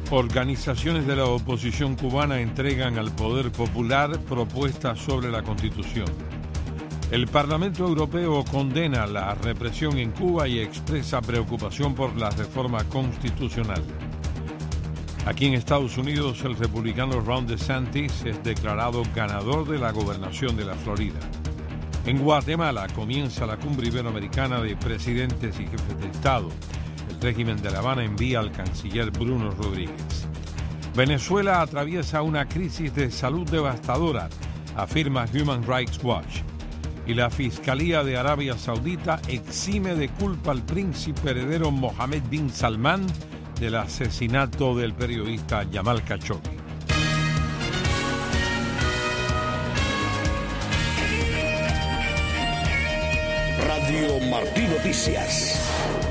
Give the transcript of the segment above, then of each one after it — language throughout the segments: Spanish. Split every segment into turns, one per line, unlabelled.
Organizaciones de la oposición cubana entregan al Poder Popular propuestas sobre la Constitución. El Parlamento Europeo condena la represión en Cuba y expresa preocupación por la reforma constitucional. Aquí en Estados Unidos, el republicano Ron DeSantis es declarado ganador de la gobernación de la Florida. En Guatemala comienza la cumbre iberoamericana de presidentes y jefes de Estado. El régimen de La Habana envía al canciller Bruno Rodríguez. Venezuela atraviesa una crisis de salud devastadora, afirma Human Rights Watch. Y la Fiscalía de Arabia Saudita exime de culpa al príncipe heredero Mohammed bin Salman del asesinato del periodista Jamal Khashoggi.
Radio Martí Noticias.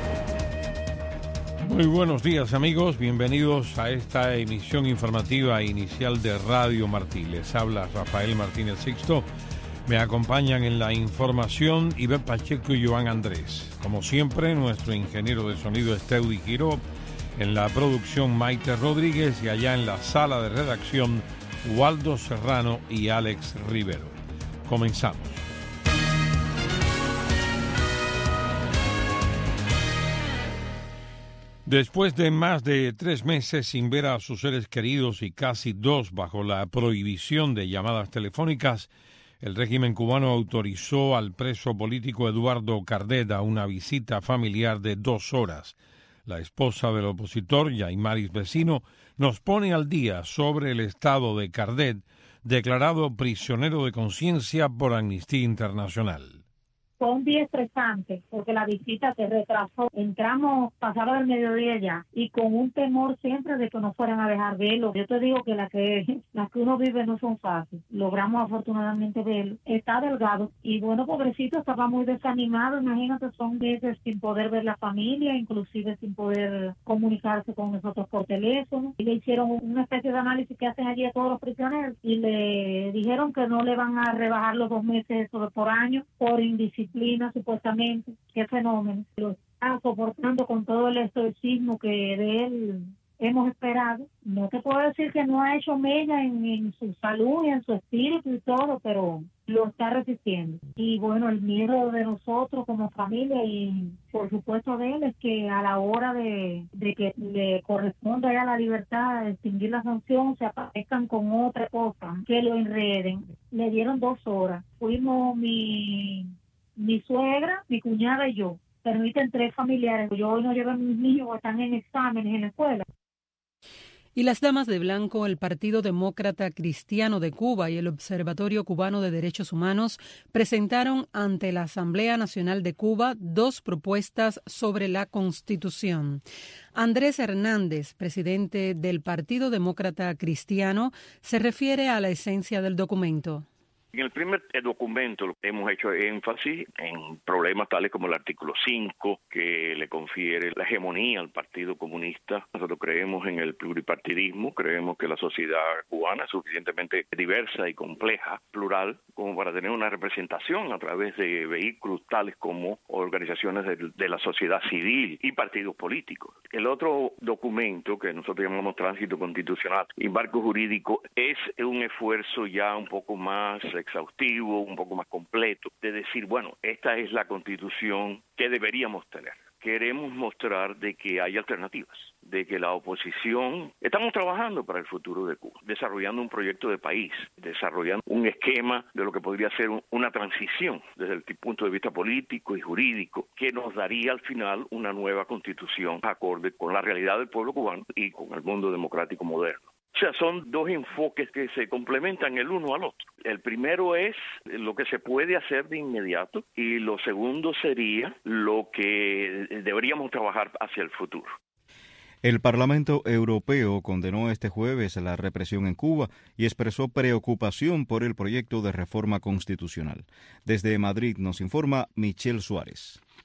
Muy buenos días, amigos, bienvenidos a esta emisión informativa inicial de Radio Martí. Les habla Rafael Martínez Sixto. Me acompañan en la información Ivette Pacheco y Joan Andrés. Como siempre, nuestro ingeniero de sonido es Teudi Giró, en la producción Maite Rodríguez y allá en la sala de redacción Waldo Serrano y Alex Rivero. Comenzamos. Después de más de 3 meses sin ver a sus seres queridos y casi 2 bajo la prohibición de llamadas telefónicas, el régimen cubano autorizó al preso político Eduardo Cardet a una visita familiar de 2 horas. La esposa del opositor, Yaimaris Vecino, nos pone al día sobre el estado de Cardet, declarado prisionero de conciencia por Amnistía Internacional.
Fue un día estresante porque la visita se retrasó. Entramos pasado el mediodía ya y con un temor siempre de que nos fueran a dejar verlo. Yo te digo que las que uno vive no son fáciles. Logramos afortunadamente verlo. Está delgado y bueno, pobrecito, estaba muy desanimado. Imagínate, son meses sin poder ver la familia, inclusive sin poder comunicarse con nosotros por teléfono. Y le hicieron una especie de análisis que hacen allí a todos los prisioneros y le dijeron que no le van a rebajar los 2 meses por año por indisciplina. Supuestamente, qué fenómeno. Lo está soportando con todo el estoicismo que de él hemos esperado. No te puedo decir que no ha hecho mella en su salud y en su espíritu y todo, pero lo está resistiendo. Y bueno, el miedo de nosotros como familia y por supuesto de él es que a la hora de que le corresponda ya la libertad de extinguir la sanción, se aparezcan con otra cosa, que lo enreden. Le dieron 2 horas. Fuimos mi suegra, mi cuñada y yo. Permiten 3 familiares. Yo hoy no llevo a mis niños, están en exámenes en la escuela.
Y las Damas de Blanco, el Partido Demócrata Cristiano de Cuba y el Observatorio Cubano de Derechos Humanos presentaron ante la Asamblea Nacional de Cuba 2 propuestas sobre la Constitución. Andrés Hernández, presidente del Partido Demócrata Cristiano, se refiere a la esencia del documento.
En el primer documento hemos hecho énfasis en problemas tales como el artículo 5, que le confiere la hegemonía al Partido Comunista. Nosotros creemos en el pluripartidismo, creemos que la sociedad cubana es suficientemente diversa y compleja, plural, como para tener una representación a través de vehículos tales como organizaciones de la sociedad civil y partidos políticos. El otro documento, que nosotros llamamos Tránsito Constitucional y Marco Jurídico, es un esfuerzo ya un poco más exhaustivo, un poco más completo, de decir, bueno, esta es la Constitución que deberíamos tener. Queremos mostrar de que hay alternativas, de que la oposición, estamos trabajando para el futuro de Cuba, desarrollando un proyecto de país, desarrollando un esquema de lo que podría ser una transición desde el punto de vista político y jurídico, que nos daría al final una nueva Constitución acorde con la realidad del pueblo cubano y con el mundo democrático moderno. O sea, son 2 enfoques que se complementan el uno al otro. El primero es lo que se puede hacer de inmediato y lo segundo sería lo que deberíamos trabajar hacia el futuro.
El Parlamento Europeo condenó este jueves la represión en Cuba y expresó preocupación por el proyecto de reforma constitucional. Desde Madrid nos informa Michelle Suárez.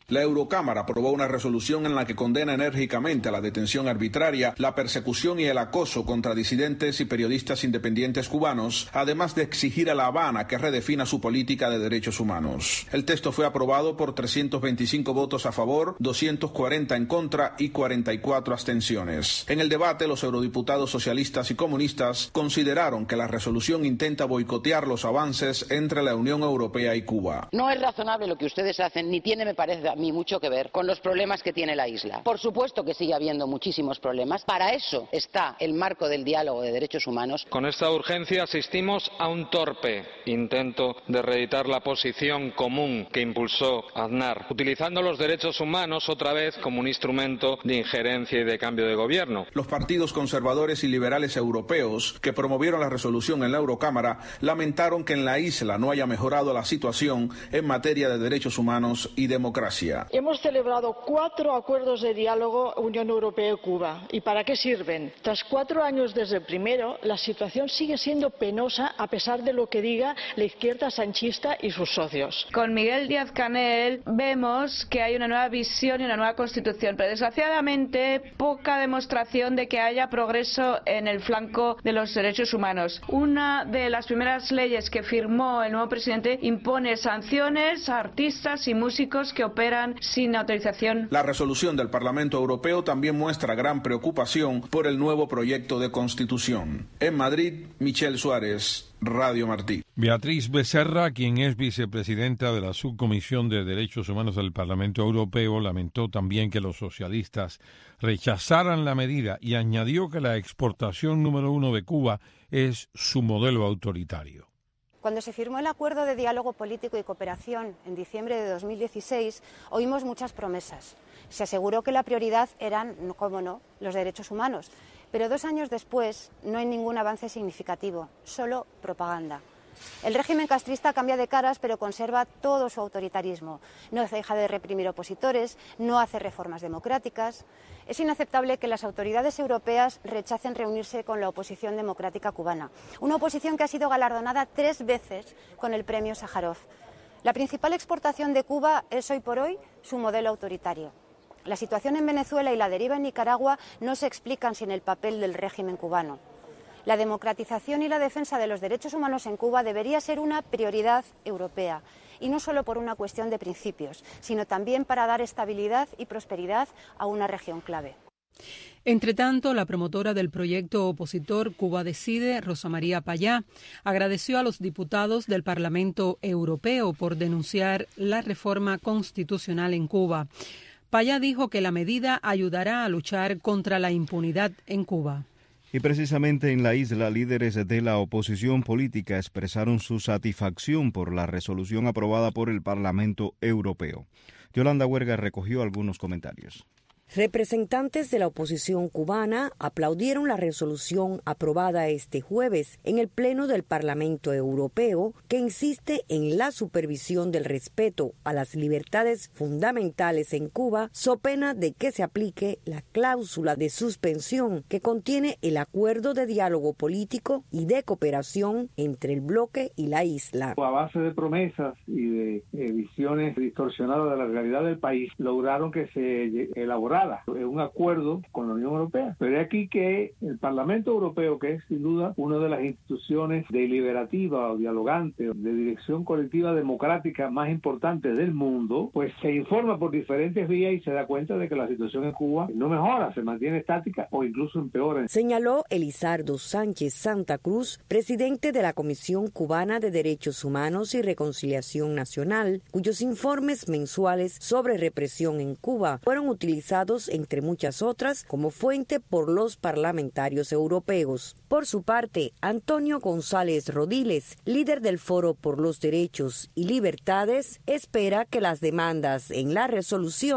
La Eurocámara aprobó una resolución en la que condena enérgicamente la detención arbitraria, la persecución y el acoso contra disidentes y periodistas independientes cubanos, además de exigir a La Habana que redefina su política de derechos humanos. El texto fue aprobado por 325 votos a favor, 240 en contra y 44 abstenciones. En el debate, los eurodiputados socialistas y comunistas consideraron que la resolución intenta boicotear los avances entre la Unión Europea y Cuba.
No es razonable lo que ustedes hacen, ni tiene, me parece a mí, mucho que ver con los problemas que tiene la isla. Por supuesto que sigue habiendo muchísimos problemas. Para eso está el marco del diálogo de derechos humanos.
Con esta urgencia asistimos a un torpe intento de reeditar la posición común que impulsó Aznar, utilizando los derechos humanos otra vez como un instrumento de injerencia y de cambio de gobierno.
Los partidos conservadores y liberales europeos que promovieron la resolución en la Eurocámara lamentaron que en la isla no haya mejorado la situación en materia de derechos humanos y democracia.
Hemos celebrado 4 acuerdos de diálogo Unión Europea y Cuba. ¿Y para qué sirven? Tras 4 años desde el primero, la situación sigue siendo penosa a pesar de lo que diga la izquierda sanchista y sus socios.
Con Miguel Díaz-Canel vemos que hay una nueva visión y una nueva constitución, pero desgraciadamente poca demostración de que haya progreso en el flanco de los derechos humanos. Una de las primeras leyes que firmó el nuevo presidente impone sanciones a artistas y músicos que operan sin autorización.
La resolución del Parlamento Europeo también muestra gran preocupación por el nuevo proyecto de constitución. En Madrid, Michel Suárez, Radio Martí.
Beatriz Becerra, quien es vicepresidenta de la Subcomisión de Derechos Humanos del Parlamento Europeo, lamentó también que los socialistas rechazaran la medida y añadió que la exportación número 1 de Cuba es su modelo autoritario.
Cuando se firmó el Acuerdo de Diálogo Político y Cooperación en diciembre de 2016, oímos muchas promesas. Se aseguró que la prioridad eran, cómo no, los derechos humanos. Pero 2 años después no hay ningún avance significativo, solo propaganda. El régimen castrista cambia de caras, pero conserva todo su autoritarismo. No deja de reprimir opositores, no hace reformas democráticas. Es inaceptable que las autoridades europeas rechacen reunirse con la oposición democrática cubana. Una oposición que ha sido galardonada 3 veces con el premio Sájarov. La principal exportación de Cuba es hoy por hoy su modelo autoritario. La situación en Venezuela y la deriva en Nicaragua no se explican sin el papel del régimen cubano. La democratización y la defensa de los derechos humanos en Cuba debería ser una prioridad europea, y no solo por una cuestión de principios, sino también para dar estabilidad y prosperidad a una región clave.
Entre tanto, la promotora del proyecto opositor Cuba Decide, Rosa María Payá, agradeció a los diputados del Parlamento Europeo por denunciar la reforma constitucional en Cuba. Payá dijo que la medida ayudará a luchar contra la impunidad en Cuba.
Y precisamente en la isla, líderes de la oposición política expresaron su satisfacción por la resolución aprobada por el Parlamento Europeo. Yolanda Huerga recogió algunos comentarios.
Representantes de la oposición cubana aplaudieron la resolución aprobada este jueves en el Pleno del Parlamento Europeo, que insiste en la supervisión del respeto a las libertades fundamentales en Cuba, so pena de que se aplique la cláusula de suspensión que contiene el acuerdo de diálogo político y de cooperación entre el bloque y la isla.
A base de promesas y de visiones distorsionadas de la realidad del país, lograron que se elaborara un acuerdo con la Unión Europea. Pero es aquí que el Parlamento Europeo, que es sin duda una de las instituciones deliberativa o dialogante, de dirección colectiva democrática más importantes del mundo, pues se informa por diferentes vías y se da cuenta de que la situación en Cuba no mejora, se mantiene estática o incluso empeora.
Señaló Elizardo Sánchez Santa Cruz, presidente de la Comisión Cubana de Derechos Humanos y Reconciliación Nacional, cuyos informes mensuales sobre represión en Cuba fueron utilizados entre muchas otras, como fuente por los parlamentarios europeos. Por su parte, Antonio González Rodiles, líder del Foro por los Derechos y Libertades, espera que las demandas en la resolución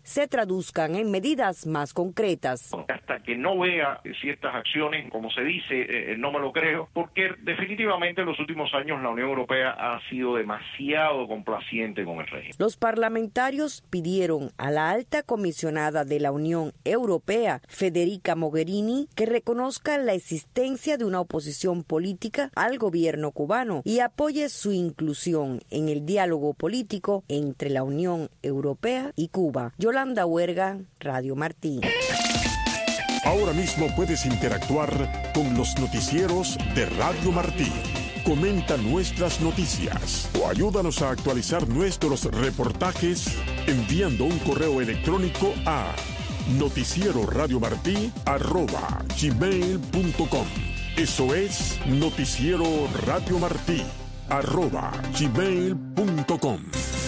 se traduzcan en medidas más concretas.
Hasta que no vea ciertas acciones, como se dice, no me lo creo, porque definitivamente en los últimos años la Unión Europea ha sido demasiado complaciente con el régimen.
Los parlamentarios pidieron a la alta comisionada de la Unión Europea, Federica Mogherini, que reconozca la existencia de una oposición política al gobierno cubano y apoye su inclusión en el diálogo político entre la Unión Europea y Cuba. Yolanda Huerga, Radio Martí.
Ahora mismo puedes interactuar con los noticieros de Radio Martí. Comenta nuestras noticias o ayúdanos a actualizar nuestros reportajes enviando un correo electrónico a noticieroradiomartí@gmail.com. Eso es noticieroradiomartí@gmail.com.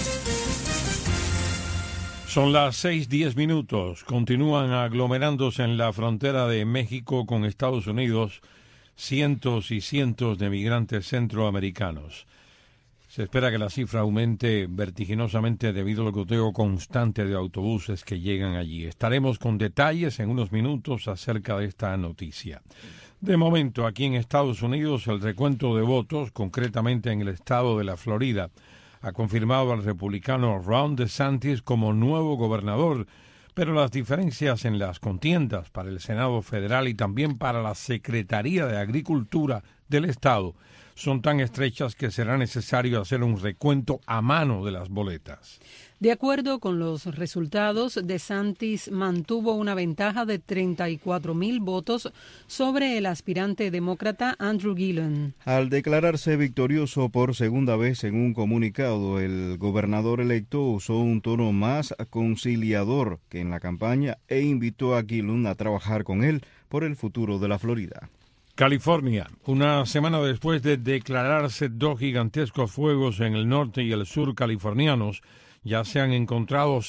Son las 6:10. Continúan aglomerándose en la frontera de México con Estados Unidos cientos y cientos de migrantes centroamericanos. Se espera que la cifra aumente vertiginosamente debido al goteo constante de autobuses que llegan allí. Estaremos con detalles en unos minutos acerca de esta noticia. De momento, aquí en Estados Unidos, el recuento de votos, concretamente en el estado de la Florida, ha confirmado al republicano Ron DeSantis como nuevo gobernador, pero las diferencias en las contiendas para el Senado Federal y también para la Secretaría de Agricultura del estado son tan estrechas que será necesario hacer un recuento a mano de las boletas.
De acuerdo con los resultados, DeSantis mantuvo una ventaja de 34,000 votos sobre el aspirante demócrata Andrew Gillum.
Al declararse victorioso por segunda vez en un comunicado, el gobernador electo usó un tono más conciliador que en la campaña e invitó a Gillum a trabajar con él por el futuro de la Florida.
California, una semana después de declararse dos gigantescos fuegos en el norte y el sur californianos, ya se han encontrado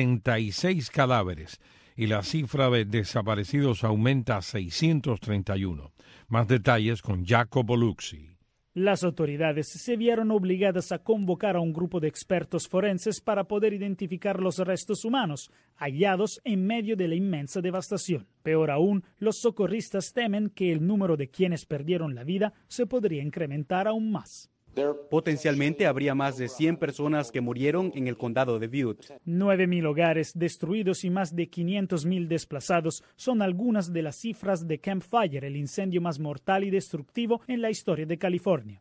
66 cadáveres y la cifra de desaparecidos aumenta a 631. Más detalles con Jacopo Luzzi.
Las autoridades se vieron obligadas a convocar a un grupo de expertos forenses para poder identificar los restos humanos hallados en medio de la inmensa devastación. Peor aún, los socorristas temen que el número de quienes perdieron la vida se podría incrementar aún más.
Potencialmente habría más de 100 personas que murieron en el condado de Butte.
9,000 hogares destruidos y más de 500,000 desplazados son algunas de las cifras de Camp Fire, el incendio más mortal y destructivo en la historia de California.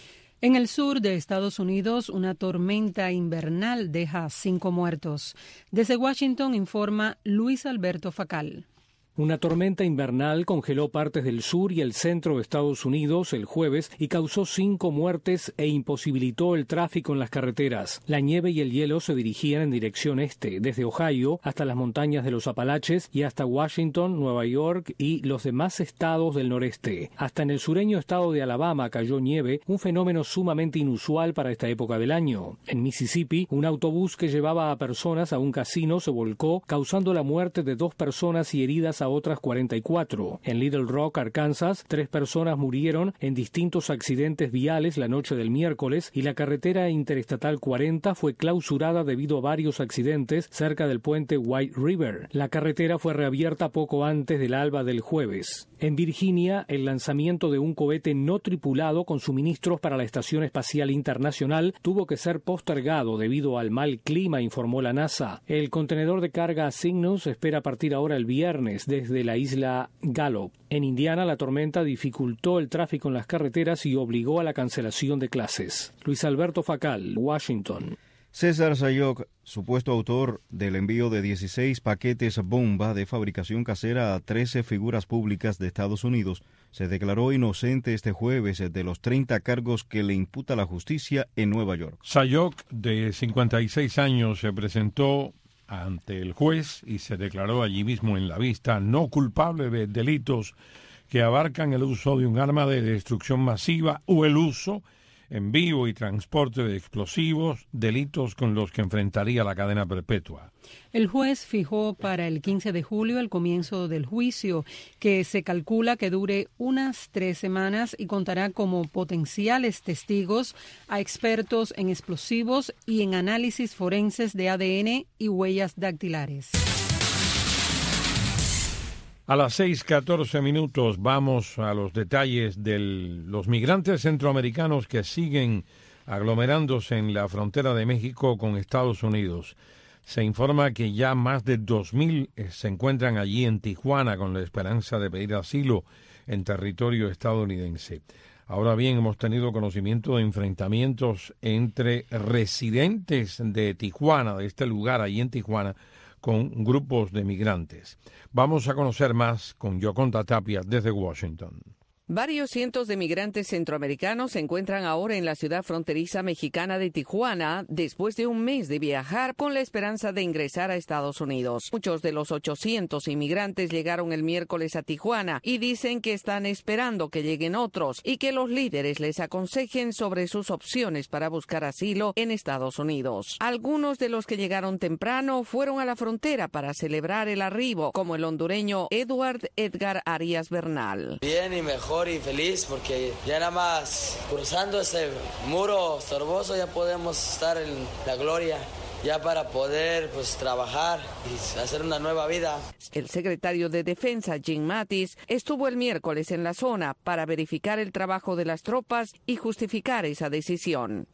En el sur de Estados Unidos, una tormenta invernal deja 5 muertos. Desde Washington informa Luis Alberto Facal.
Una tormenta invernal congeló partes del sur y el centro de Estados Unidos el jueves y causó 5 muertes e imposibilitó el tráfico en las carreteras. La nieve y el hielo se dirigían en dirección este, desde Ohio hasta las montañas de los Apalaches y hasta Washington, Nueva York y los demás estados del noreste. Hasta en el sureño estado de Alabama cayó nieve, un fenómeno sumamente inusual para esta época del año. En Mississippi, un autobús que llevaba a personas a un casino se volcó, causando la muerte de 2 personas y heridas a otras 44. En Little Rock, Arkansas, 3 personas murieron en distintos accidentes viales la noche del miércoles y la carretera interestatal 40 fue clausurada debido a varios accidentes cerca del puente White River. La carretera fue reabierta poco antes del alba del jueves. En Virginia, el lanzamiento de un cohete no tripulado con suministros para la Estación Espacial Internacional tuvo que ser postergado debido al mal clima, informó la NASA. El contenedor de carga Cygnus espera partir ahora el viernes desde la isla Gallup. En Indiana, la tormenta dificultó el tráfico en las carreteras y obligó a la cancelación de clases. Luis Alberto Facal, Washington.
César Sayoc, supuesto autor del envío de 16 paquetes bomba de fabricación casera a 13 figuras públicas de Estados Unidos, se declaró inocente este jueves de los 30 cargos que le imputa la justicia en Nueva York.
Sayoc, de 56 años, se presentó ante el juez y se declaró allí mismo en la vista no culpable de delitos que abarcan el uso de un arma de destrucción masiva o el uso envío y transporte de explosivos, delitos con los que enfrentaría la cadena perpetua.
El juez fijó para el 15 de julio el comienzo del juicio, que se calcula que dure unas 3 semanas y contará como potenciales testigos a expertos en explosivos y en análisis forenses de ADN y huellas dactilares.
A las 6:14 vamos a los detalles de los migrantes centroamericanos que siguen aglomerándose en la frontera de México con Estados Unidos. Se informa que ya más de 2,000 se encuentran allí en Tijuana con la esperanza de pedir asilo en territorio estadounidense. Ahora bien, hemos tenido conocimiento de enfrentamientos entre residentes de Tijuana, de este lugar allí en Tijuana, con grupos de migrantes. Vamos a conocer más con Yoconda Tapia desde Washington.
Varios cientos de migrantes centroamericanos se encuentran ahora en la ciudad fronteriza mexicana de Tijuana después de un mes de viajar con la esperanza de ingresar a Estados Unidos. Muchos de los 800 inmigrantes llegaron el miércoles a Tijuana y dicen que están esperando que lleguen otros y que los líderes les aconsejen sobre sus opciones para buscar asilo en Estados Unidos. Algunos de los que llegaron temprano fueron a la frontera para celebrar el arribo, como el hondureño Edward Edgar Arias Bernal.
Bien y mejor y feliz porque ya nada más cruzando ese muro sorboso ya podemos estar en la gloria, ya para poder trabajar y hacer una nueva vida.
El secretario de Defensa, Jim Mattis, estuvo el miércoles en la zona para verificar el trabajo de las tropas y justificar esa decisión.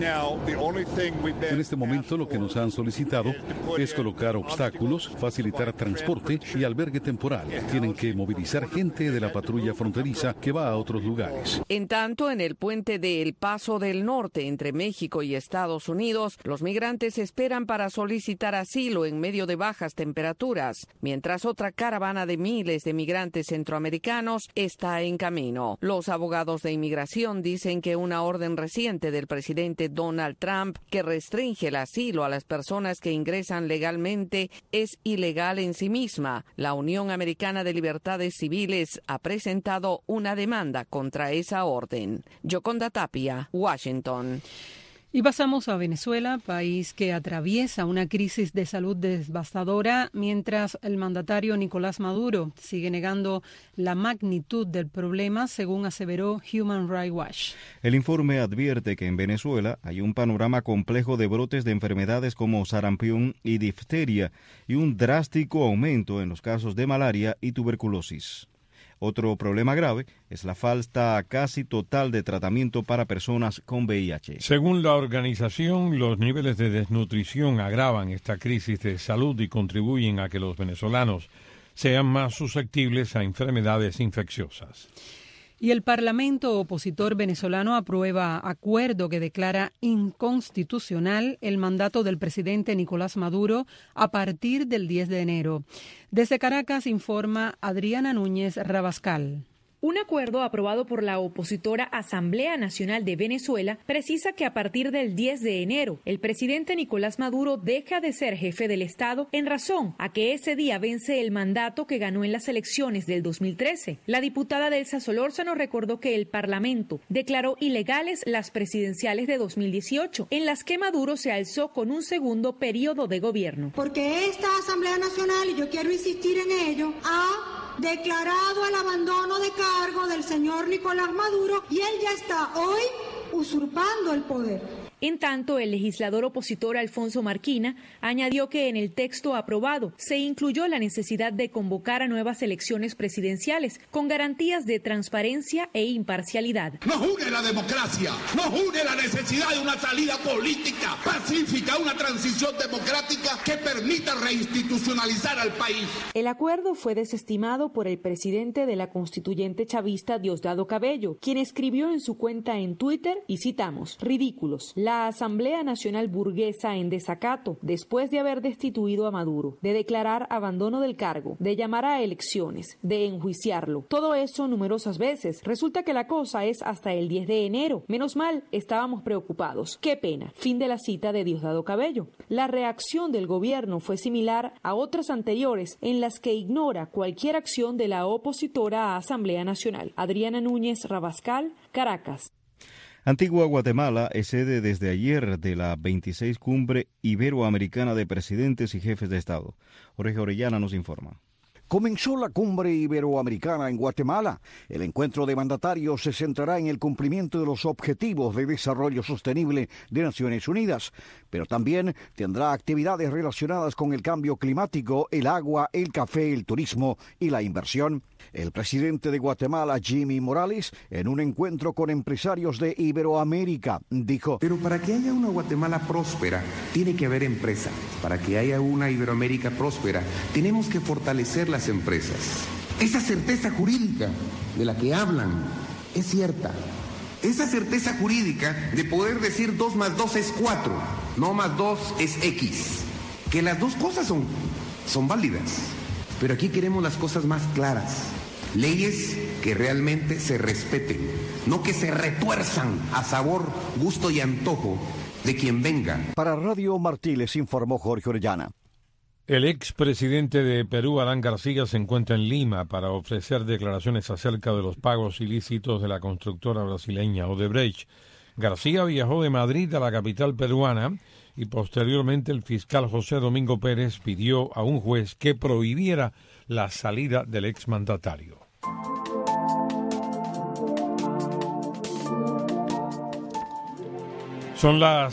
En este momento lo que nos han solicitado es colocar obstáculos, facilitar transporte y albergue temporal. Tienen que movilizar gente de la patrulla fronteriza que va a otros lugares.
En tanto, en el puente de El Paso del Norte entre México y Estados Unidos, los migrantes esperan para solicitar asilo en medio de bajas temperaturas, mientras otra caravana de miles de migrantes centroamericanos está en camino. Los abogados de inmigración dicen que una orden reciente del presidente Donald Trump que restringe el asilo a las personas que ingresan legalmente es ilegal en sí misma. La Unión Americana de Libertades Civiles ha presentado una demanda contra esa orden. Yoconda Tapia, Washington.
Y pasamos a Venezuela, país que atraviesa una crisis de salud devastadora, mientras el mandatario Nicolás Maduro sigue negando la magnitud del problema, según aseveró Human Rights Watch.
El informe advierte que en Venezuela hay un panorama complejo de brotes de enfermedades como sarampión y difteria y un drástico aumento en los casos de malaria y tuberculosis. Otro problema grave es la falta casi total de tratamiento para personas con VIH.
Según la organización, los niveles de desnutrición agravan esta crisis de salud y contribuyen a que los venezolanos sean más susceptibles a enfermedades infecciosas.
Y el Parlamento opositor venezolano aprueba acuerdo que declara inconstitucional el mandato del presidente Nicolás Maduro a partir del 10 de enero. Desde Caracas informa Adriana Núñez Rabascal.
Un acuerdo aprobado por la opositora Asamblea Nacional de Venezuela precisa que a partir del 10 de enero el presidente Nicolás Maduro deja de ser jefe del Estado en razón a que ese día vence el mandato que ganó en las elecciones del 2013. La diputada Delsa Solórzano recordó que el Parlamento declaró ilegales las presidenciales de 2018, en las que Maduro se alzó con un segundo periodo de gobierno.
Porque esta Asamblea Nacional, y yo quiero insistir en ello, ha declarado el abandono de cargo del señor Nicolás Maduro y él ya está hoy usurpando el poder.
En tanto, el legislador opositor Alfonso Marquina añadió que en el texto aprobado se incluyó la necesidad de convocar a nuevas elecciones presidenciales con garantías de transparencia e imparcialidad.
Nos une la democracia, nos une la necesidad de una salida política pacífica, una transición democrática que permita reinstitucionalizar al país.
El acuerdo fue desestimado por el presidente de la constituyente chavista Diosdado Cabello, quien escribió en su cuenta en Twitter, y citamos, ridículos. La Asamblea Nacional burguesa en desacato, después de haber destituido a Maduro, de declarar abandono del cargo, de llamar a elecciones, de enjuiciarlo. Todo eso numerosas veces. Resulta que la cosa es hasta el 10 de enero. Menos mal, estábamos preocupados. Qué pena. Fin de la cita de Diosdado Cabello. La reacción del gobierno fue similar a otras anteriores en las que ignora cualquier acción de la opositora a Asamblea Nacional. Adriana Núñez Rabascal, Caracas.
Antigua Guatemala es sede desde ayer de la 26 Cumbre Iberoamericana de Presidentes y Jefes de Estado. Jorge Orellana nos informa.
Comenzó la Cumbre Iberoamericana en Guatemala. El encuentro de mandatarios se centrará en el cumplimiento de los Objetivos de Desarrollo Sostenible de Naciones Unidas, pero también tendrá actividades relacionadas con el cambio climático, el agua, el café, el turismo y la inversión. El presidente de Guatemala, Jimmy Morales, en un encuentro con empresarios de Iberoamérica, dijo:
pero para que haya una Guatemala próspera, tiene que haber empresa. Para que haya una Iberoamérica próspera, tenemos que fortalecer las empresas. Esa certeza jurídica de la que hablan es cierta. Esa certeza jurídica de poder decir 2 más 2 es 4, no más 2 es X. Que las dos cosas son válidas. Pero aquí queremos las cosas más claras. Leyes que realmente se respeten, no que se retuerzan a sabor, gusto y antojo de quien venga.
Para Radio Martí les informó Jorge Orellana.
El expresidente de Perú, Alan García, se encuentra en Lima para ofrecer declaraciones acerca de los pagos ilícitos de la constructora brasileña Odebrecht. García viajó de Madrid a la capital peruana y posteriormente el fiscal José Domingo Pérez pidió a un juez que prohibiera la salida del exmandatario. Son las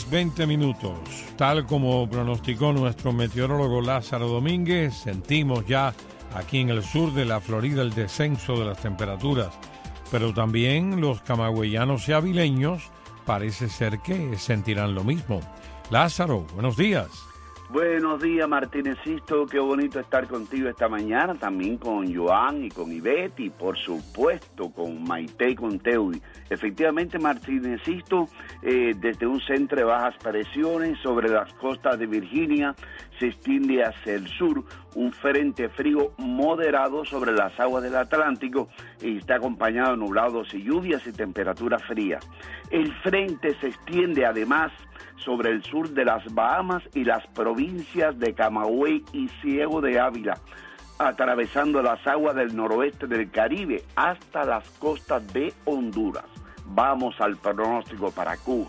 6:20. Tal como pronosticó nuestro meteorólogo Lázaro Domínguez, sentimos ya aquí en el sur de la Florida el descenso de las temperaturas, pero también los camagüeyanos y avileños parece ser que sentirán lo mismo. Lázaro, buenos días.
Buenos días, Martínezito, qué bonito estar contigo esta mañana, también con Joan y con Ivette y por supuesto con Maite y con Teudi. Efectivamente, Martínezito, desde un centro de bajas presiones sobre las costas de Virginia se extiende hacia el sur un frente frío moderado sobre las aguas del Atlántico y está acompañado de nublados y lluvias y temperaturas frías. El frente se extiende además sobre el sur de las Bahamas y las provincias de Camagüey y Ciego de Ávila, atravesando las aguas del noroeste del Caribe hasta las costas de Honduras. Vamos al pronóstico para Cuba.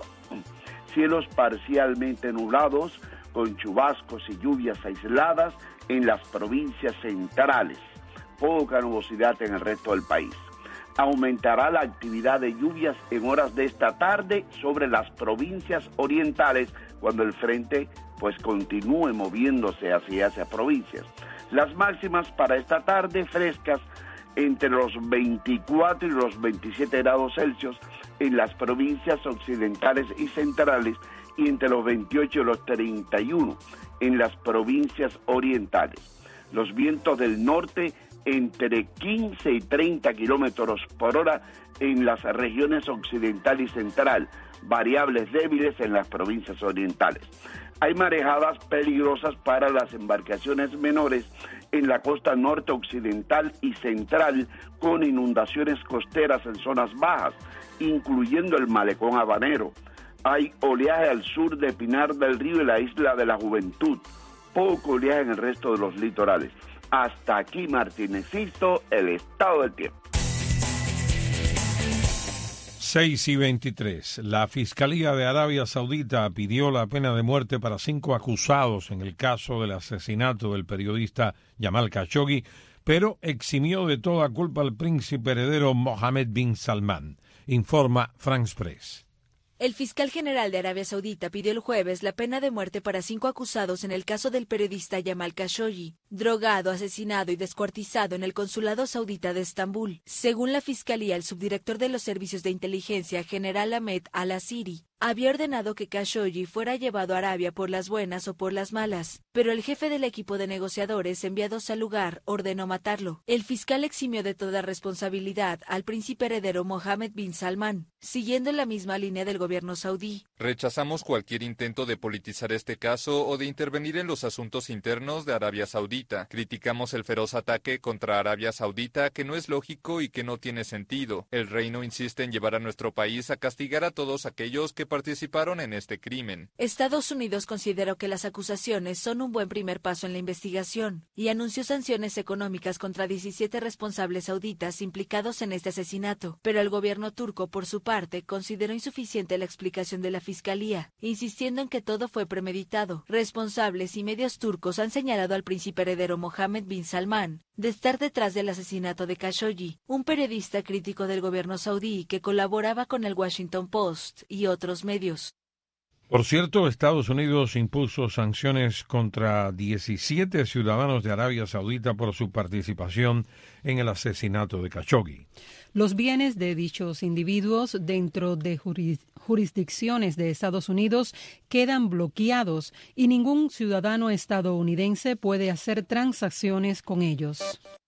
Cielos parcialmente nublados, con chubascos y lluvias aisladas en las provincias centrales. Poca nubosidad en el resto del país. Aumentará la actividad de lluvias en horas de esta tarde sobre las provincias orientales cuando el frente continúe moviéndose hacia esas provincias. Las máximas para esta tarde frescas entre los 24 y los 27 grados Celsius en las provincias occidentales y centrales y entre los 28 y los 31 en las provincias orientales. Los vientos del norte entre 15 y 30 kilómetros por hora en las regiones occidental y central, variables débiles en las provincias orientales. Hay marejadas peligrosas para las embarcaciones menores en la costa norte occidental y central, con inundaciones costeras en zonas bajas, incluyendo el malecón habanero. Hay oleaje al sur de Pinar del Río y la Isla de la Juventud, poco oleaje en el resto de los litorales. Hasta aquí, Martínezito, el estado del tiempo.
6:23. La Fiscalía de Arabia Saudita pidió la pena de muerte para 5 acusados en el caso del asesinato del periodista Jamal Khashoggi, pero eximió de toda culpa al príncipe heredero Mohammed bin Salman, informa France Press.
El fiscal general de Arabia Saudita pidió el jueves la pena de muerte para 5 acusados en el caso del periodista Jamal Khashoggi, drogado, asesinado y descuartizado en el consulado saudita de Estambul. Según la fiscalía, el subdirector de los servicios de inteligencia, general Ahmed al-Asiri, había ordenado que Khashoggi fuera llevado a Arabia por las buenas o por las malas, pero el jefe del equipo de negociadores enviados al lugar ordenó matarlo. El fiscal eximió de toda responsabilidad al príncipe heredero Mohammed bin Salman, siguiendo la misma línea del gobierno saudí.
Rechazamos cualquier intento de politizar este caso o de intervenir en los asuntos internos de Arabia Saudita. Criticamos el feroz ataque contra Arabia Saudita, que no es lógico y que no tiene sentido. El reino insiste en llevar a nuestro país a castigar a todos aquellos que que participaron en este crimen.
Estados Unidos consideró que las acusaciones son un buen primer paso en la investigación y anunció sanciones económicas contra 17 responsables sauditas implicados en este asesinato, pero el gobierno turco, por su parte, consideró insuficiente la explicación de la fiscalía, insistiendo en que todo fue premeditado. Responsables y medios turcos han señalado al príncipe heredero Mohammed bin Salman de estar detrás del asesinato de Khashoggi, un periodista crítico del gobierno saudí que colaboraba con el Washington Post y otros medios.
Por cierto, Estados Unidos impuso sanciones contra 17 ciudadanos de Arabia Saudita por su participación en el asesinato de Khashoggi.
Los bienes de dichos individuos dentro de jurisdicciones de Estados Unidos quedan bloqueados y ningún ciudadano estadounidense puede hacer transacciones con ellos.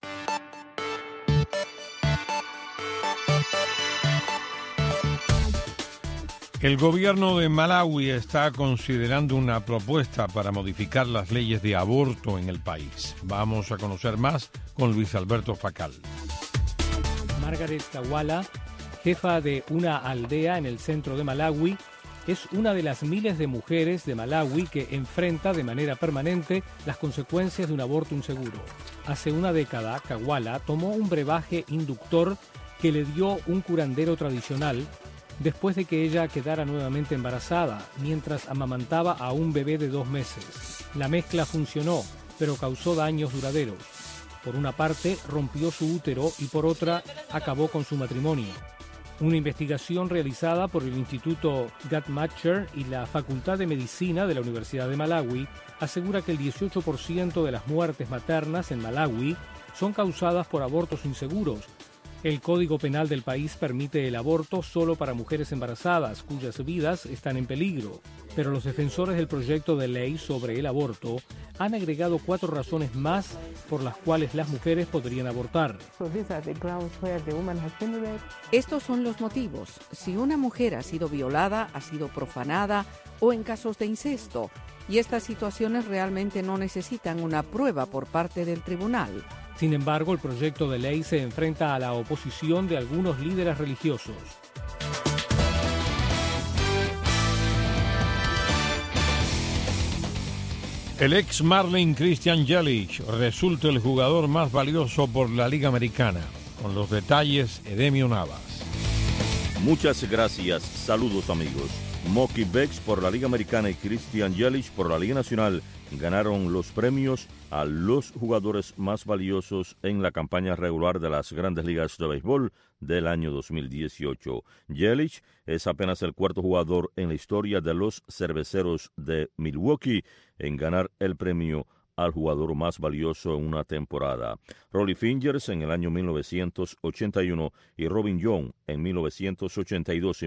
El gobierno de Malawi está considerando una propuesta para modificar las leyes de aborto en el país. Vamos a conocer más con Luis Alberto Facal.
Margaret Kawala, jefa de una aldea en el centro de Malawi, es una de las miles de mujeres de Malawi que enfrenta de manera permanente las consecuencias de un aborto inseguro. Hace una década, Kawala tomó un brebaje inductor que le dio un curandero tradicional después de que ella quedara nuevamente embarazada, mientras amamantaba a un bebé de 2 meses. La mezcla funcionó, pero causó daños duraderos. Por una parte, rompió su útero y por otra, acabó con su matrimonio. Una investigación realizada por el Instituto Guttmacher y la Facultad de Medicina de la Universidad de Malawi asegura que el 18% de las muertes maternas en Malawi son causadas por abortos inseguros. El Código Penal del país permite el aborto solo para mujeres embarazadas, cuyas vidas están en peligro. Pero los defensores del proyecto de ley sobre el aborto han agregado 4 razones más por las cuales las mujeres podrían abortar.
Estos son los motivos. Si una mujer ha sido violada, ha sido profanada o en casos de incesto, y estas situaciones realmente no necesitan una prueba por parte del tribunal.
Sin embargo, el proyecto de ley se enfrenta a la oposición de algunos líderes religiosos.
El ex Marlin Christian Yelich resulta el jugador más valioso por la Liga Americana. Con los detalles, Edemio Navas.
Muchas gracias. Saludos, amigos. Mookie Betts por la Liga Americana y Christian Yelich por la Liga Nacional ganaron los premios a los jugadores más valiosos en la campaña regular de las Grandes Ligas de Béisbol del año 2018. Yelich es apenas el 4º jugador en la historia de los Cerveceros de Milwaukee en ganar el premio al jugador más valioso en una temporada. Rollie Fingers en el año 1981 y Robin Young en 1982 y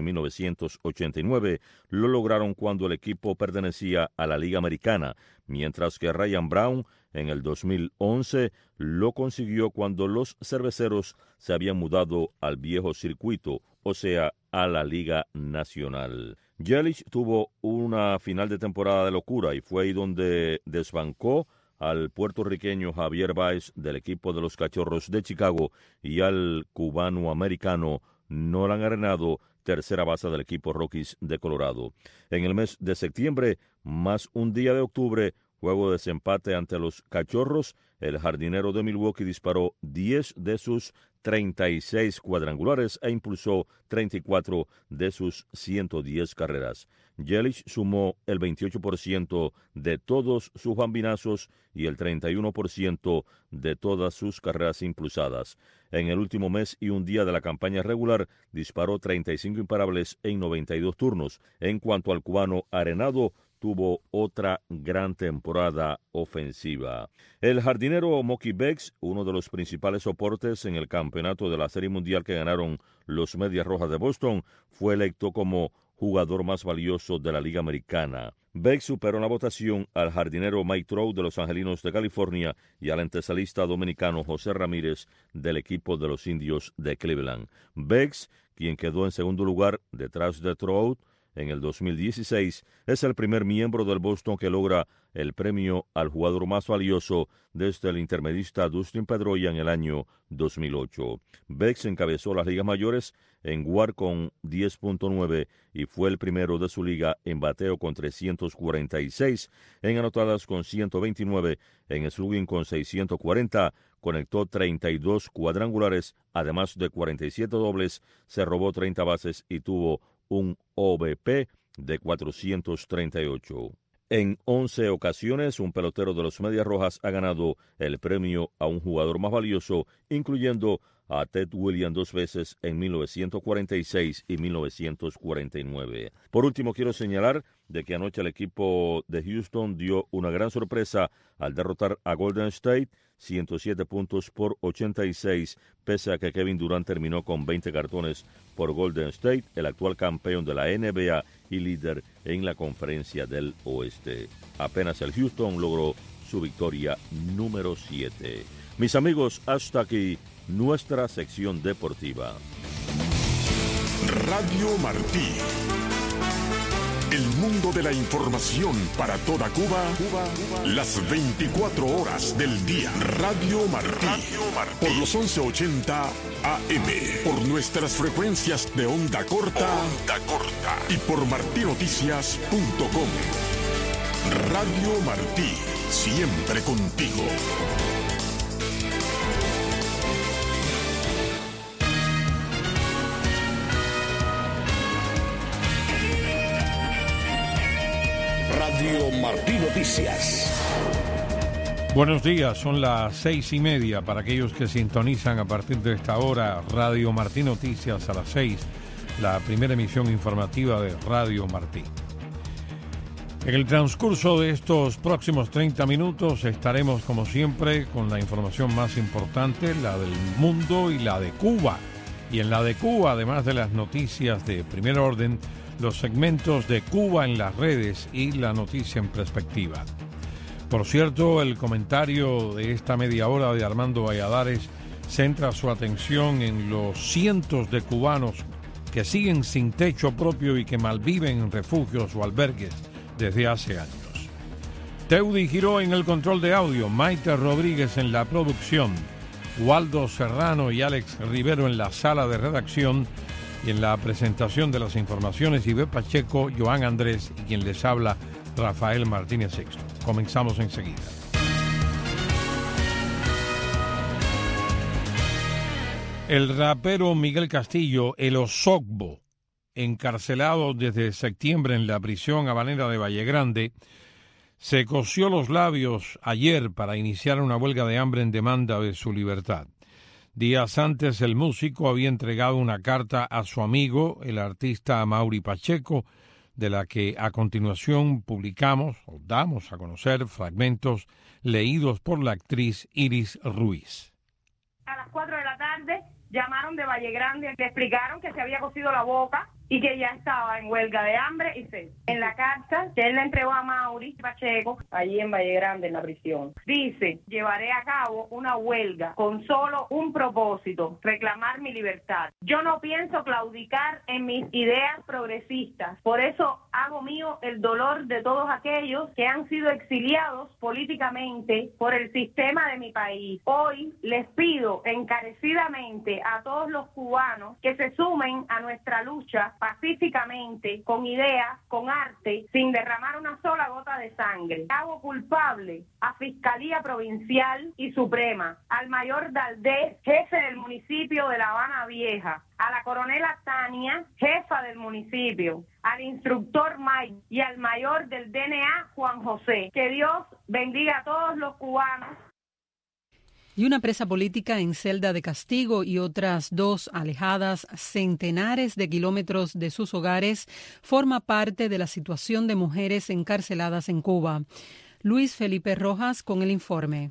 1989 lo lograron cuando el equipo pertenecía a la Liga Americana, mientras que Ryan Brown en el 2011 lo consiguió cuando los Cerveceros se habían mudado al viejo circuito, o sea, a la Liga Nacional. Yelich tuvo una final de temporada de locura y fue ahí donde desbancó al puertorriqueño Javier Báez del equipo de los Cachorros de Chicago y al cubano-americano Nolan Arenado, tercera base del equipo Rockies de Colorado. En el mes de septiembre, más un día de octubre, juego de desempate ante los Cachorros, el jardinero de Milwaukee disparó 10 de sus 36 cuadrangulares e impulsó 34 de sus 110 carreras. Yelich sumó el 28% de todos sus bambinazos y el 31% de todas sus carreras impulsadas. En el último mes y un día de la campaña regular, disparó 35 imparables en 92 turnos. En cuanto al cubano Arenado, tuvo otra gran temporada ofensiva. El jardinero Mookie Betts, uno de los principales soportes en el campeonato de la Serie Mundial que ganaron los Medias Rojas de Boston, fue electo como jugador más valioso de la Liga Americana. Betts superó en la votación al jardinero Mike Trout de los Angelinos de California y al antesalista dominicano José Ramírez del equipo de los Indios de Cleveland. Betts, quien quedó en segundo lugar detrás de Trout, en el 2016, es el primer miembro del Boston que logra el premio al jugador más valioso desde el intermedista Dustin Pedroia en el año 2008. Beggs encabezó las ligas mayores en WAR con 10.9 y fue el primero de su liga en bateo con 346, en anotadas con 129, en slugging con 640, conectó 32 cuadrangulares, además de 47 dobles, se robó 30 bases y tuvo un OBP de 438. En 11 ocasiones, un pelotero de los Medias Rojas ha ganado el premio a un jugador más valioso, incluyendo a Ted Williams 2 veces en 1946 y 1949. Por último, quiero señalar de que anoche el equipo de Houston dio una gran sorpresa al derrotar a Golden State 107 puntos por 86, pese a que Kevin Durant terminó con 20 cartones por Golden State, el actual campeón de la NBA y líder en la Conferencia del Oeste. Apenas el Houston logró su victoria número 7. Mis amigos, hasta aquí nuestra sección deportiva.
Radio Martí. El mundo de la información para toda Cuba, las 24 horas del día. Radio Martí. Por los 1180 AM. Por nuestras frecuencias de onda corta. Y por martinoticias.com. Radio Martí. Siempre contigo.
Radio Martí Noticias.
Buenos días, son las 6:30 para aquellos que sintonizan a partir de esta hora Radio Martí Noticias a las 6, la primera emisión informativa de Radio Martí. En el transcurso de estos próximos 30 minutos estaremos como siempre con la información más importante, la del mundo y la de Cuba. Y en la de Cuba, además de las noticias de primer orden, los segmentos de Cuba en las redes y la noticia en perspectiva. Por cierto, el comentario de esta media hora de Armando Valladares centra su atención en los cientos de cubanos que siguen sin techo propio y que malviven en refugios o albergues desde hace años. Teudi Giró en el control de audio, Maite Rodríguez en la producción, Waldo Serrano y Alex Rivero en la sala de redacción y en la presentación de las informaciones, Ibe Pacheco, Joan Andrés y quien les habla, Rafael Martínez Sexto. Comenzamos enseguida. El rapero Miguel Castillo, el Osobbo, encarcelado desde septiembre en la prisión habanera de Vallegrande, se cosió los labios ayer para iniciar una huelga de hambre en demanda de su libertad. Días antes, el músico había entregado una carta a su amigo, el artista Amaury Pacheco, de la que a continuación publicamos o damos a conocer fragmentos leídos por la actriz Iris Ruiz.
A las 4 de la tarde llamaron de Vallegrande, le explicaron que se había cosido la boca y que ya estaba en huelga de hambre y sed. En la carta que él le entregó a Amaury Pacheco, allí en Vallegrande, en la prisión, dice: llevaré a cabo una huelga con solo un propósito, reclamar mi libertad. Yo no pienso claudicar en mis ideas progresistas, por eso hago mío el dolor de todos aquellos que han sido exiliados políticamente por el sistema de mi país. Hoy les pido encarecidamente a todos los cubanos que se sumen a nuestra lucha pacíficamente, con ideas, con arte, sin derramar una sola gota de sangre. Hago culpable a Fiscalía Provincial y Suprema, al mayor Daldés, jefe del municipio de La Habana Vieja, a la coronela Tania, jefa del municipio, al instructor Mike y al mayor del DNA, Juan José. Que Dios bendiga a todos los cubanos.
Y una presa política en celda de castigo y otras 2 alejadas centenares de kilómetros de sus hogares forma parte de la situación de mujeres encarceladas en Cuba. Luis Felipe Rojas con el informe.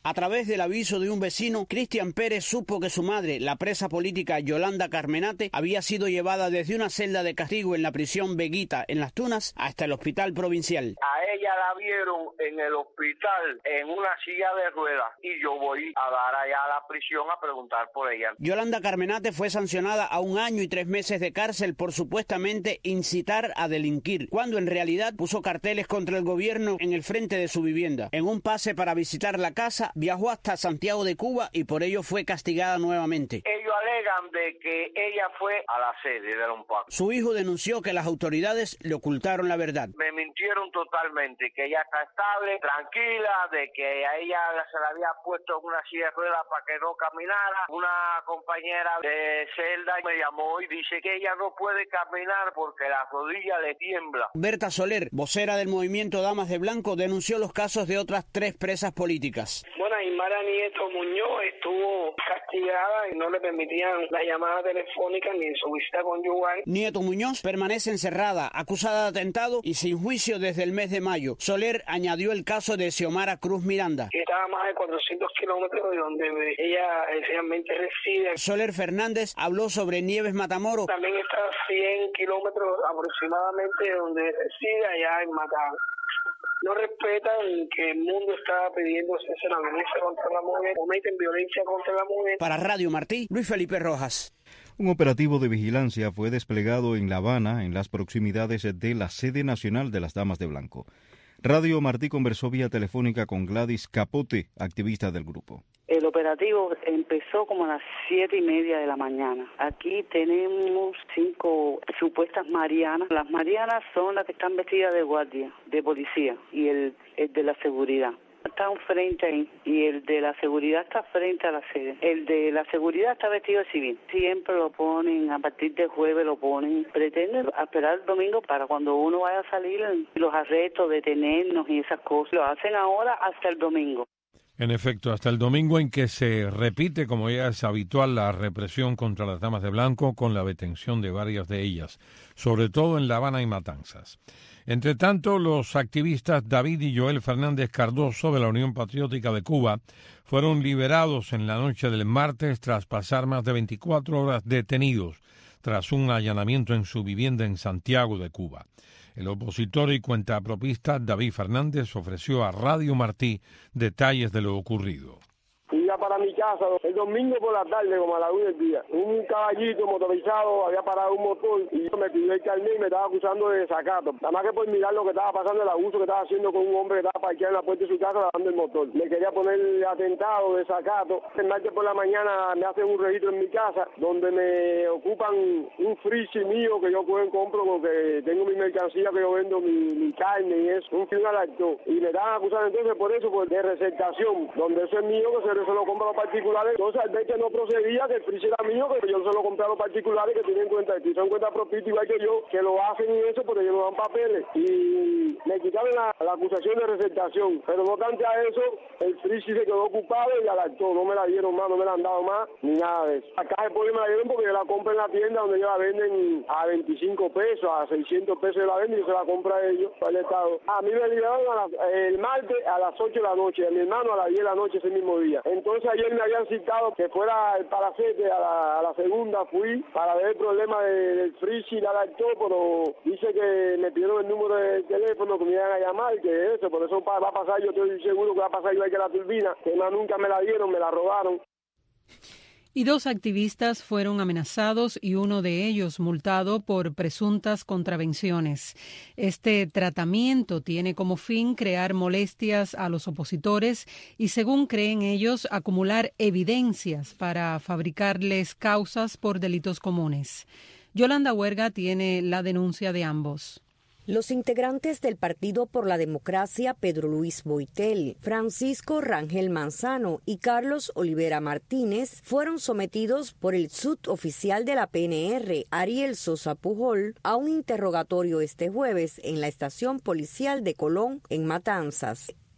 A través del aviso de un vecino, Cristian Pérez supo que su madre, la presa política Yolanda Carmenate, había sido llevada desde una celda de castigo en la prisión Veguita, en Las Tunas, hasta el hospital provincial.
A ella la vieron en el hospital en una silla de ruedas y yo voy a dar allá a la prisión a preguntar por ella.
Yolanda Carmenate fue sancionada a 1 año y 3 meses de cárcel por supuestamente incitar a delinquir, cuando en realidad puso carteles contra el gobierno en el frente de su vivienda. En un pase para visitar la casa, viajó hasta Santiago de Cuba y por ello fue castigada nuevamente.
Ellos alegan de que ella fue a la sede de Don Paco.
Su hijo denunció que las autoridades le ocultaron la verdad.
Me mintieron totalmente, que ella está estable, tranquila, de que a ella se le había puesto en una silla de ruedas para que no caminara. Una compañera de celda me llamó y dice que ella no puede caminar porque la rodilla le tiembla.
Berta Soler, vocera del movimiento Damas de Blanco, denunció los casos de otras 3 presas políticas.
Bueno, Aymara Nieto Muñoz estuvo castigada y no le permitían la llamada telefónica ni su visita conyugal.
Nieto Muñoz permanece encerrada, acusada de atentado y sin juicio desde el mes de mayo. Soler añadió el caso de Xiomara Cruz Miranda,
que estaba a más de 400 kilómetros de donde ella esencialmente reside.
Soler Fernández habló sobre Nieves Matamoros.
También está a 100 kilómetros aproximadamente de donde reside, allá en Matán. No respetan que el mundo está pidiendo cese la violencia contra la mujer, cometen violencia contra la mujer.
Para Radio Martí, Luis Felipe Rojas.
Un operativo de vigilancia fue desplegado en La Habana, en las proximidades de la sede nacional de las Damas de Blanco. Radio Martí conversó vía telefónica con Gladys Capote, activista del grupo.
El operativo empezó como a las 7:30 de la mañana. Aquí tenemos 5 supuestas marianas. Las marianas son las que están vestidas de guardia, de policía, y el de la seguridad está frente ahí, y el de la seguridad está frente a la sede. El de la seguridad está vestido de civil. Siempre lo ponen, a partir del jueves lo ponen. Pretenden esperar el domingo para cuando uno vaya a salir, los arrestos, detenernos y esas cosas. Lo hacen ahora hasta el domingo.
En efecto, hasta el domingo, en que se repite, como ya es habitual, la represión contra las Damas de Blanco con la detención de varias de ellas, sobre todo en La Habana y Matanzas. Entre tanto, los activistas David y Joel Fernández Cardoso de la Unión Patriótica de Cuba fueron liberados en la noche del martes tras pasar más de 24 horas detenidos tras un allanamiento en su vivienda en Santiago de Cuba. El opositor y cuentapropista David Fernández ofreció a Radio Martí detalles de lo ocurrido.
Iba para mi casa el domingo por la tarde, como a la 1 del día. Un caballito motorizado había parado un motor y me pidió el carnet y me estaba acusando de desacato. Nada más que por mirar lo que estaba pasando, el abuso que estaba haciendo con un hombre que estaba parqueado en la puerta de su casa lavando el motor. Me quería poner atentado, desacato. El martes por la mañana me hacen un registro en mi casa donde me ocupan un freezer mío que yo compro porque tengo mi mercancía que yo vendo, mi carne y eso, un final acto. Y me estaban acusando entonces por eso, por de receptación, donde eso es mío que se lo compro a los particulares. Entonces al ver que no procedía, que el freezer era mío, que yo se lo compré a los particulares que tienen cuenta, que son cuenta propia igual que yo, que lo hacen y eso porque ellos no dan papeles. Y me quitaron la acusación de receptación, pero no obstante a eso, el freezer se quedó ocupado y al actor no me la dieron más, no me la han dado más, ni nada de eso. Acá después me la dieron porque yo la compro en la tienda donde ellos la venden a 25 pesos, a 600 pesos yo la vendo y yo se la compro a ellos, para el Estado. A mí me liberaron el martes a las 8 de la noche, a mi hermano a las 10 de la noche ese mismo día. Entonces ayer me habían citado que fuera el Palacete a la segunda, fui para ver el problema del freezer, al actor, pero dice que me pidieron el número de teléfono que me iban a llamar, que eso, por eso va a pasar, yo estoy seguro que va a pasar igual que la turbina, que más nunca me la dieron, me la robaron.
Y 2 activistas fueron amenazados y uno de ellos multado por presuntas contravenciones. Este tratamiento tiene como fin crear molestias a los opositores y, según creen ellos, acumular evidencias para fabricarles causas por delitos comunes. Yolanda Huerga tiene la denuncia de ambos.
Los integrantes del Partido por la Democracia, Pedro Luis Boitel, Francisco Rangel Manzano y Carlos Olivera Martínez, fueron sometidos por el suboficial de la PNR, Ariel Sosa Pujol, a un interrogatorio este jueves en la estación policial de Colón, en Matanzas.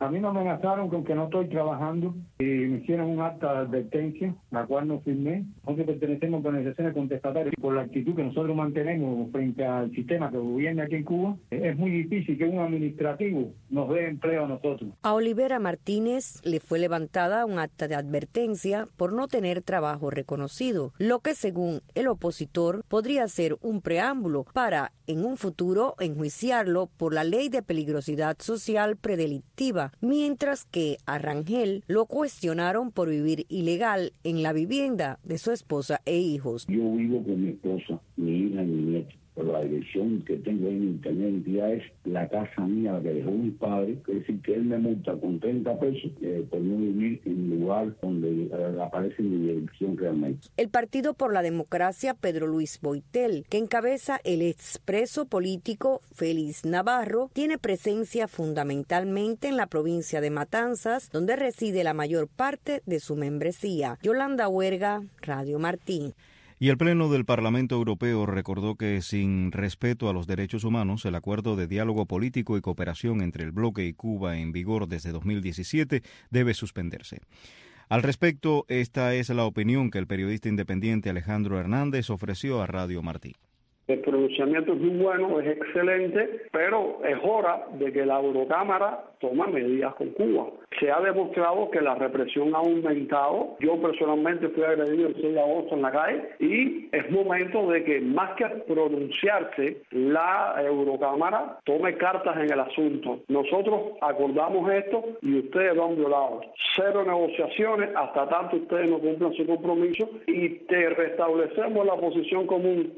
A mí me amenazaron con que no estoy trabajando y me hicieron un acta de advertencia, la cual no firmé. Nosotros pertenecemos a organizaciones contestatarias y por la actitud que nosotros mantenemos frente al sistema que gobierna aquí en Cuba, es muy difícil que un administrativo nos dé empleo a nosotros.
A Olivera Martínez le fue levantada un acta de advertencia por no tener trabajo reconocido, lo que según el opositor podría ser un preámbulo para, en un futuro, enjuiciarlo por la ley de peligrosidad social predelictiva, mientras que a Rangel lo cuestionaron por vivir ilegal en la vivienda de su esposa e hijos.
Yo vivo con mi esposa, mi hija y mi nieto. Pero la dirección que tengo en internet ya es la casa mía, la que dejó mi padre, es decir, que él me multa con 30 pesos por no vivir en un lugar donde aparece mi dirección realmente.
El Partido por la Democracia Pedro Luis Boitel, que encabeza el expreso político Félix Navarro, tiene presencia fundamentalmente en la provincia de Matanzas, donde reside la mayor parte de su membresía. Yolanda Huerga, Radio Martí.
Y el Pleno del Parlamento Europeo recordó que, sin respeto a los derechos humanos, el acuerdo de diálogo político y cooperación entre el bloque y Cuba en vigor desde 2017 debe suspenderse. Al respecto, esta es la opinión que el periodista independiente Alejandro Hernández ofreció a Radio Martí.
El pronunciamiento es muy bueno, es excelente, pero es hora de que la Eurocámara tome medidas con Cuba. Se ha demostrado que la represión ha aumentado. Yo personalmente fui agredido el 6 de agosto en la calle y es momento de que, más que pronunciarse, la Eurocámara tome cartas en el asunto. Nosotros acordamos esto y ustedes lo han violado. 0 negociaciones hasta tanto ustedes no cumplan su compromiso y te restablecemos la posición común.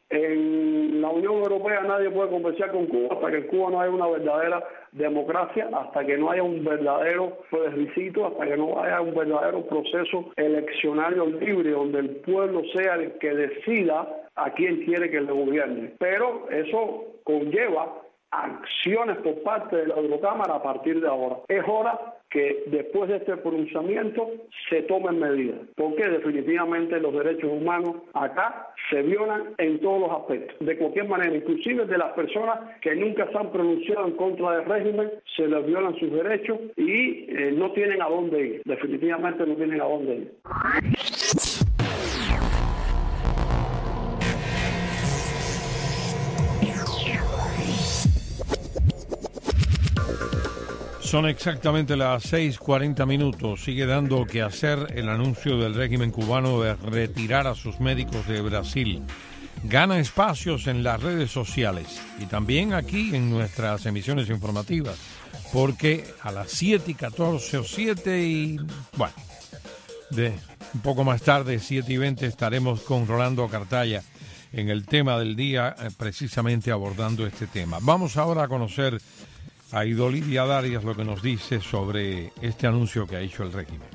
En la Unión Europea nadie puede conversar con Cuba hasta que en Cuba no haya una verdadera democracia, hasta que no haya un verdadero plebiscito, hasta que no haya un verdadero proceso eleccionario libre donde el pueblo sea el que decida a quién quiere que le gobierne. Pero eso conlleva acciones por parte de la Eurocámara a partir de ahora. Es hora que después de este pronunciamiento se tomen medidas, porque definitivamente los derechos humanos acá se violan en todos los aspectos. De cualquier manera, inclusive de las personas que nunca se han pronunciado en contra del régimen, se les violan sus derechos y no tienen a dónde ir. Definitivamente no tienen a dónde ir.
Son exactamente las 6:40. Sigue dando que hacer el anuncio del régimen cubano de retirar a sus médicos de Brasil. Gana espacios en las redes sociales y también aquí en nuestras emisiones informativas, porque a las 7:14 o 7 y... bueno, de un poco más tarde, 7:20, estaremos con Rolando Cartaya en el tema del día, precisamente abordando este tema. Vamos ahora a conocer a Idolidia Darias lo que nos dice sobre este anuncio que ha hecho el régimen.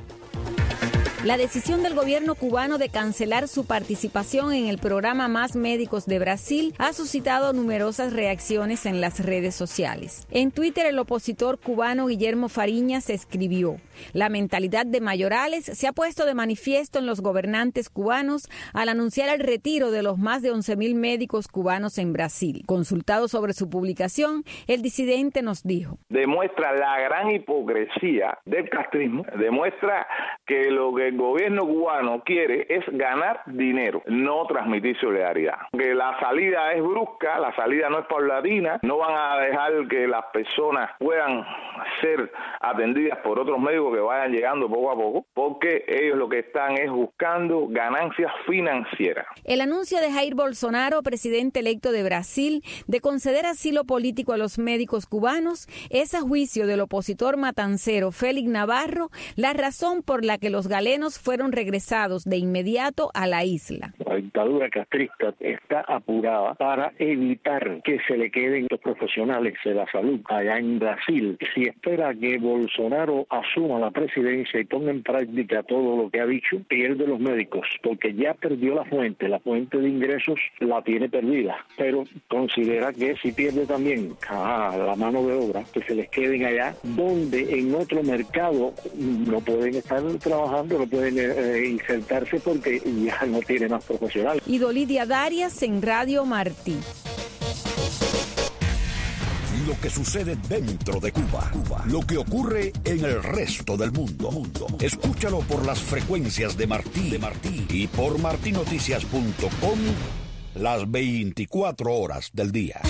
La decisión del gobierno cubano de cancelar su participación en el programa Más Médicos de Brasil ha suscitado numerosas reacciones en las redes sociales. En Twitter, el opositor cubano Guillermo Fariñas escribió: la mentalidad de mayorales se ha puesto de manifiesto en los gobernantes cubanos al anunciar el retiro de los más de 11.000 médicos cubanos en Brasil. Consultado sobre su publicación, el disidente nos dijo:
demuestra la gran hipocresía del castrismo, demuestra que lo que el gobierno cubano quiere es ganar dinero, no transmitir solidaridad. Que la salida es brusca, la salida no es paulatina, no van a dejar que las personas puedan ser atendidas por otros médicos que vayan llegando poco a poco, porque ellos lo que están es buscando ganancias financieras.
El anuncio de Jair Bolsonaro, presidente electo de Brasil, de conceder asilo político a los médicos cubanos es, a juicio del opositor matancero Félix Navarro, la razón por la que los galenos fueron regresados de inmediato a la isla.
La dictadura castrista está apurada para evitar que se le queden los profesionales de la salud allá en Brasil. Si espera que Bolsonaro asuma la presidencia y ponga en práctica todo lo que ha dicho, pierde los médicos, porque ya perdió la fuente de ingresos la tiene perdida, pero considera que si pierde también la mano de obra, que se les queden allá, donde en otro mercado no pueden estar trabajando, no pueden insertarse porque ya no tiene más profesionales.
Idolidia Darias en Radio Martí.
lo que sucede dentro de Cuba, lo que ocurre en el resto del mundo. Escúchalo por las frecuencias de Martí y por martinoticias.com las 24 horas del día.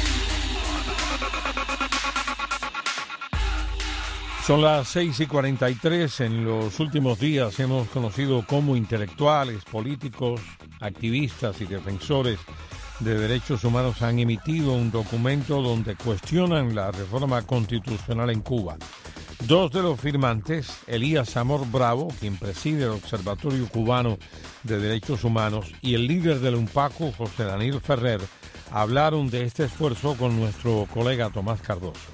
Son las 6:43. En los últimos días hemos conocido cómo intelectuales, políticos, activistas y defensores de derechos humanos han emitido un documento donde cuestionan la reforma constitucional en Cuba. Dos de los firmantes, Elías Amor Bravo, quien preside el Observatorio Cubano de Derechos Humanos, y el líder del UNPACU, José Daniel Ferrer, hablaron de este esfuerzo con nuestro colega Tomás Cardoso.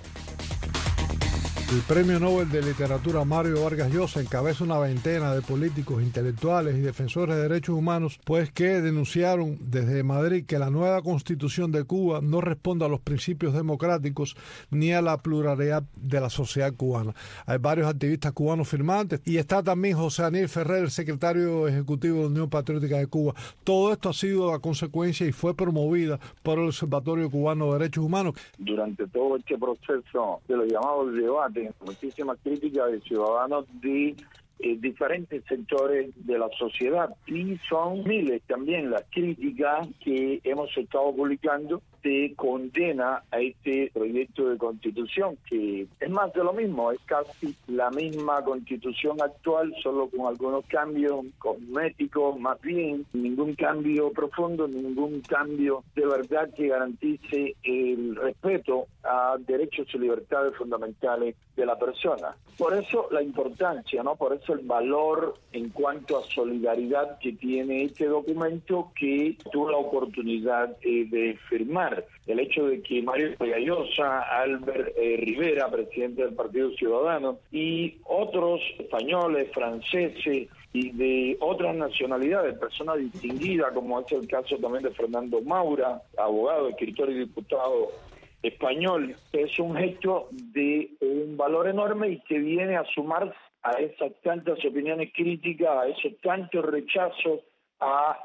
El Premio Nobel de Literatura Mario Vargas Llosa encabeza una veintena de políticos, intelectuales y defensores de derechos humanos, pues que denunciaron desde Madrid que la nueva Constitución de Cuba no responde a los principios democráticos ni a la pluralidad de la sociedad cubana. Hay varios activistas cubanos firmantes y está también José Daniel Ferrer, el secretario ejecutivo de Unión Patriótica de Cuba. Todo esto ha sido a consecuencia y fue promovida por el Observatorio Cubano de Derechos Humanos.
Durante todo este proceso de los llamados debates, muchísimas críticas de ciudadanos de diferentes sectores de la sociedad, y son miles también las críticas que hemos estado publicando de condena a este proyecto de constitución, que es más de lo mismo, es casi la misma constitución actual, solo con algunos cambios cosméticos, más bien ningún cambio profundo, ningún cambio de verdad que garantice el respeto a derechos y libertades fundamentales de la persona. Por eso la importancia, ¿no? Por eso el valor en cuanto a solidaridad que tiene este documento que tuve la oportunidad de firmar. El hecho de que Mario Vargas Llosa, Albert Rivera, presidente del Partido Ciudadano, y otros españoles, franceses y de otras nacionalidades, personas distinguidas, como es el caso también de Fernando Maura, abogado, escritor y diputado español, es un gesto de un valor enorme y que viene a sumarse a esas tantas opiniones críticas, a esos tantos rechazos a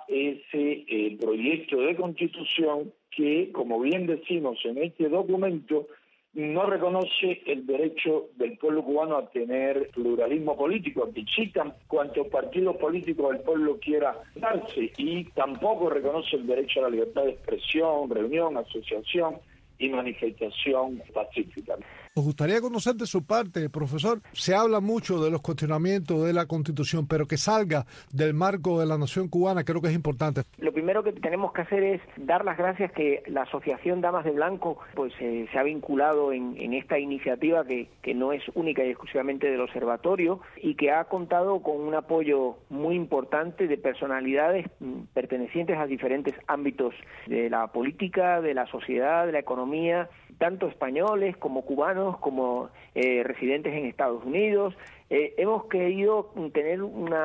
ese proyecto de constitución que, como bien decimos en este documento, no reconoce el derecho del pueblo cubano a tener pluralismo político, que citan cuantos partidos políticos el pueblo quiera darse, y tampoco reconoce el derecho a la libertad de expresión, reunión, asociación y manifestación pacífica.
Nos gustaría conocer de su parte, profesor. Se habla mucho de los cuestionamientos de la Constitución, pero que salga del marco de la nación cubana creo que es importante.
Lo primero que tenemos que hacer es dar las gracias que la Asociación Damas de Blanco pues se ha vinculado en esta iniciativa que no es única y exclusivamente del observatorio y que ha contado con un apoyo muy importante de personalidades pertenecientes a diferentes ámbitos de la política, de la sociedad, de la economía, tanto españoles como cubanos, como residentes en Estados Unidos. Hemos querido tener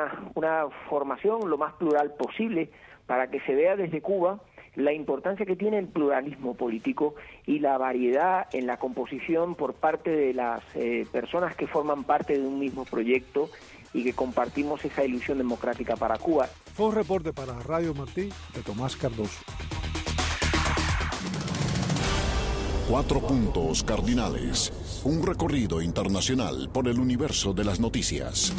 una formación lo más plural posible para que se vea desde Cuba la importancia que tiene el pluralismo político y la variedad en la composición por parte de las personas que forman parte de un mismo proyecto y que compartimos esa ilusión democrática para Cuba.
Fue un reporte para Radio Martí de Tomás Cardoso.
4 puntos cardinales. Un recorrido internacional por el universo de las noticias.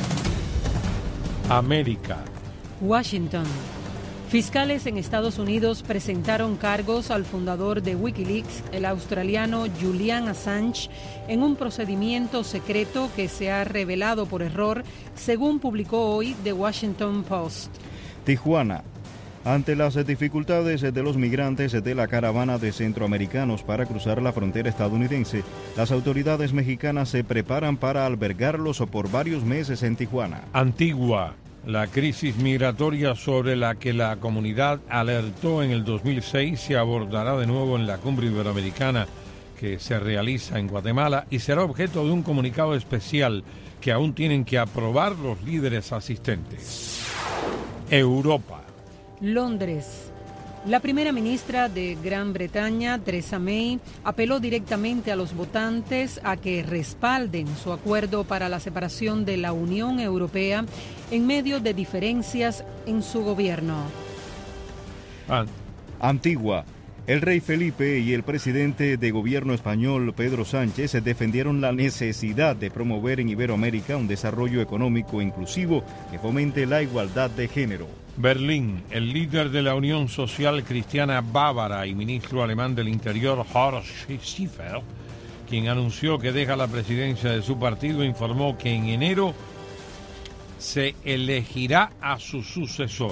América.
Washington. Fiscales en Estados Unidos presentaron cargos al fundador de Wikileaks, el australiano Julian Assange, en un procedimiento secreto que se ha revelado por error, según publicó hoy The Washington Post.
Tijuana. Ante las dificultades de los migrantes de la caravana de centroamericanos para cruzar la frontera estadounidense, las autoridades mexicanas se preparan para albergarlos por varios meses en Tijuana.
Antigua. La crisis migratoria sobre la que la comunidad alertó en el 2006 se abordará de nuevo en la cumbre iberoamericana que se realiza en Guatemala y será objeto de un comunicado especial que aún tienen que aprobar los líderes asistentes. Europa.
Londres. La primera ministra de Gran Bretaña, Theresa May, apeló directamente a los votantes a que respalden su acuerdo para la separación de la Unión Europea en medio de diferencias en su gobierno.
Antigua. El rey Felipe y el presidente de gobierno español, Pedro Sánchez, defendieron la necesidad de promover en Iberoamérica un desarrollo económico inclusivo que fomente la igualdad de género.
Berlín, el líder de la Unión Social Cristiana Bávara y ministro alemán del Interior, Horst Schiffer, quien anunció que deja la presidencia de su partido, informó que en enero se elegirá a su sucesor.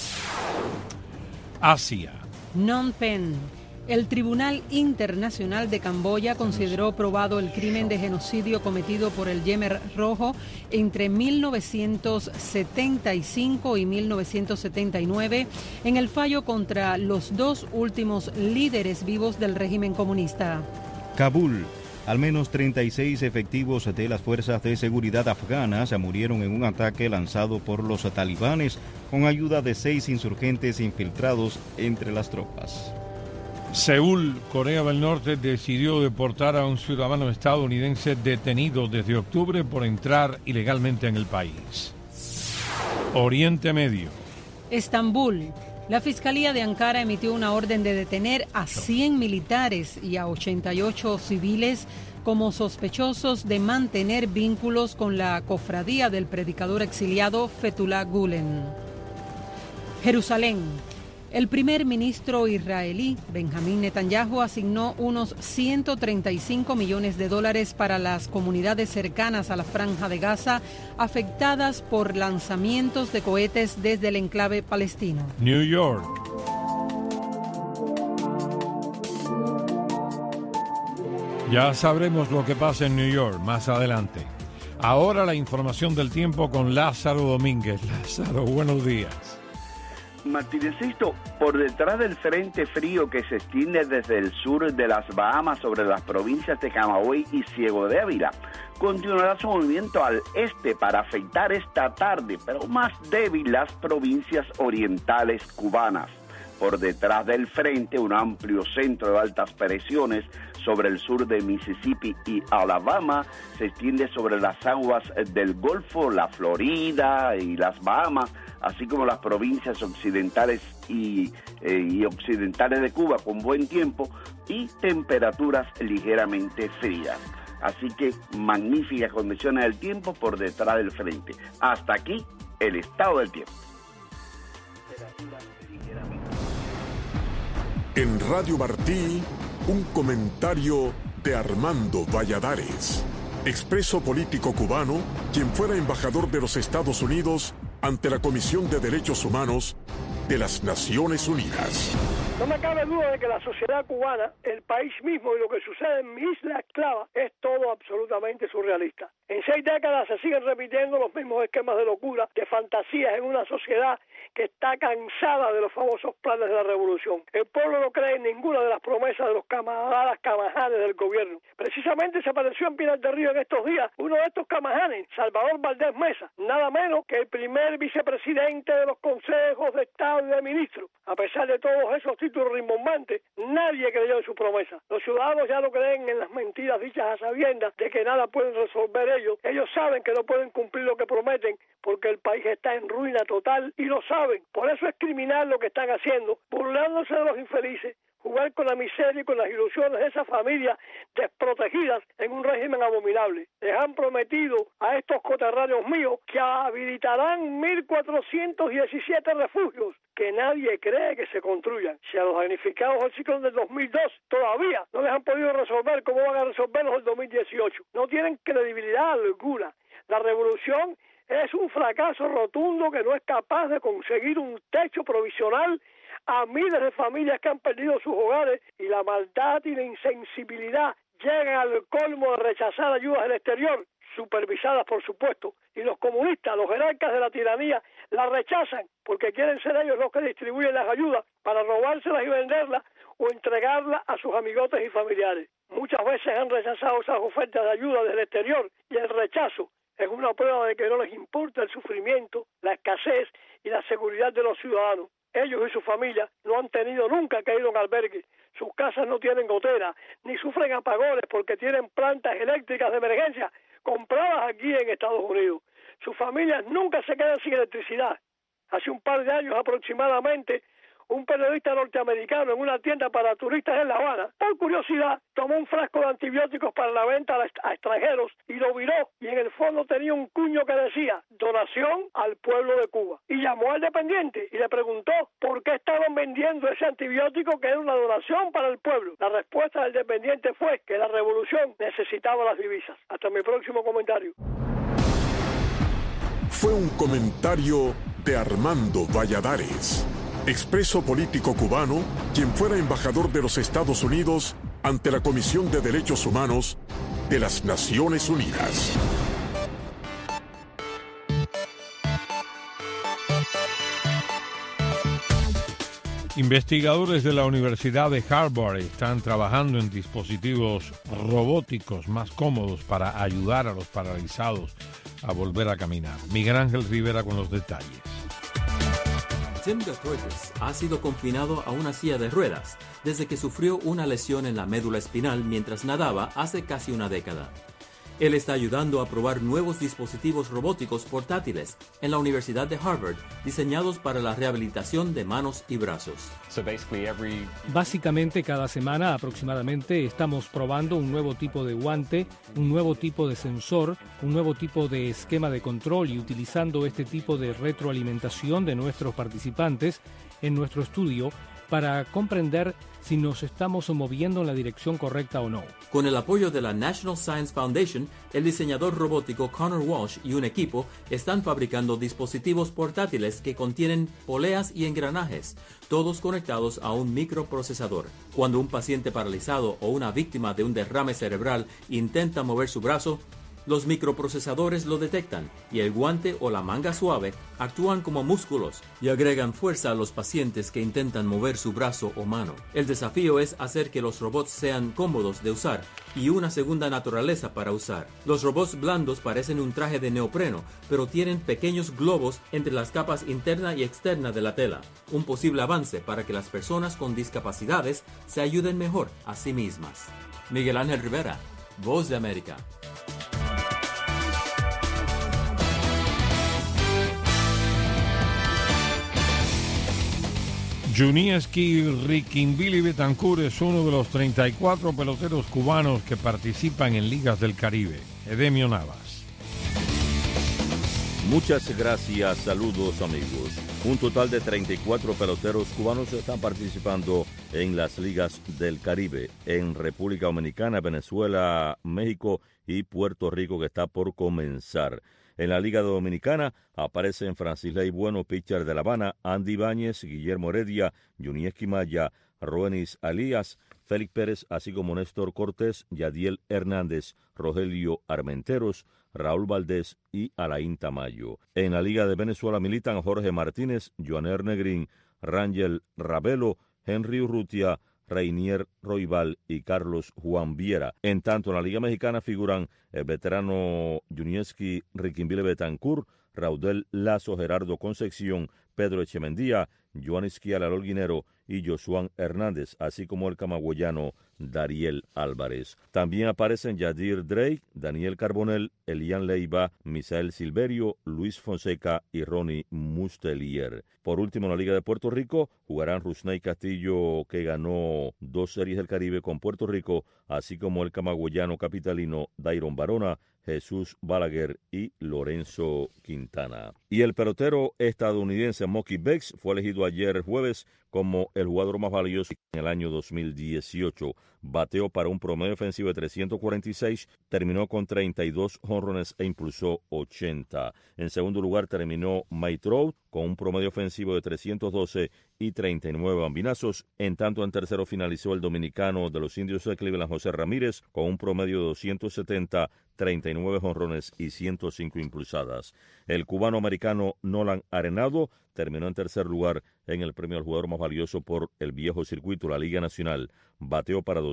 Asia.
Phnom Penh. El Tribunal Internacional de Camboya consideró probado el crimen de genocidio cometido por el Khmer Rojo entre 1975 y 1979 en el fallo contra los dos últimos líderes vivos del régimen comunista.
Kabul. Al menos 36 efectivos de las fuerzas de seguridad afganas murieron en un ataque lanzado por los talibanes con ayuda de 6 insurgentes infiltrados entre las tropas.
Seúl, Corea del Norte, decidió deportar a un ciudadano estadounidense detenido desde octubre por entrar ilegalmente en el país. Oriente Medio.
Estambul. La Fiscalía de Ankara emitió una orden de detener a 100 militares y a 88 civiles como sospechosos de mantener vínculos con la cofradía del predicador exiliado Fethullah Gulen. Jerusalén. El primer ministro israelí, Benjamín Netanyahu, asignó unos $135 millones para las comunidades cercanas a la Franja de Gaza afectadas por lanzamientos de cohetes desde el enclave palestino.
New York. Ya sabremos lo que pasa en New York más adelante. Ahora la información del tiempo con Lázaro Domínguez. Lázaro, buenos días.
Martínezito, por detrás del frente frío que se extiende desde el sur de las Bahamas sobre las provincias de Camagüey y Ciego de Ávila, continuará su movimiento al este para afectar esta tarde, pero más débil las provincias orientales cubanas. Por detrás del frente, un amplio centro de altas presiones sobre el sur de Mississippi y Alabama se extiende sobre las aguas del Golfo, la Florida y las Bahamas, así como las provincias occidentales y occidentales de Cuba con buen tiempo y temperaturas ligeramente frías. Así que magníficas condiciones del tiempo por detrás del frente. Hasta aquí el estado del tiempo.
En Radio Martí, un comentario de Armando Valladares, expreso político cubano, quien fuera embajador de los Estados Unidos ante la Comisión de Derechos Humanos de las Naciones Unidas.
No me cabe duda de que la sociedad cubana, el país mismo y lo que sucede en mi isla esclava es todo absolutamente surrealista. En 6 décadas se siguen repitiendo los mismos esquemas de locura, de fantasías en una sociedad que está cansada de los famosos planes de la revolución. El pueblo no cree en ninguna de las promesas de los camaradas camajanes del gobierno. Precisamente se apareció en Pinar del Río en estos días uno de estos camajanes, Salvador Valdés Mesa, nada menos que el primer vicepresidente de los consejos de Estado y de ministros. A pesar de todos esos títulos rimbombantes, nadie creyó en su promesa. Los ciudadanos ya no creen en las mentiras dichas a sabiendas de que nada pueden resolver ellos. Ellos saben que no pueden cumplir lo que prometen porque el país está en ruina total y lo saben. Por eso es criminal lo que están haciendo, burlándose de los infelices, jugar con la miseria y con las ilusiones de esas familias desprotegidas en un régimen abominable. Les han prometido a estos coterráneos míos que habilitarán 1.417 refugios que nadie cree que se construyan. Si a los damnificados del ciclo del 2002 todavía no les han podido resolver, ¿cómo van a resolverlos el 2018? No tienen credibilidad alguna. La revolución es un fracaso rotundo que no es capaz de conseguir un techo provisional a miles de familias que han perdido sus hogares, y la maldad y la insensibilidad llegan al colmo de rechazar ayudas del exterior, supervisadas por supuesto, y los comunistas, los jerarcas de la tiranía, las rechazan porque quieren ser ellos los que distribuyen las ayudas para robárselas y venderlas o entregarlas a sus amigotes y familiares. Muchas veces han rechazado esas ofertas de ayuda del exterior, y el rechazo es una prueba de que no les importa el sufrimiento, la escasez y la seguridad de los ciudadanos. Ellos y sus familias no han tenido nunca que ir a un albergue. Sus casas no tienen gotera, ni sufren apagones porque tienen plantas eléctricas de emergencia compradas aquí en Estados Unidos. Sus familias nunca se quedan sin electricidad. Hace un par de años aproximadamente, un periodista norteamericano en una tienda para turistas en La Habana, por curiosidad, tomó un frasco de antibióticos para la venta a extranjeros y lo viró, y en el fondo tenía un cuño que decía donación al pueblo de Cuba, y llamó al dependiente y le preguntó por qué estaban vendiendo ese antibiótico que era una donación para el pueblo. La respuesta del dependiente fue que la revolución necesitaba las divisas. Hasta mi próximo comentario.
Fue un comentario de Armando Valladares, expreso político cubano, quien fuera embajador de los Estados Unidos ante la Comisión de Derechos Humanos de las Naciones Unidas.
Investigadores de la Universidad de Harvard están trabajando en dispositivos robóticos más cómodos para ayudar a los paralizados a volver a caminar. Miguel Ángel Rivera con los detalles.
Tim Detroitis ha sido confinado a una silla de ruedas desde que sufrió una lesión en la médula espinal mientras nadaba hace casi una década. Él está ayudando a probar nuevos dispositivos robóticos portátiles en la Universidad de Harvard, diseñados para la rehabilitación de manos y brazos.
Básicamente, cada semana aproximadamente estamos probando un nuevo tipo de guante, un nuevo tipo de sensor, un nuevo tipo de esquema de control y utilizando este tipo de retroalimentación de nuestros participantes en nuestro estudio para comprender si nos estamos moviendo en la dirección correcta o no.
Con el apoyo de la National Science Foundation, el diseñador robótico Connor Walsh y un equipo están fabricando dispositivos portátiles que contienen poleas y engranajes, todos conectados a un microprocesador. Cuando un paciente paralizado o una víctima de un derrame cerebral intenta mover su brazo, los microprocesadores lo detectan y el guante o la manga suave actúan como músculos y agregan fuerza a los pacientes que intentan mover su brazo o mano. El desafío es hacer que los robots sean cómodos de usar y una segunda naturaleza para usar. Los robots blandos parecen un traje de neopreno, pero tienen pequeños globos entre las capas interna y externa de la tela. Un posible avance para que las personas con discapacidades se ayuden mejor a sí mismas. Miguel Ángel Rivera, Voz de América.
Junieski Riquimbili Betancur es uno de los 34 peloteros cubanos que participan en ligas del Caribe. Edemio Navas.
Muchas gracias, saludos amigos. Un total de 34 peloteros cubanos están participando en las ligas del Caribe, en República Dominicana, Venezuela, México y Puerto Rico, que está por comenzar. En la Liga Dominicana aparecen Francisley Bueno, pitcher de La Habana, Andy Ibáñez, Guillermo Heredia, Junieski Maya, Roenis Alías, Félix Pérez, así como Néstor Cortés, Yadiel Hernández, Rogelio Armenteros, Raúl Valdés y Alain Tamayo. En la Liga de Venezuela militan Jorge Martínez, Joaner Negrín, Rangel Ravelo, Henry Urrutia, Reinier Roybal y Carlos Juan Viera. En tanto, en la Liga Mexicana figuran el veterano Junieski Riquimbili Betancur, Raudel Lazo, Gerardo Concepción, Pedro Echemendía, Joan Esquial Holguinero y Josuán Hernández, así como el camagüeyano Dariel Álvarez. También aparecen Yadir Drake, Daniel Carbonell, Elian Leiva, Misael Silverio, Luis Fonseca y Ronnie Mustelier. Por último, en la Liga de Puerto Rico jugarán Rusney Castillo, que ganó 2 series del Caribe con Puerto Rico, así como el camagüeyano capitalino Dairon Barona, Jesús Balaguer y Lorenzo Quintana. Y el pelotero estadounidense Mookie Betts fue elegido ayer jueves como el jugador más valioso en el año 2018. Bateó para un promedio ofensivo de 346, terminó con 32 jonrones e impulsó 80. En segundo lugar terminó Mike Trout con un promedio ofensivo de 312 y 39 bambinazos. En tanto, en tercero finalizó el dominicano de los Indios de Cleveland, José Ramírez, con un promedio de 270, 39 jonrones y 105 impulsadas. El cubano-americano Nolan Arenado terminó en tercer lugar en el premio al jugador más valioso por el viejo circuito, la Liga Nacional. Bateó para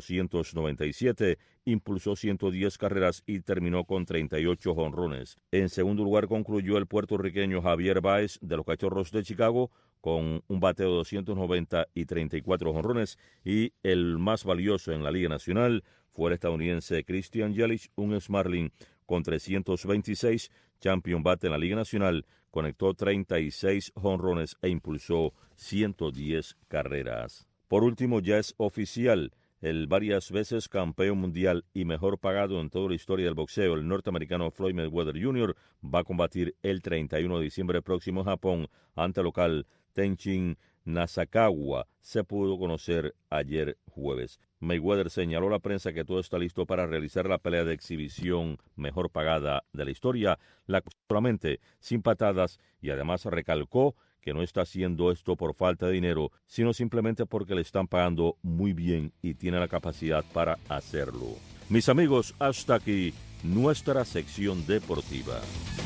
297, impulsó 110 carreras y terminó con 38 jonrones. En segundo lugar concluyó el puertorriqueño Javier Báez de los Cachorros de Chicago con un bateo de 290 y 34 jonrones, y el más valioso en la Liga Nacional fue el estadounidense Christian Yelich, un ex-Marlin, con 326, champion bate en la Liga Nacional conectó 36 jonrones e impulsó 110 carreras. Por último, ya es oficial, el varias veces campeón mundial y mejor pagado en toda la historia del boxeo, el norteamericano Floyd Mayweather Jr. va a combatir el 31 de diciembre próximo en Japón ante el local Tenshin Nasukawa, se pudo conocer ayer jueves. Mayweather señaló a la prensa que todo está listo para realizar la pelea de exhibición mejor pagada de la historia, la solamente sin patadas, y además recalcó que no está haciendo esto por falta de dinero, sino simplemente porque le están pagando muy bien y tiene la capacidad para hacerlo. Mis amigos, hasta aquí nuestra sección deportiva.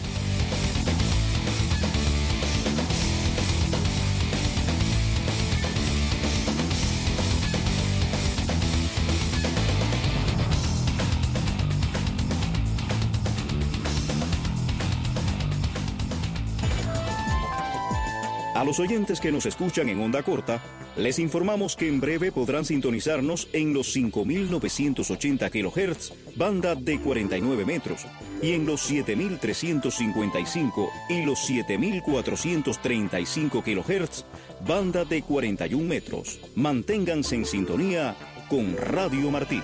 A los oyentes que nos escuchan en onda corta, les informamos que en breve podrán sintonizarnos en los 5.980 kHz, banda de 49 metros, y en los 7.355 y los 7.435 kHz, banda de 41 metros. Manténganse en sintonía con Radio Martí.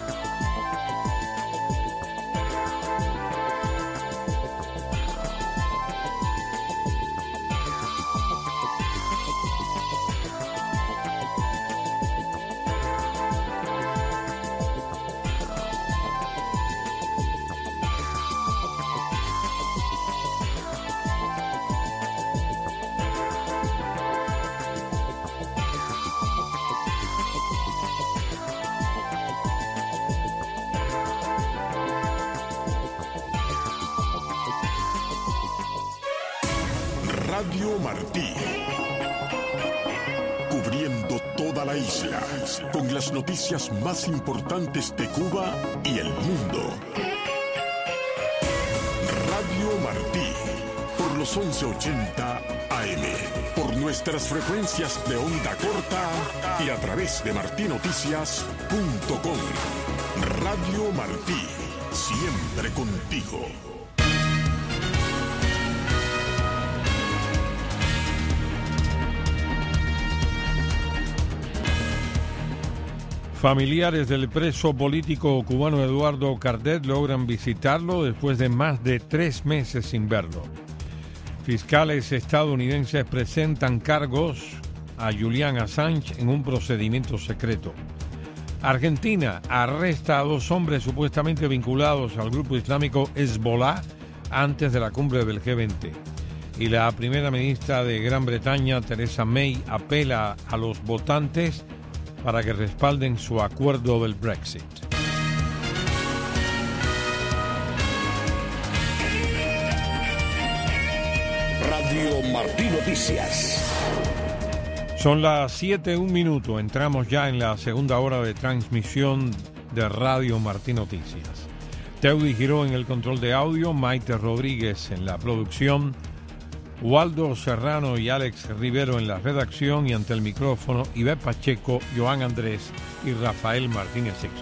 Radio Martí, cubriendo toda la isla, con las noticias más importantes de Cuba y el mundo. Radio Martí, por los 1180 AM, por nuestras frecuencias de onda corta y a través de martinoticias.com. Radio Martí, siempre contigo.
Familiares del preso político cubano Eduardo Cardet logran visitarlo después de más de 3 meses sin verlo. Fiscales estadounidenses presentan cargos a Julian Assange en un procedimiento secreto. Argentina arresta a 2 hombres supuestamente vinculados al grupo islámico Hezbollah antes de la cumbre del G20. Y la primera ministra de Gran Bretaña, Theresa May, apela a los votantes para que respalden su acuerdo del Brexit.
Radio Martí Noticias.
Son las 7:01. Entramos ya en la segunda hora de transmisión de Radio Martí Noticias. Teudi Giró en el control de audio, Maite Rodríguez en la producción, Waldo Serrano y Alex Rivero en la redacción, y ante el micrófono Ivette Pacheco, Joan Andrés y Rafael Martínez Sixto.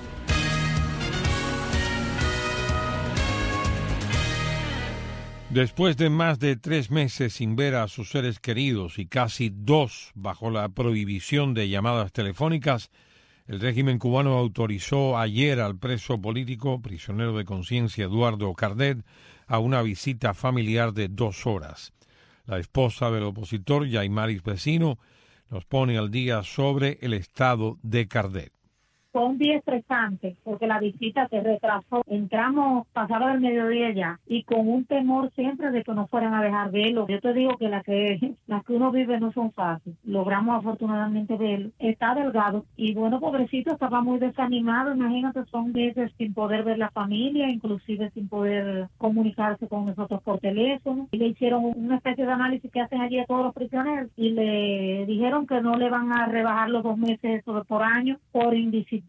Después de más de 3 meses sin ver a sus seres queridos y casi 2 bajo la prohibición de llamadas telefónicas, el régimen cubano autorizó ayer al preso político, prisionero de conciencia Eduardo Cardet, a una visita familiar de 2 horas. La esposa del opositor, Yaimaris Vecino, nos pone al día sobre el estado de Cardet.
Fue un día estresante porque la visita se retrasó. Entramos pasado el mediodía ya y con un temor siempre de que nos fueran a dejar verlo. Yo te digo que las que uno vive no son fáciles. Logramos afortunadamente verlo. Está delgado y bueno, pobrecito, estaba muy desanimado. Imagínate, son meses sin poder ver la familia, inclusive sin poder comunicarse con nosotros por teléfono. Y le hicieron una especie de análisis que hacen allí a todos los prisioneros y le dijeron que no le van a rebajar los 2 meses por año por indisciplina.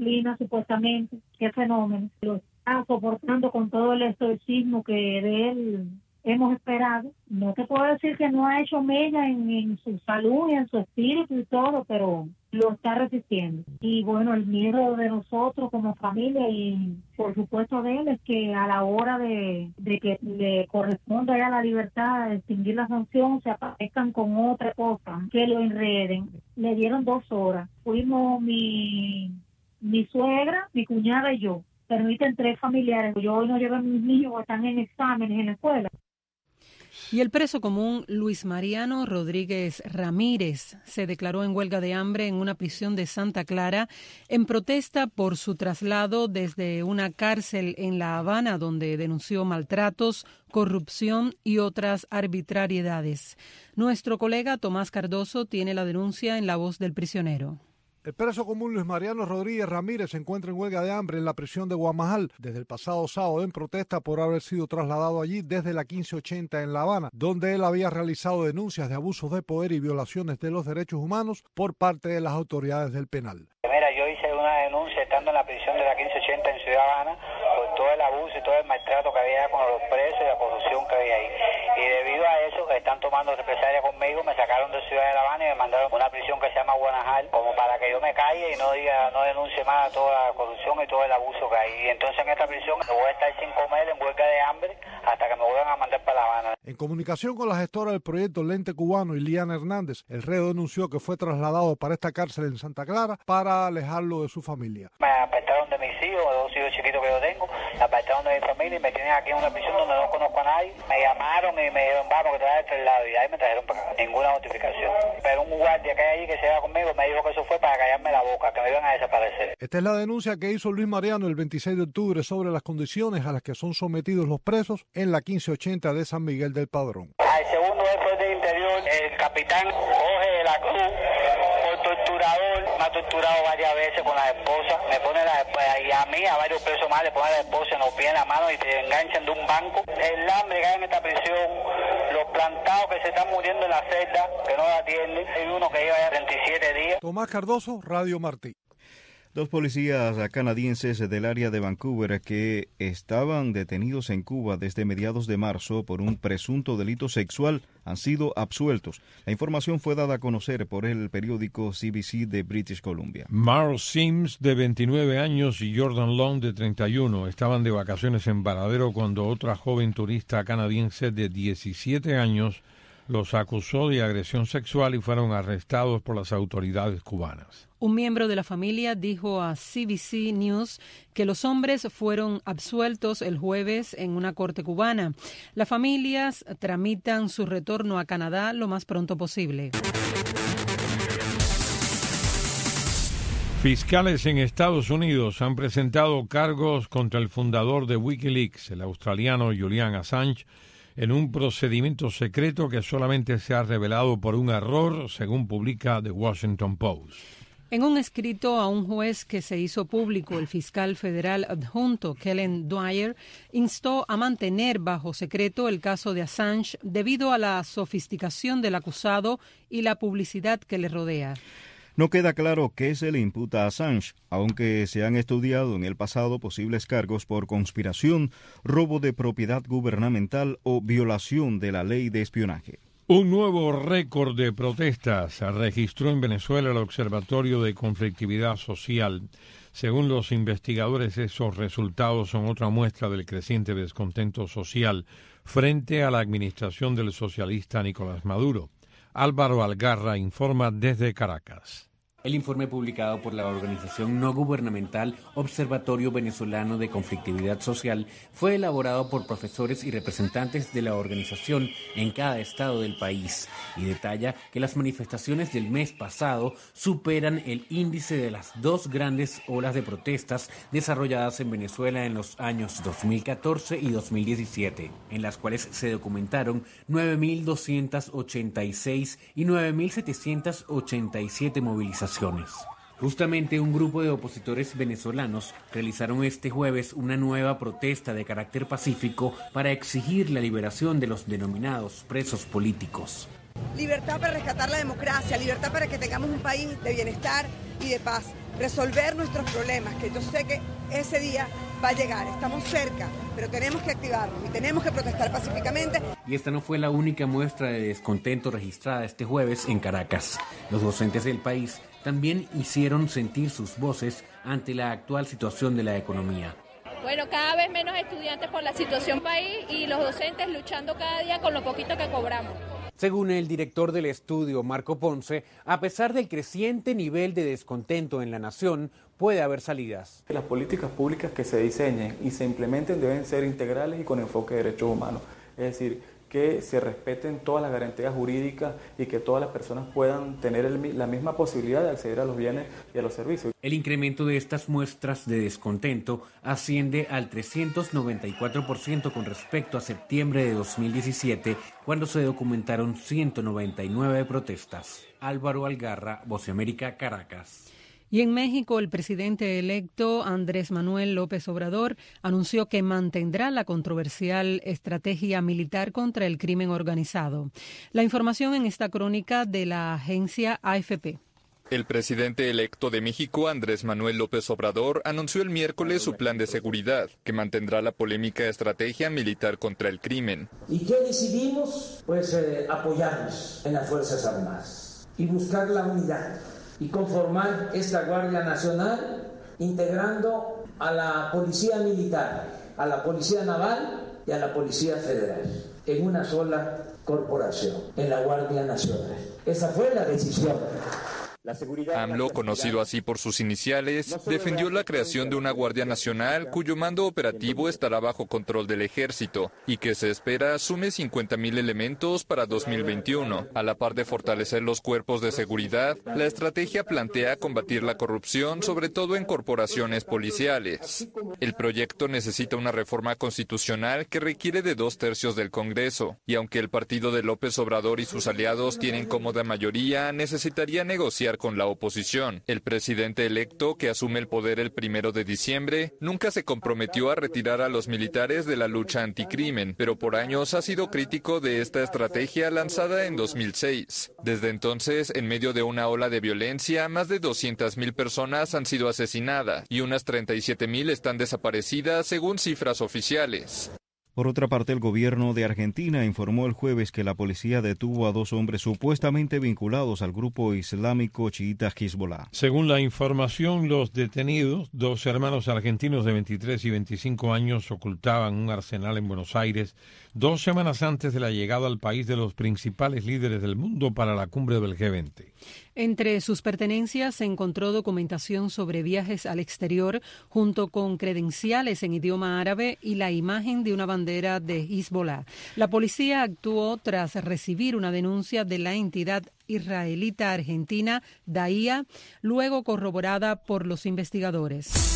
Supuestamente, qué fenómeno, lo está soportando con todo el estoicismo que de él hemos esperado. No te puedo decir que no ha hecho mella en su salud y en su espíritu y todo, pero lo está resistiendo. Y bueno, el miedo de nosotros como familia y por supuesto de él es que a la hora de que le corresponda ya la libertad de extinguir la sanción, se aparezcan con otra cosa, que lo enreden. Le dieron 2 horas. Fuimos mi suegra, mi cuñada y yo. Permiten 3 familiares. Yo hoy no llevo a mis niños que están en exámenes en la escuela.
Y el preso común Luis Mariano Rodríguez Ramírez se declaró en huelga de hambre en una prisión de Santa Clara en protesta por su traslado desde una cárcel en La Habana, donde denunció maltratos, corrupción y otras arbitrariedades. Nuestro colega Tomás Cardoso tiene la denuncia en la voz del prisionero.
El preso común Luis Mariano Rodríguez Ramírez se encuentra en huelga de hambre en la prisión de Guamajal desde el pasado sábado en protesta por haber sido trasladado allí desde la 1580 en La Habana, donde él había realizado denuncias de abusos de poder y violaciones de los derechos humanos por parte de las autoridades del penal.
Mira, yo hice una denuncia estando en la prisión de la 1580 en Ciudad Habana por todo el abuso y todo el maltrato que había con los presos y la corrupción que había ahí. Y debido a eso, están tomando represalia conmigo, me sacaron de Ciudad de La Habana y me mandaron a una prisión que se llama Guanajal, como para que yo me calle y no denuncie más toda la corrupción y todo el abuso que hay. Y entonces en esta prisión voy a estar sin comer, en huelga de hambre, hasta que me vuelvan a mandar para La Habana.
En comunicación con la gestora del proyecto Lente Cubano, Iliana Hernández, el reo denunció que fue trasladado para esta cárcel en Santa Clara para alejarlo de su familia.
Me apartaron de mis hijos, de 2 hijos chiquitos que yo tengo, me apartaron de mi familia y me tienen aquí en una prisión donde no conozco a nadie. Me llamaron y me dijeron, vamos, que te vas a este lado, y ahí me trajeron para acá. Ninguna notificación. Pero un guardia que hay allí que se va conmigo me dijo que eso fue para callarme la boca, que me iban a desaparecer.
Esta es la denuncia que hizo Luis Mariano el 26 de octubre sobre las condiciones a las que son sometidos los presos en la 1580 de San Miguel del Padrón.
Al segundo jefe del interior, el capitán Jorge de la Cruz, por torturador, me ha torturado varias veces con la esposa, me pone la esposa, y a mí, a varios presos más, le pone la esposa en los pies, en la mano y te enganchan de un banco. El hambre que hay en esta prisión, los plantados que se están muriendo en la celda, que no la atienden, hay uno que lleva ya 37 días.
Tomás Cardoso, Radio Martí.
2 policías canadienses del área de Vancouver que estaban detenidos en Cuba desde mediados de marzo por un presunto delito sexual han sido absueltos. La información fue dada a conocer por el periódico CBC de British Columbia.
Marl Sims, de 29 años, y Jordan Long, de 31, estaban de vacaciones en Varadero cuando otra joven turista canadiense de 17 años los acusó de agresión sexual y fueron arrestados por las autoridades cubanas.
Un miembro de la familia dijo a CBC News que los hombres fueron absueltos el jueves en una corte cubana. Las familias tramitan su retorno a Canadá lo más pronto posible.
Fiscales en Estados Unidos han presentado cargos contra el fundador de Wikileaks, el australiano Julian Assange, en un procedimiento secreto que solamente se ha revelado por un error, según publica The Washington Post.
En un escrito a un juez que se hizo público, el fiscal federal adjunto Kellen Dwyer instó a mantener bajo secreto el caso de Assange debido a la sofisticación del acusado y la publicidad que le rodea.
No queda claro qué se le imputa a Assange, aunque se han estudiado en el pasado posibles cargos por conspiración, robo de propiedad gubernamental o violación de la ley de espionaje.
Un nuevo récord de protestas se registró en Venezuela el Observatorio de Conflictividad Social. Según los investigadores, esos resultados son otra muestra del creciente descontento social frente a la administración del socialista Nicolás Maduro. Álvaro Algarra informa desde Caracas.
El informe publicado por la organización no gubernamental Observatorio Venezolano de Conflictividad Social fue elaborado por profesores y representantes de la organización en cada estado del país y detalla que las manifestaciones del mes pasado superan el índice de las 2 grandes olas de protestas desarrolladas en Venezuela en los años 2014 y 2017, en las cuales se documentaron 9.286 y 9.787 movilizaciones. Justamente un grupo de opositores venezolanos realizaron este jueves una nueva protesta de carácter pacífico para exigir la liberación de los denominados presos políticos.
Libertad para rescatar la democracia, libertad para que tengamos un país de bienestar y de paz, resolver nuestros problemas, que yo sé que ese día va a llegar, estamos cerca, pero tenemos que activarnos y tenemos que protestar pacíficamente.
Y esta no fue la única muestra de descontento registrada este jueves en Caracas. Los docentes del país también hicieron sentir sus voces ante la actual situación de la economía.
Bueno, cada vez menos estudiantes por la situación país y los docentes luchando cada día con lo poquito que cobramos.
Según el director del estudio, Marco Ponce, a pesar del creciente nivel de descontento en la nación, puede haber salidas.
Las políticas públicas que se diseñen y se implementen deben ser integrales y con enfoque de derechos humanos. Es decir, que se respeten todas las garantías jurídicas y que todas las personas puedan tener la misma posibilidad de acceder a los bienes y a los servicios.
El incremento de estas muestras de descontento asciende al 394% con respecto a septiembre de 2017, cuando se documentaron 199 protestas. Álvaro Algarra, Voz de América, Caracas.
Y en México, el presidente electo Andrés Manuel López Obrador anunció que mantendrá la controversial estrategia militar contra el crimen organizado. La información en esta crónica de la agencia AFP.
El presidente electo de México, Andrés Manuel López Obrador, anunció el miércoles su plan de seguridad, que mantendrá la polémica estrategia militar contra el crimen.
¿Y qué decidimos? Pues apoyarnos en las Fuerzas Armadas y buscar la unidad y conformar esta Guardia Nacional integrando a la Policía Militar, a la Policía Naval y a la Policía Federal en una sola corporación, en la Guardia Nacional. Esa fue la decisión.
AMLO, conocido así por sus iniciales, defendió la creación de una Guardia Nacional cuyo mando operativo estará bajo control del ejército y que se espera sume 50,000 elementos para 2021. A la par de fortalecer los cuerpos de seguridad, la estrategia plantea combatir la corrupción, sobre todo en corporaciones policiales. El proyecto necesita una reforma constitucional que requiere de 2/3 del Congreso, y aunque el partido de López Obrador y sus aliados tienen cómoda mayoría, necesitaría negociar con la oposición. El presidente electo, que asume el poder el 1 de diciembre, nunca se comprometió a retirar a los militares de la lucha anticrimen, pero por años ha sido crítico de esta estrategia lanzada en 2006. Desde entonces, en medio de una ola de violencia, más de 200,000 personas han sido asesinadas y unas 37,000 están desaparecidas según cifras oficiales.
Por otra parte, el gobierno de Argentina informó el jueves que la policía detuvo a 2 hombres supuestamente vinculados al grupo islámico chiita Hezbollah.
Según la información, los detenidos, 2 hermanos argentinos de 23 y 25 años, ocultaban un arsenal en Buenos Aires 2 semanas antes de la llegada al país de los principales líderes del mundo para la cumbre del G20.
Entre sus pertenencias se encontró documentación sobre viajes al exterior junto con credenciales en idioma árabe y la imagen de una bandera de Hezbollah. La policía actuó tras recibir una denuncia de la entidad israelita argentina Daia, luego corroborada por los investigadores.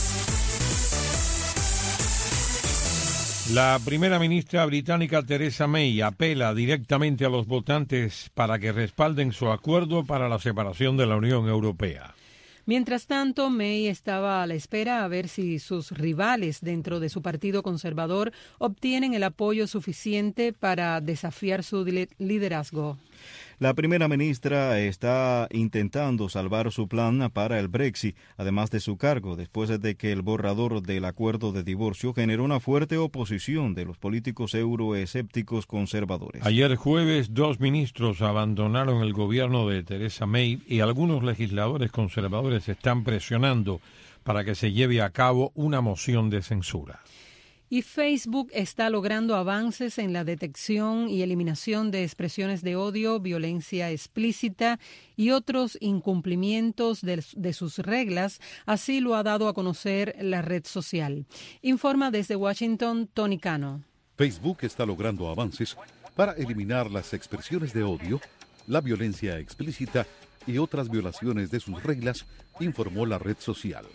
La primera ministra británica Theresa May apela directamente a los votantes para que respalden su acuerdo para la separación de la Unión Europea.
Mientras tanto, May estaba a la espera a ver si sus rivales dentro de su partido conservador obtienen el apoyo suficiente para desafiar su liderazgo.
La primera ministra está intentando salvar su plan para el Brexit, además de su cargo, después de que el borrador del acuerdo de divorcio generó una fuerte oposición de los políticos euroescépticos conservadores.
Ayer jueves, 2 ministros abandonaron el gobierno de Theresa May y algunos legisladores conservadores están presionando para que se lleve a cabo una moción de censura.
Y Facebook está logrando avances en la detección y eliminación de expresiones de odio, violencia explícita y otros incumplimientos de sus reglas. Así lo ha dado a conocer la red social. Informa desde Washington, Tony Cano.
Facebook está logrando avances para eliminar las expresiones de odio, la violencia explícita y otras violaciones de sus reglas, informó la red social.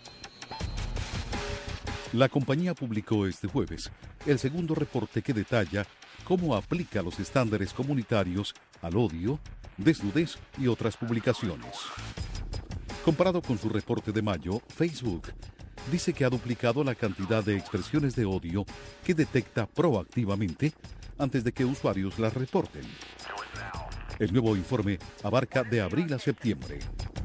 La compañía publicó este jueves el segundo reporte que detalla cómo aplica los estándares comunitarios al odio, desnudez y otras publicaciones. Comparado con su reporte de mayo, Facebook dice que ha duplicado la cantidad de expresiones de odio que detecta proactivamente antes de que usuarios las reporten. El nuevo informe abarca de abril a septiembre.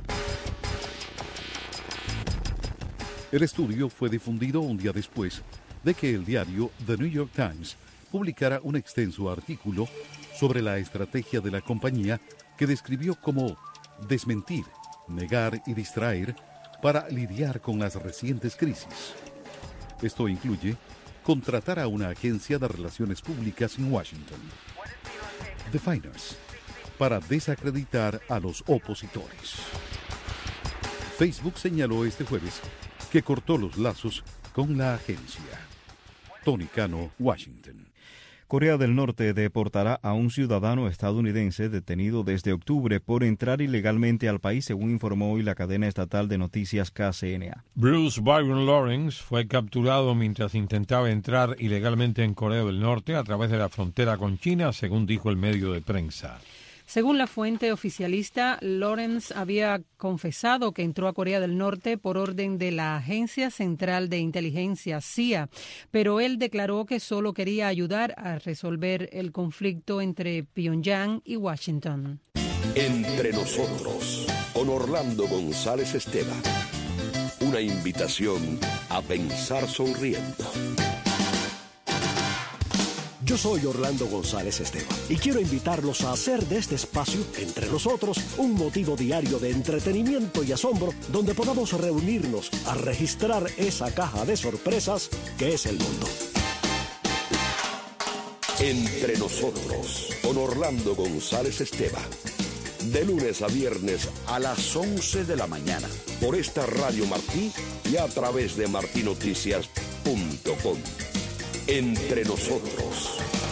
El estudio fue difundido un día después de que el diario The New York Times publicara un extenso artículo sobre la estrategia de la compañía que describió como desmentir, negar y distraer para lidiar con las recientes crisis. Esto incluye contratar a una agencia de relaciones públicas en Washington, The Finers, para desacreditar a los opositores. Facebook señaló este jueves que cortó los lazos con la agencia. Tony Cano, Washington.
Corea del Norte deportará a un ciudadano estadounidense detenido desde octubre por entrar ilegalmente al país, según informó hoy la cadena estatal de noticias KCNA.
Bruce Byron Lawrence fue capturado mientras intentaba entrar ilegalmente en Corea del Norte a través de la frontera con China, según dijo el medio de prensa.
Según la fuente oficialista, Lawrence había confesado que entró a Corea del Norte por orden de la Agencia Central de Inteligencia, CIA, pero él declaró que solo quería ayudar a resolver el conflicto entre Pyongyang y Washington.
Entre nosotros, con Orlando González Esteban. Una invitación a pensar sonriendo.
Yo soy Orlando González Esteban y quiero invitarlos a hacer de este espacio, Entre Nosotros, un motivo diario de entretenimiento y asombro donde podamos reunirnos a registrar esa caja de sorpresas que es el mundo.
Entre Nosotros, con Orlando González Esteban. De lunes a viernes a las 11 de la mañana, por esta Radio Martí y a través de martinoticias.com. Entre Nosotros.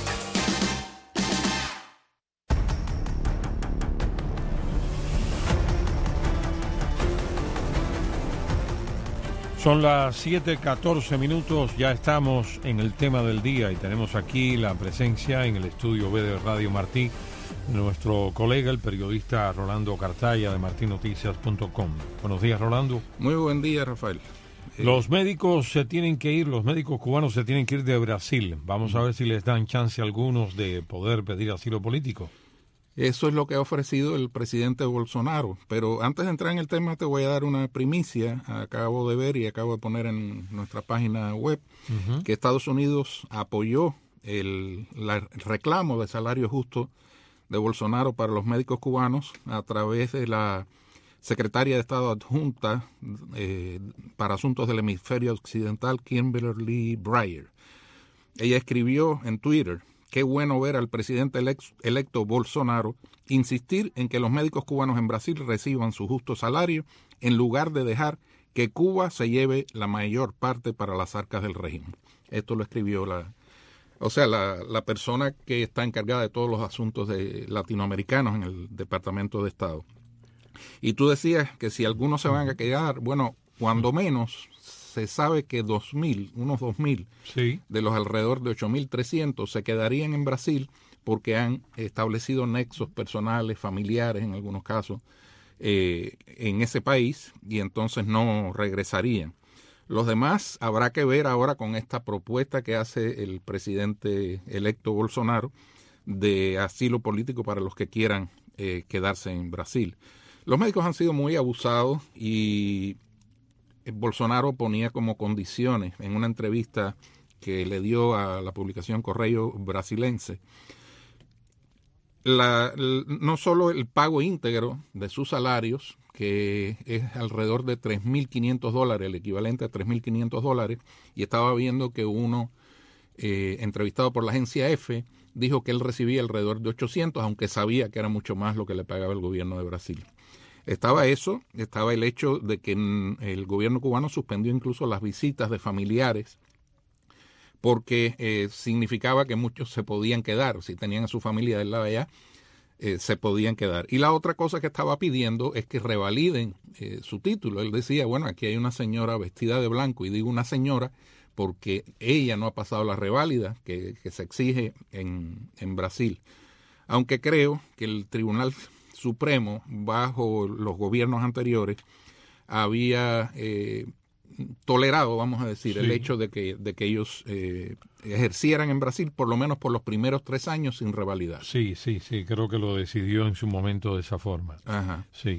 Son las 7:14 minutos, ya estamos en el tema del día y tenemos aquí la presencia en el estudio B de Radio Martí de nuestro colega, el periodista Rolando Cartaya de martinoticias.com. Buenos días, Rolando.
Muy buen día, Rafael.
Los médicos los médicos cubanos se tienen que ir de Brasil. Vamos a ver si les dan chance a algunos de poder pedir asilo político.
Eso es lo que ha ofrecido el presidente Bolsonaro. Pero antes de entrar en el tema te voy a dar una primicia. Acabo de ver y acabo de poner en nuestra página web que Estados Unidos apoyó el reclamo de salario justo de Bolsonaro para los médicos cubanos a través de la secretaria de Estado adjunta para asuntos del hemisferio occidental, Kimberly Breyer. Ella escribió en Twitter: qué bueno ver al presidente electo Bolsonaro insistir en que los médicos cubanos en Brasil reciban su justo salario en lugar de dejar que Cuba se lleve la mayor parte para las arcas del régimen. Esto lo escribió la persona que está encargada de todos los asuntos latinoamericanos en el Departamento de Estado. Y tú decías que si algunos se van a quedar, bueno, cuando menos se sabe que unos 2.000
sí,
de los alrededor de 8.300 se quedarían en Brasil porque han establecido nexos personales, familiares en algunos casos, en ese país y entonces no regresarían. Los demás habrá que ver ahora con esta propuesta que hace el presidente electo Bolsonaro de asilo político para los que quieran quedarse en Brasil. Los médicos han sido muy abusados y Bolsonaro ponía como condiciones en una entrevista que le dio a la publicación Correio Brasilense no solo el pago íntegro de sus salarios, que es alrededor de $3.500, el equivalente a $3.500, y estaba viendo que uno entrevistado por la agencia EFE dijo que él recibía alrededor de 800, aunque sabía que era mucho más lo que le pagaba el gobierno de Brasil. Estaba eso, estaba el hecho de que el gobierno cubano suspendió incluso las visitas de familiares porque significaba que muchos se podían quedar, si tenían a su familia del lado de allá, se podían quedar. Y la otra cosa que estaba pidiendo es que revaliden su título. Él decía, bueno, aquí hay una señora vestida de blanco, y digo una señora porque ella no ha pasado la reválida que se exige en Brasil. Aunque creo que el Tribunal Supremo, bajo los gobiernos anteriores, había tolerado, vamos a decir, sí, el hecho de que ellos ejercieran en Brasil por lo menos por los primeros 3 años sin revalidar.
Sí, creo que lo decidió en su momento de esa forma.
Ajá.
Sí.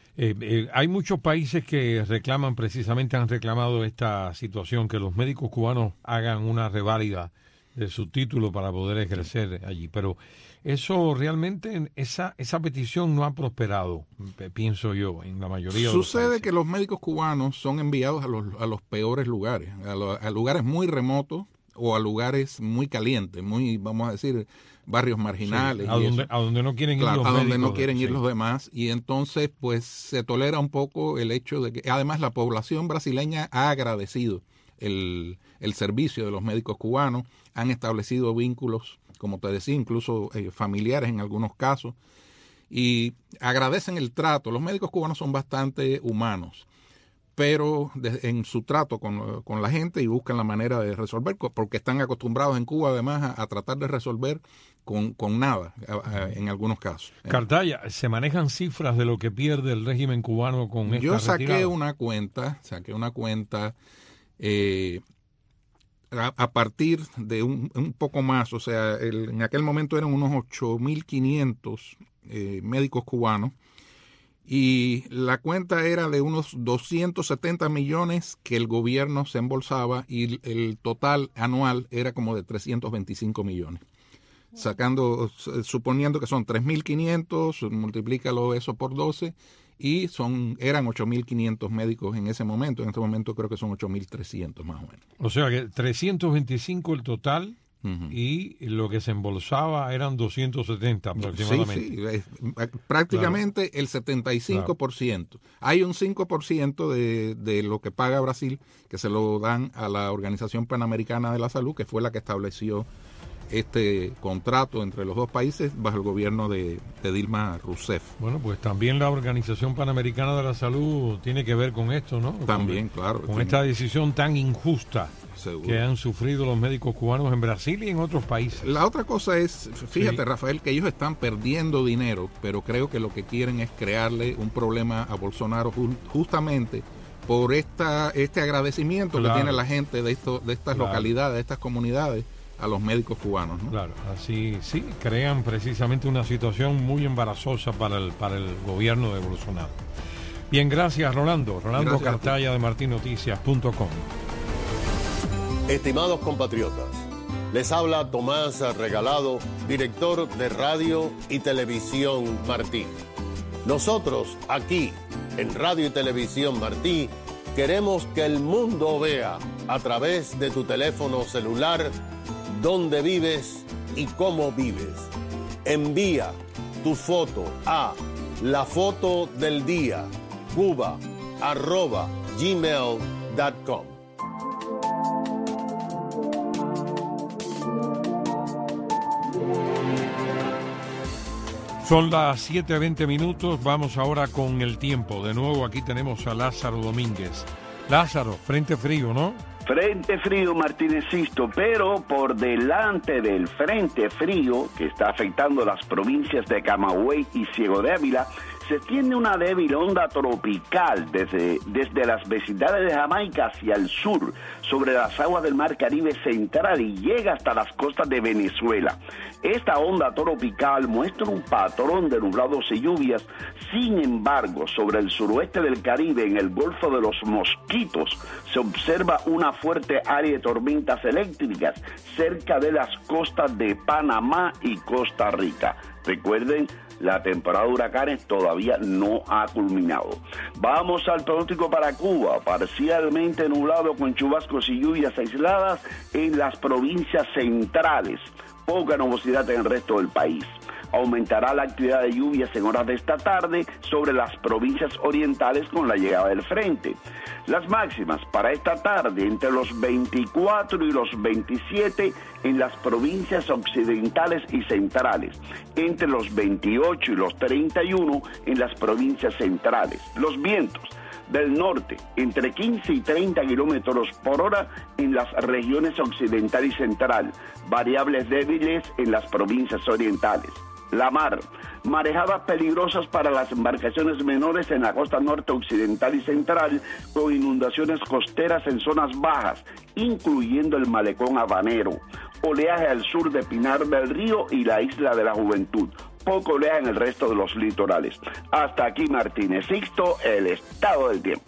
Hay muchos países que reclaman, precisamente han reclamado esta situación, que los médicos cubanos hagan una reválida de su título para poder ejercer allí. Pero eso realmente, esa petición no ha prosperado, pienso yo, en la mayoría de los países.
Sucede que los médicos cubanos son enviados a los peores lugares, a lugares muy remotos o a lugares muy calientes, muy, vamos a decir, barrios marginales.
Sí, a donde no quieren ir los médicos.
A donde no quieren ir los demás. Y entonces, pues, se tolera un poco el hecho de que, además, la población brasileña ha agradecido el servicio de los médicos cubanos, han establecido vínculos, como te decía, incluso familiares en algunos casos, y agradecen el trato. Los médicos cubanos son bastante humanos, pero en su trato con la gente, y buscan la manera de resolver, porque están acostumbrados en Cuba además a tratar de resolver con nada en algunos casos.
Cartaya, ¿se manejan cifras de lo que pierde el régimen cubano con esta
Yo saqué
retirada?
una cuenta a partir de un poco más, o sea, en aquel momento eran unos 8.500 médicos cubanos, y la cuenta era de unos 270 millones que el gobierno se embolsaba, y el total anual era como de 325 millones. Suponiendo que son 3.500, multiplícalo eso por 12, y eran 8.500 médicos en ese momento. En este momento creo que son 8.300 más o menos.
O sea que 325 el total, y lo que se embolsaba eran 270 aproximadamente.
Sí, prácticamente claro. El 75%. Claro. Hay un 5% de lo que paga Brasil que se lo dan a la Organización Panamericana de la Salud, que fue la que estableció este contrato entre los dos países bajo el gobierno de Dilma Rousseff.
Bueno, pues también la Organización Panamericana de la Salud tiene que ver con esto, ¿no?
También, claro.
Con esta decisión tan injusta que han sufrido los médicos cubanos en Brasil y en otros países.
La otra cosa es, fíjate, Rafael, que ellos están perdiendo dinero, pero creo que lo que quieren es crearle un problema a Bolsonaro justamente por este agradecimiento que tiene la gente de estas localidades, de estas comunidades, a los médicos cubanos, ¿no?
Claro, así sí, crean precisamente una situación muy embarazosa para el gobierno de Bolsonaro. Bien, gracias Rolando Cartaya de martinoticias.com.
Estimados compatriotas, les habla Tomás Regalado, director de Radio y Televisión Martí. Nosotros aquí, en Radio y Televisión Martí, queremos que el mundo vea a través de tu teléfono celular dónde vives y cómo vives. Envía tu foto a lafotodeldia@gmail.com.
Son las 7:20 minutos, vamos ahora con el tiempo. De nuevo aquí tenemos a Lázaro Domínguez. Lázaro, frente frío, ¿no?
Frente frío, Martínez Sisto, pero por delante del frente frío que está afectando las provincias de Camagüey y Ciego de Ávila, se extiende una débil onda tropical desde las vecindades de Jamaica hacia el sur, sobre las aguas del Mar Caribe Central, y llega hasta las costas de Venezuela. Esta onda tropical muestra un patrón de nublados y lluvias. Sin embargo, sobre el suroeste del Caribe, en el Golfo de los Mosquitos, se observa una fuerte área de tormentas eléctricas cerca de las costas de Panamá y Costa Rica. Recuerden, la temporada de huracanes todavía no ha culminado. Vamos al pronóstico para Cuba. Parcialmente nublado con chubascos y lluvias aisladas en las provincias centrales. Poca nubosidad en el resto del país. Aumentará la actividad de lluvias en horas de esta tarde sobre las provincias orientales con la llegada del frente. Las máximas para esta tarde entre los 24 y los 27 en las provincias occidentales y centrales, entre los 28 y los 31 en las provincias centrales. Los vientos del norte entre 15 y 30 kilómetros por hora en las regiones occidental y central, variables débiles en las provincias orientales. La mar, marejadas peligrosas para las embarcaciones menores en la costa norte occidental y central, con inundaciones costeras en zonas bajas, incluyendo el malecón habanero. Oleaje al sur de Pinar del Río y la Isla de la Juventud. tampoco lea en el resto de los litorales. Hasta aquí Martínez Sixto, el estado del tiempo.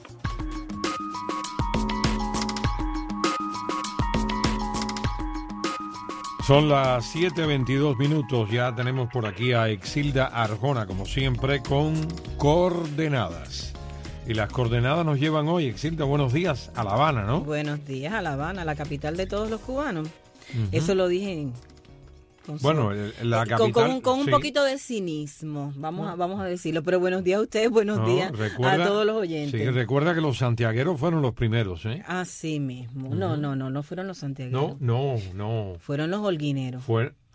Son las 7:22 minutos, ya tenemos por aquí a Exilda Arjona, como siempre, con coordenadas. Y las coordenadas nos llevan hoy, Exilda, buenos días, a La Habana, ¿no?
Buenos días a La Habana, la capital de todos los cubanos. Eso lo dije
la capital,
con un poquito de cinismo, vamos a decirlo, pero buenos días a ustedes, buenos días a todos los oyentes.
Sí, recuerda que los santiagueros fueron los primeros, ¿eh?
Así mismo. No fueron los santiagueros.
No.
Fueron los holguineros.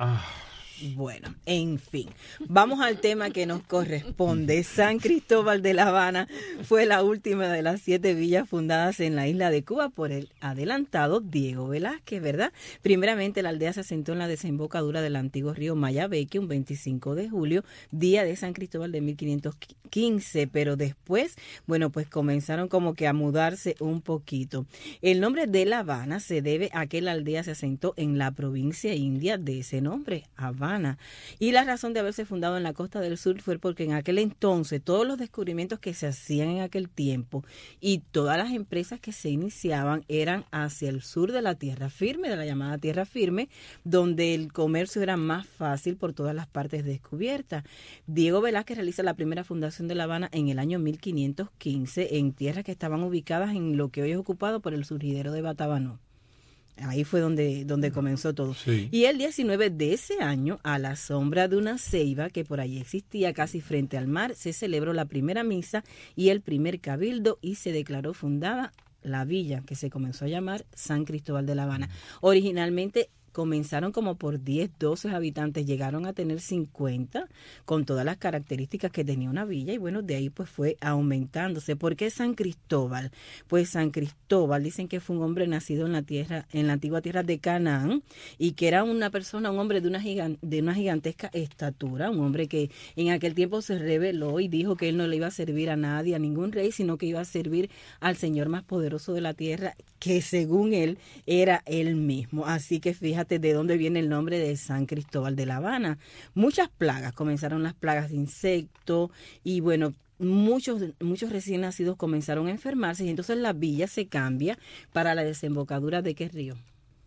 Bueno, en fin, vamos al tema que nos corresponde. San Cristóbal de La Habana fue la última de las 7 villas fundadas en la isla de Cuba por el adelantado Diego Velázquez, ¿verdad? Primeramente, la aldea se asentó en la desembocadura del antiguo río Mayabeque un 25 de julio, día de San Cristóbal de 1515, pero después, pues comenzaron como que a mudarse un poquito. El nombre de La Habana se debe a que la aldea se asentó en la provincia india de ese nombre, Habana. Y la razón de haberse fundado en la costa del sur fue porque en aquel entonces todos los descubrimientos que se hacían en aquel tiempo y todas las empresas que se iniciaban eran hacia el sur de la tierra firme, de la llamada tierra firme, donde el comercio era más fácil por todas las partes descubiertas. Diego Velázquez realiza la primera fundación de La Habana en el año 1515 en tierras que estaban ubicadas en lo que hoy es ocupado por el surgidero de Batabanó. Ahí fue donde comenzó todo. Sí. Y el 19 de ese año, a la sombra de una ceiba que por ahí existía casi frente al mar, se celebró la primera misa y el primer cabildo y se declaró fundada la villa, que se comenzó a llamar San Cristóbal de La Habana. Originalmente comenzaron como por 10, 12 habitantes, llegaron a tener 50 con todas las características que tenía una villa y de ahí pues fue aumentándose. ¿Por qué San Cristóbal? Pues San Cristóbal dicen que fue un hombre nacido en la antigua tierra de Canaán y que era un hombre de una gigantesca estatura, un hombre que en aquel tiempo se rebeló y dijo que él no le iba a servir a nadie, a ningún rey, sino que iba a servir al señor más poderoso de la tierra, que según él era él mismo. Así que fíjate de dónde viene el nombre de San Cristóbal de La Habana. Muchas plagas, comenzaron las plagas de insectos y muchos recién nacidos comenzaron a enfermarse y entonces la villa se cambia para la desembocadura de ¿qué río?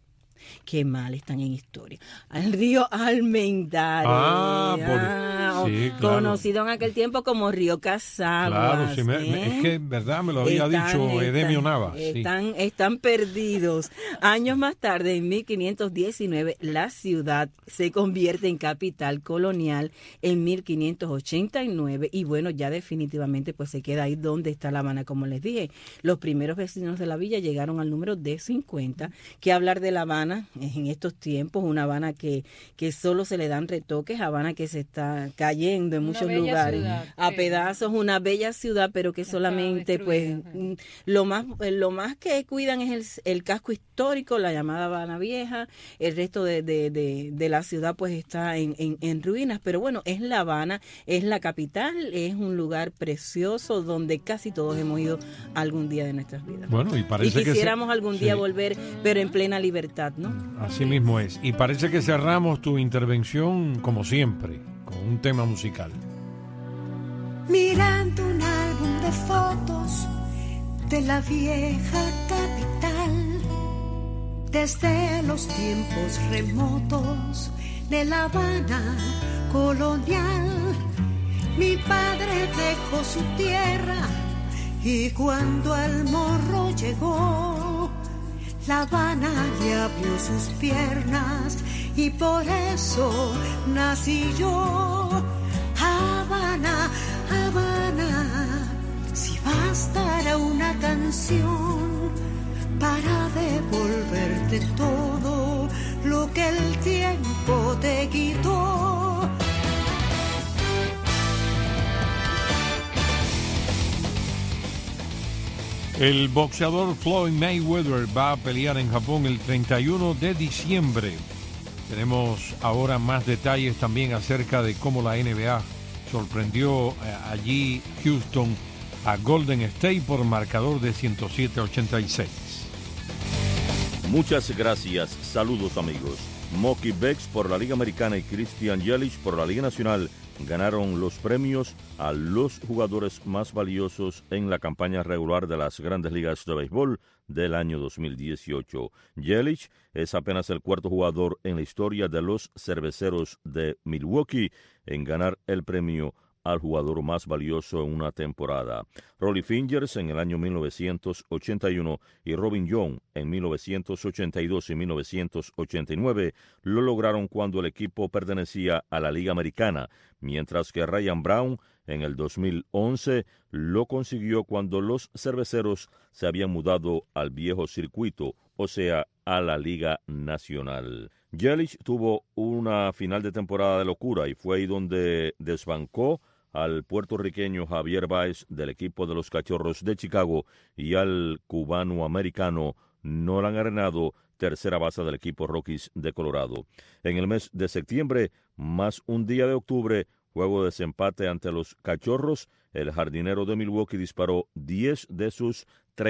Qué mal están en historia. Al río Almendares, sí, claro. Conocido en aquel tiempo como río Casaguas.
Claro, sí, es que verdad me lo había dicho Edemio Nava.
Están perdidos. Años más tarde, en 1519, la ciudad se convierte en capital colonial en 1589 y ya definitivamente pues se queda ahí donde está La Habana. Como les dije, los primeros vecinos de la villa llegaron al número de 50, que hablar de La Habana en estos tiempos, una Habana que solo se le dan retoques, Habana que se está cayendo en muchos lugares a pedazos, una bella ciudad, pero que solamente pues lo más que cuidan es el casco histórico, la llamada Habana Vieja, el resto de la ciudad pues está en ruinas, pero es La Habana, es la capital, es un lugar precioso donde casi todos hemos ido algún día de nuestras vidas.
Y
quisiéramos algún día volver, pero en plena libertad, ¿no?
Así mismo es. Y parece que cerramos tu intervención, como siempre, con un tema musical.
Mirando un álbum de fotos de la vieja capital, desde los tiempos remotos de La Habana colonial, mi padre dejó su tierra y cuando al morro llegó, La Habana le abrió sus piernas y por eso nací yo. Habana, Habana, si bastara una canción para devolverte todo lo que el tiempo te quitó.
El boxeador Floyd Mayweather va a pelear en Japón el 31 de diciembre. Tenemos ahora más detalles también acerca de cómo la NBA sorprendió allí Houston a Golden State por marcador de 107-86.
Muchas gracias. Saludos amigos. Mookie Betts por la Liga Americana y Christian Yelich por la Liga Nacional
ganaron los premios a los jugadores más valiosos en la campaña regular de las Grandes Ligas de Béisbol del año 2018. Yelich es apenas el cuarto jugador en la historia de los Cerveceros de Milwaukee en ganar el premio al jugador más valioso en una temporada. Rollie Fingers en el año 1981 y Robin Young en 1982 y 1989 lo lograron cuando el equipo pertenecía a la Liga Americana, mientras que Ryan Braun en el 2011 lo consiguió cuando los Cerveceros se habían mudado al viejo circuito, o sea, a la Liga Nacional. Yelich tuvo una final de temporada de locura y fue ahí donde desbancó al puertorriqueño Javier Báez del equipo de los Cachorros de Chicago y al cubano-americano Nolan Arenado, tercera base del equipo Rockies de Colorado. En el mes de septiembre, más un día de octubre, juego de desempate ante los Cachorros, el jardinero de Milwaukee disparó 10 de sus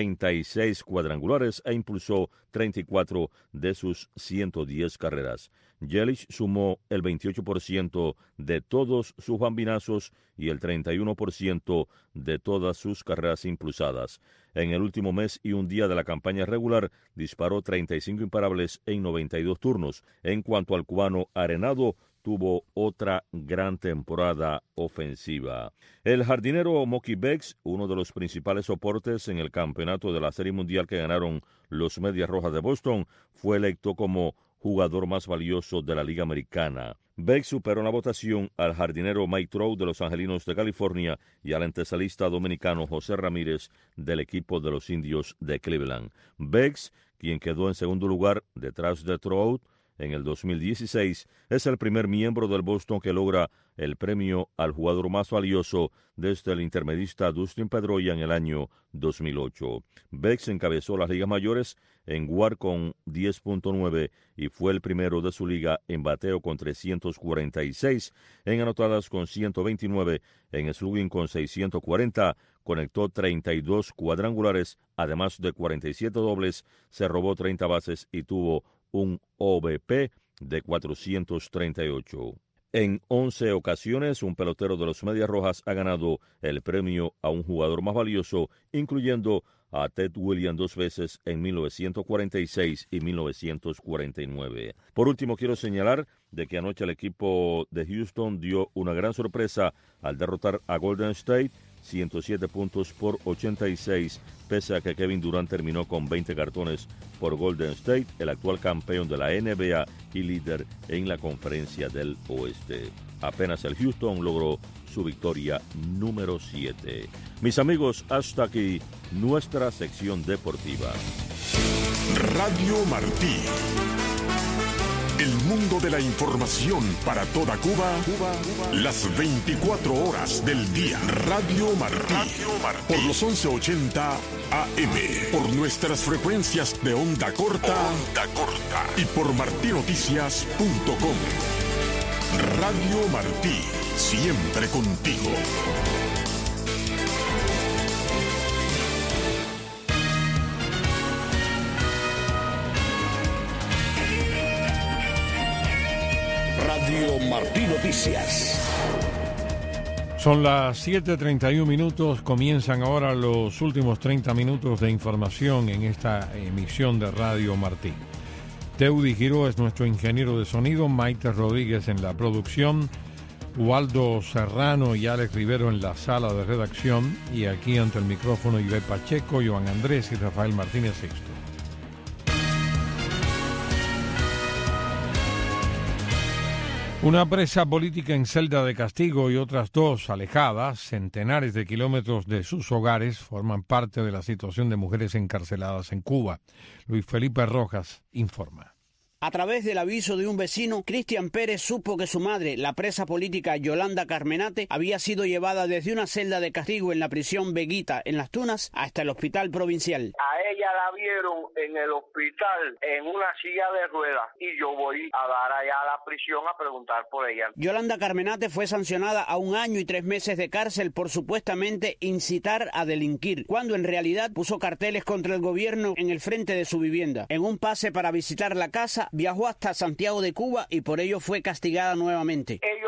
36 cuadrangulares e impulsó 34 de sus 110 carreras. Yelich sumó el 28% de todos sus bambinazos y el 31% de todas sus carreras impulsadas. En el último mes y un día de la campaña regular, disparó 35 imparables en 92 turnos. En cuanto al cubano Arenado, tuvo otra gran temporada ofensiva. El jardinero Mookie Betts, uno de los principales soportes en el campeonato de la Serie Mundial que ganaron los Medias Rojas de Boston, fue electo como jugador más valioso de la Liga Americana. Betts superó en la votación al jardinero Mike Trout de los Angelinos de California y al antesalista dominicano José Ramírez del equipo de los Indios de Cleveland. Betts, quien quedó en segundo lugar detrás de Trout en el 2016, es el primer miembro del Boston que logra el premio al jugador más valioso desde el intermedista Dustin Pedroia en el año 2008. Betts encabezó las ligas mayores en WAR con 10.9 y fue el primero de su liga en bateo con 346, en anotadas con 129, en slugging con 640, conectó 32 cuadrangulares, además de 47 dobles, se robó 30 bases y tuvo un OBP de 438. En 11 ocasiones, un pelotero de los Medias Rojas ha ganado el premio a un jugador más valioso, incluyendo a Ted Williams 2 veces en 1946 y 1949. Por último, quiero señalar de que anoche el equipo de Houston dio una gran sorpresa al derrotar a Golden State 107 puntos por 86, pese a que Kevin Durant terminó con 20 cartones por Golden State, el actual campeón de la NBA y líder en la Conferencia del Oeste. Apenas el Houston logró su victoria número 7. Mis amigos, hasta aquí nuestra sección deportiva.
Radio Martí. El mundo de la información para toda Cuba, las 24 horas del día. Radio Martí. Por los 1180 AM. Por nuestras frecuencias de onda corta. Y por martinoticias.com. Radio Martí. Siempre contigo.
Radio Martí Noticias.
Son las 7:31 minutos, comienzan ahora los últimos 30 minutos de información en esta emisión de Radio Martí. Teudi Giró es nuestro ingeniero de sonido, Maite Rodríguez en la producción, Waldo Serrano y Alex Rivero en la sala de redacción, y aquí ante el micrófono Ibe Pacheco, Joan Andrés y Rafael Martínez Sexto. Una presa política en celda de castigo y otras dos alejadas, centenares de kilómetros de sus hogares, forman parte de la situación de mujeres encarceladas en Cuba. Luis Felipe Rojas informa.
A través del aviso de un vecino, Cristian Pérez supo que su madre, la presa política Yolanda Carmenate, había sido llevada desde una celda de castigo en la prisión Veguita, en Las Tunas, hasta el hospital provincial.
A ella la vieron en el hospital en una silla de ruedas y yo voy a dar allá a la prisión a preguntar por ella.
Yolanda Carmenate fue sancionada a 1 año y 3 meses de cárcel por supuestamente incitar a delinquir, cuando en realidad puso carteles contra el gobierno en el frente de su vivienda. En un pase para visitar la casa, viajó hasta Santiago de Cuba y por ello fue castigada nuevamente.
Ellos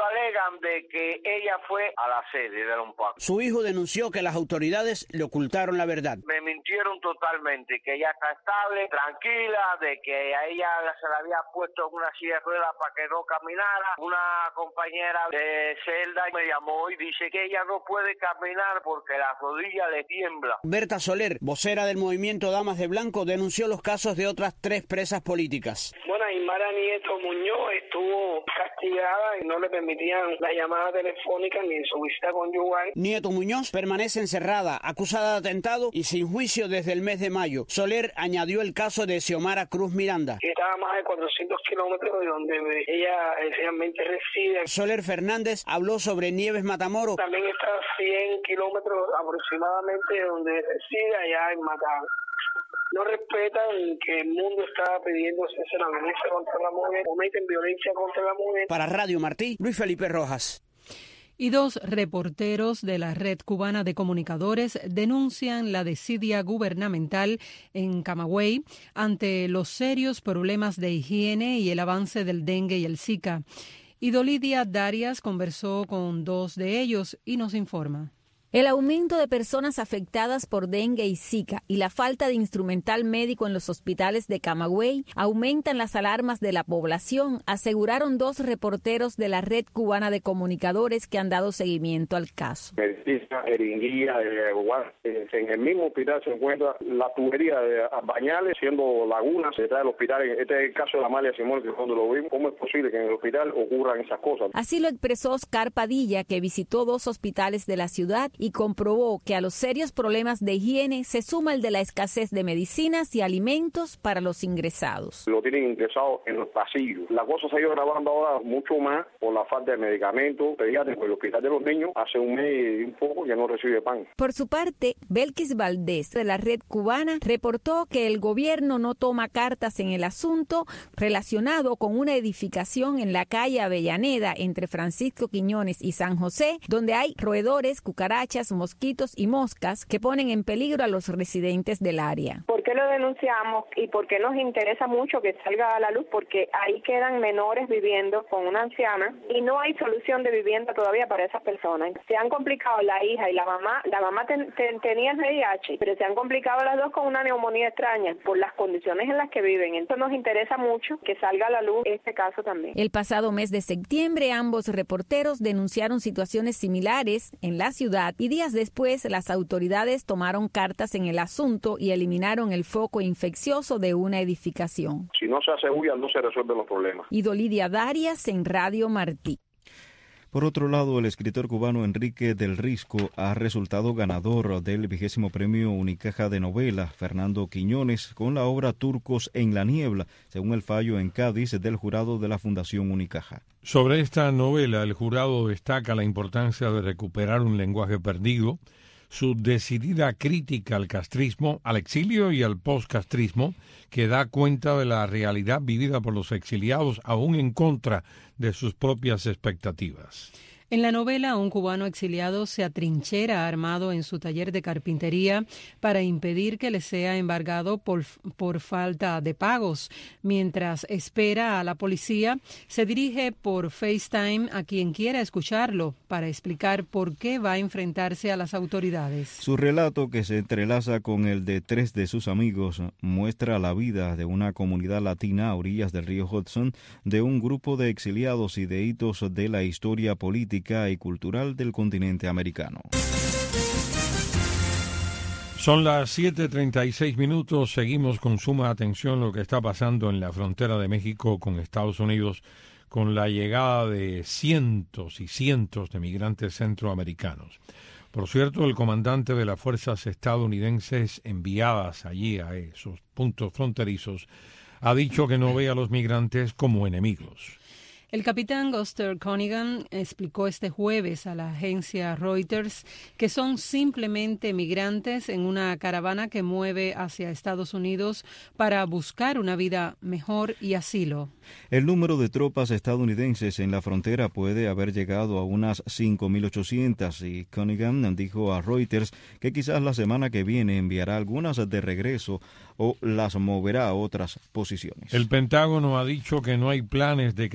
alegan de que ella fue a la sede de Long Park.
Su hijo denunció que las autoridades le ocultaron la verdad.
Me mintieron totalmente, que ella está estable, tranquila, de que a ella se le había puesto en una silla de ruedas para que no caminara. Una compañera de celda me llamó y dice que ella no puede caminar porque la rodilla le tiembla.
Berta Soler, vocera del movimiento Damas de Blanco, denunció los casos de otras 3 presas políticas.
Bueno, Aymara Nieto Muñoz estuvo castigada y no le permitían la llamada telefónica ni su visita conyugal.
Nieto Muñoz permanece encerrada, acusada de atentado y sin juicio desde el mes de mayo. Soler añadió el caso de Xiomara Cruz Miranda,
que estaba a más de 400 kilómetros de donde ella realmente reside.
Soler Fernández habló sobre Nieves Matamoros.
También está a 100 kilómetros aproximadamente de donde reside, allá en Matagua. No respetan que el mundo está pidiendo cese la violencia contra la mujer, cometen violencia contra la mujer.
Para Radio Martí, Luis Felipe Rojas.
Y 2 reporteros de la Red Cubana de Comunicadores denuncian la desidia gubernamental en Camagüey ante los serios problemas de higiene y el avance del dengue y el Zika. Idolidia Darias conversó con 2 de ellos y nos informa.
El aumento de personas afectadas por dengue y Zika y la falta de instrumental médico en los hospitales de Camagüey aumentan las alarmas de la población, aseguraron 2 reporteros de la Red Cubana de Comunicadores que han dado seguimiento al caso.
En el mismo hospital se encuentra la tubería de bañales, siendo lagunas detrás del hospital. Este es el caso de Amalia Simón, que cuando lo vimos, ¿cómo es posible que en el hospital ocurran esas cosas?
Así lo expresó Oscar Padilla, que visitó 2 hospitales de la ciudad y comprobó que a los serios problemas de higiene se suma el de la escasez de medicinas y alimentos para los ingresados.
Lo tienen ingresado en los pasillos. La cosa se ha ido grabando ahora mucho más por la falta de medicamentos pediátricos. El hospital de los niños hace un mes y un poco que no recibe pan.
Por su parte, Belkis Valdés, de la Red Cubana, reportó que el gobierno no toma cartas en el asunto relacionado con una edificación en la calle Avellaneda entre Francisco Quiñones y San José, donde hay roedores, cucarachas, mosquitos y moscas que ponen en peligro a los residentes del área.
¿Por qué lo denunciamos y por qué nos interesa mucho que salga a la luz? Porque ahí quedan menores viviendo con una anciana y no hay solución de vivienda todavía para esas personas. Se han complicado la hija y la mamá. La mamá tenía el VIH, pero se han complicado las 2 con una neumonía extraña por las condiciones en las que viven. Entonces nos interesa mucho que salga a la luz este caso también.
El pasado mes de septiembre, ambos reporteros denunciaron situaciones similares en la ciudad y días después las autoridades tomaron cartas en el asunto y eliminaron el foco infeccioso de una edificación.
Si no se hace huella, no se resuelven los problemas.
Idolidia Darias en Radio Martí.
Por otro lado, el escritor cubano Enrique del Risco ha resultado ganador del 20º Premio Unicaja de Novela Fernando Quiñones con la obra Turcos en la Niebla, según el fallo en Cádiz del jurado de la Fundación Unicaja.
Sobre esta novela, el jurado destaca la importancia de recuperar un lenguaje perdido, su decidida crítica al castrismo, al exilio y al postcastrismo, que da cuenta de la realidad vivida por los exiliados, aún en contra de sus propias expectativas.
En la novela, un cubano exiliado se atrinchera armado en su taller de carpintería para impedir que le sea embargado por falta de pagos. Mientras espera a la policía, se dirige por FaceTime a quien quiera escucharlo para explicar por qué va a enfrentarse a las autoridades.
Su relato, que se entrelaza con el de 3 de sus amigos, muestra la vida de una comunidad latina a orillas del río Hudson, de un grupo de exiliados y de hitos de la historia política y cultural del continente americano.
Son las 7:36. Seguimos con suma atención lo que está pasando en la frontera de México con Estados Unidos, con la llegada de cientos y cientos de migrantes centroamericanos. Por cierto, el comandante de las fuerzas estadounidenses enviadas allí a esos puntos fronterizos ha dicho que no ve a los migrantes como enemigos.
El capitán Guster Conigan explicó este jueves a la agencia Reuters que son simplemente migrantes en una caravana que mueve hacia Estados Unidos para buscar una vida mejor y asilo.
El número de tropas estadounidenses en la frontera puede haber llegado a unas 5.800 y Conigan dijo a Reuters que quizás la semana que viene enviará algunas de regreso o las moverá a otras posiciones.
El Pentágono ha dicho que no hay planes de que la Fuerza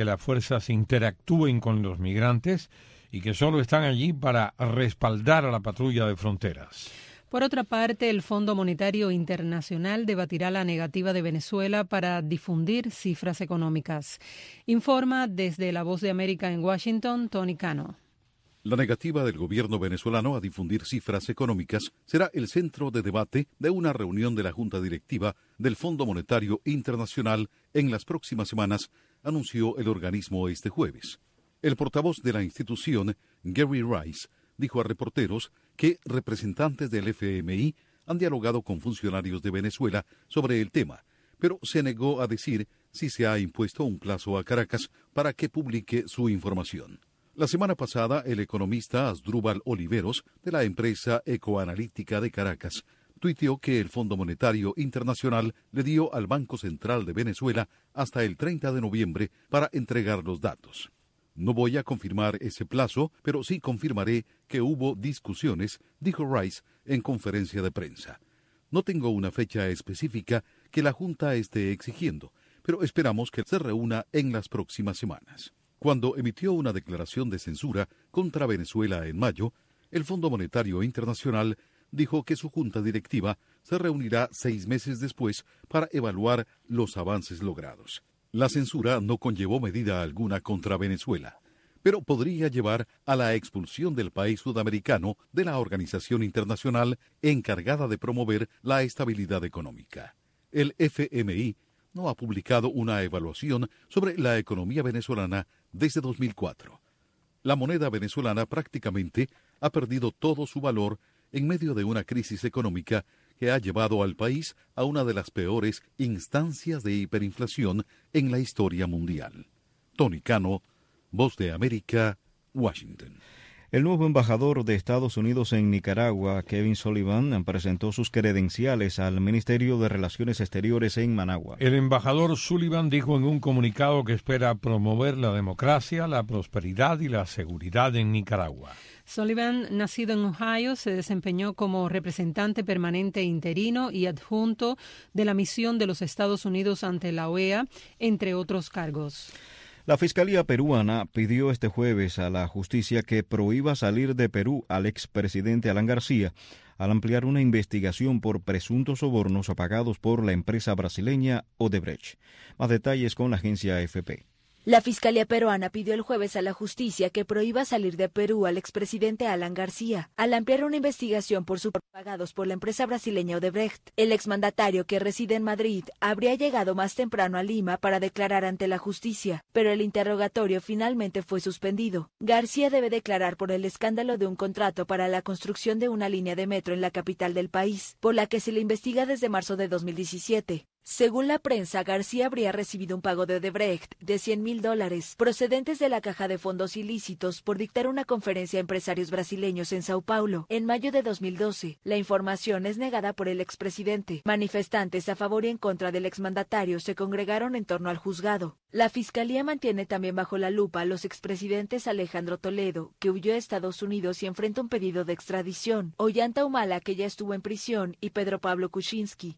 fuerzas interactúen con los migrantes y que solo están allí para respaldar a la patrulla de fronteras.
Por otra parte, el Fondo Monetario Internacional debatirá la negativa de Venezuela para difundir cifras económicas. Informa desde La Voz de América en Washington, Tony Cano.
La negativa del gobierno venezolano a difundir cifras económicas será el centro de debate de una reunión de la Junta Directiva del Fondo Monetario Internacional en las próximas semanas, anunció el organismo este jueves. El portavoz de la institución, Gary Rice, dijo a reporteros que representantes del FMI han dialogado con funcionarios de Venezuela sobre el tema, pero se negó a decir si se ha impuesto un plazo a Caracas para que publique su información. La semana pasada, el economista Asdrúbal Oliveros, de la empresa Ecoanalítica de Caracas, tuiteó que el Fondo Monetario Internacional le dio al Banco Central de Venezuela hasta el 30 de noviembre para entregar los datos. No voy a confirmar ese plazo, pero sí confirmaré que hubo discusiones, dijo Rice en conferencia de prensa. No tengo una fecha específica que la Junta esté exigiendo, pero esperamos que se reúna en las próximas semanas. Cuando emitió una declaración de censura contra Venezuela en mayo, el Fondo Monetario Internacional dijo que su junta directiva se reunirá 6 meses después para evaluar los avances logrados. La censura no conllevó medida alguna contra Venezuela, pero podría llevar a la expulsión del país sudamericano de la organización internacional encargada de promover la estabilidad económica. El FMI no ha publicado una evaluación sobre la economía venezolana desde 2004. La moneda venezolana prácticamente ha perdido todo su valor en medio de una crisis económica que ha llevado al país a una de las peores instancias de hiperinflación en la historia mundial. Tony Cano, Voz de América, Washington.
El nuevo embajador de Estados Unidos en Nicaragua, Kevin Sullivan, presentó sus credenciales al Ministerio de Relaciones Exteriores en Managua.
El embajador Sullivan dijo en un comunicado que espera promover la democracia, la prosperidad y la seguridad en Nicaragua.
Sullivan, nacido en Ohio, se desempeñó como representante permanente interino y adjunto de la misión de los Estados Unidos ante la OEA, entre otros cargos.
La Fiscalía peruana pidió este jueves a la justicia que prohíba salir de Perú al expresidente Alan García al ampliar una investigación por presuntos sobornos pagados por la empresa brasileña Odebrecht. Más detalles con la agencia AFP.
La Fiscalía peruana pidió el jueves a la justicia que prohíba salir de Perú al expresidente Alan García, al ampliar una investigación por sobornos pagados por la empresa brasileña Odebrecht. El exmandatario, que reside en Madrid, habría llegado más temprano a Lima para declarar ante la justicia, pero el interrogatorio finalmente fue suspendido. García debe declarar por el escándalo de un contrato para la construcción de una línea de metro en la capital del país, por la que se le investiga desde marzo de 2017. Según la prensa, García habría recibido un pago de Odebrecht de $100,000 procedentes de la caja de fondos ilícitos por dictar una conferencia a empresarios brasileños en Sao Paulo en mayo de 2012. La información es negada por el expresidente. Manifestantes a favor y en contra del exmandatario se congregaron en torno al juzgado. La Fiscalía mantiene también bajo la lupa a los expresidentes Alejandro Toledo, que huyó a Estados Unidos y enfrenta un pedido de extradición, Ollanta Humala, que ya estuvo en prisión, y Pedro Pablo Kuczynski.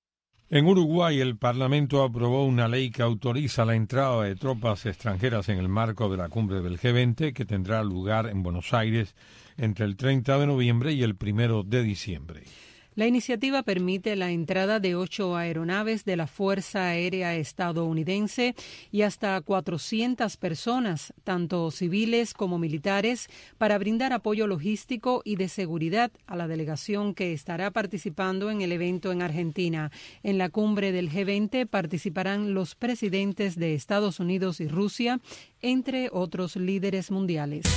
En Uruguay, el Parlamento aprobó una ley que autoriza la entrada de tropas extranjeras en el marco de la cumbre del G20, que tendrá lugar en Buenos Aires entre el 30 de noviembre y el 1 de diciembre.
La iniciativa permite la entrada de 8 aeronaves de la Fuerza Aérea estadounidense y hasta 400 personas, tanto civiles como militares, para brindar apoyo logístico y de seguridad a la delegación que estará participando en el evento en Argentina. En la cumbre del G20 participarán los presidentes de Estados Unidos y Rusia, entre otros líderes mundiales.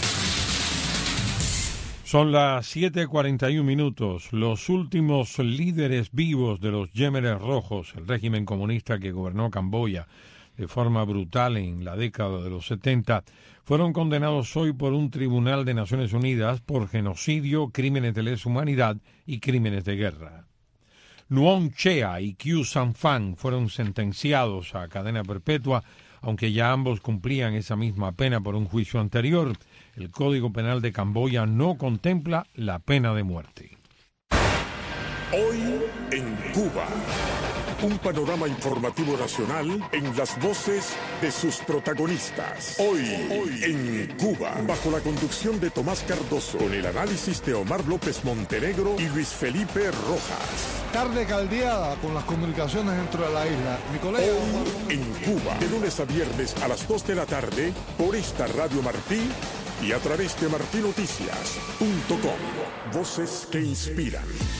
Son las 7:41. Los últimos líderes vivos de los Yemeres Rojos, el régimen comunista que gobernó Camboya de forma brutal en la década de los 70, fueron condenados hoy por un tribunal de Naciones Unidas por genocidio, crímenes de lesa humanidad y crímenes de guerra. Nuon Chea y Khieu Samphan fueron sentenciados a cadena perpetua, aunque ya ambos cumplían esa misma pena por un juicio anterior. El Código Penal de Camboya no contempla la pena de muerte.
Hoy en Cuba. Un panorama informativo nacional en las voces de sus protagonistas. Hoy en Cuba, bajo la conducción de Tomás Cardoso, con el análisis de Omar López Montenegro y Luis Felipe Rojas.
Tarde caldeada con las comunicaciones dentro de la isla. Mi colega
Hoy en Cuba, de lunes a viernes a las 2 de la tarde, por esta Radio Martí y a través de martinoticias.com. Voces que inspiran.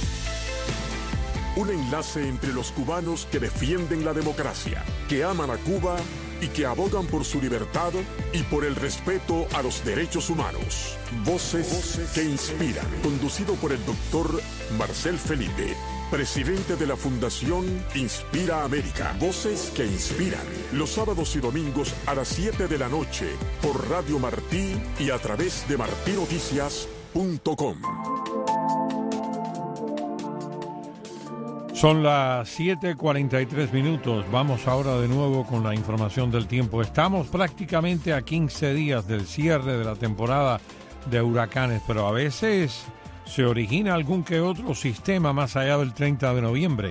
Un enlace entre los cubanos que defienden la democracia, que aman a Cuba y que abogan por su libertad y por el respeto a los derechos humanos. Voces que inspiran. Conducido por el doctor Marcel Felipe, presidente de la Fundación Inspira América. Voces que inspiran. Los sábados y domingos a las 7 de la noche por Radio Martí y a través de martinoticias.com.
Son las 7:43 minutos. Vamos ahora de nuevo con la información del tiempo. Estamos prácticamente a 15 días del cierre de la temporada de huracanes, pero a veces se origina algún que otro sistema más allá del 30 de noviembre.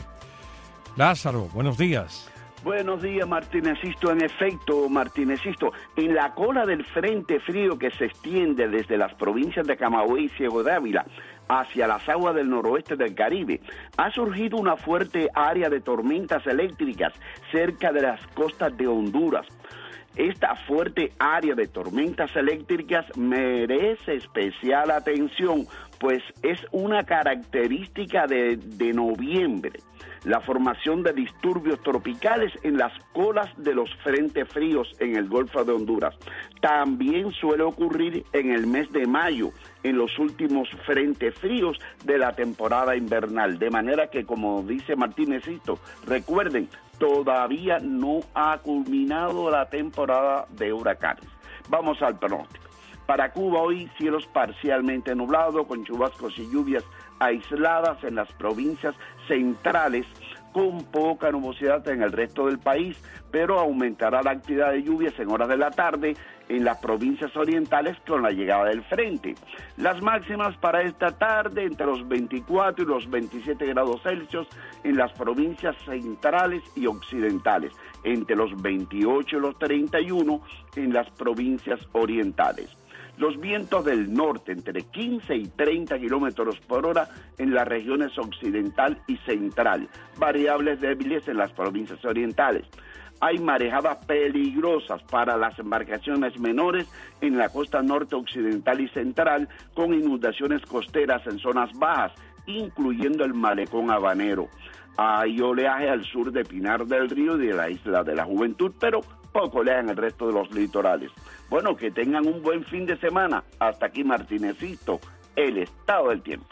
Lázaro, buenos días.
Buenos días, Martinecisto. En efecto, Martinecisto, en la cola del frente frío que se extiende desde las provincias de Camagüey y Ciego de Ávila hacia las aguas del noroeste del Caribe, ha surgido una fuerte área de tormentas eléctricas cerca de las costas de Honduras. Esta fuerte área de tormentas eléctricas merece especial atención, pues es una característica de noviembre, la formación de disturbios tropicales en las colas de los frentes fríos en el Golfo de Honduras. También suele ocurrir en el mes de mayo, en los últimos frentes fríos de la temporada invernal. De manera que, como dice Martinecito, recuerden, todavía no ha culminado la temporada de huracanes. Vamos al pronóstico. Para Cuba hoy, cielos parcialmente nublados, con chubascos y lluvias aisladas en las provincias centrales, con poca nubosidad en el resto del país, pero aumentará la actividad de lluvias en horas de la tarde en las provincias orientales con la llegada del frente. Las máximas para esta tarde entre los 24 y los 27 grados Celsius en las provincias centrales y occidentales, entre los 28 y los 31 en las provincias orientales. Los vientos del norte entre 15 y 30 kilómetros por hora en las regiones occidental y central, variables débiles en las provincias orientales. Hay marejadas peligrosas para las embarcaciones menores en la costa norte occidental y central, con inundaciones costeras en zonas bajas, incluyendo el malecón habanero. Hay oleaje al sur de Pinar del Río y de la Isla de la Juventud, pero poco oleaje en el resto de los litorales. Bueno, que tengan un buen fin de semana. Hasta aquí, Martinecito, el estado del tiempo.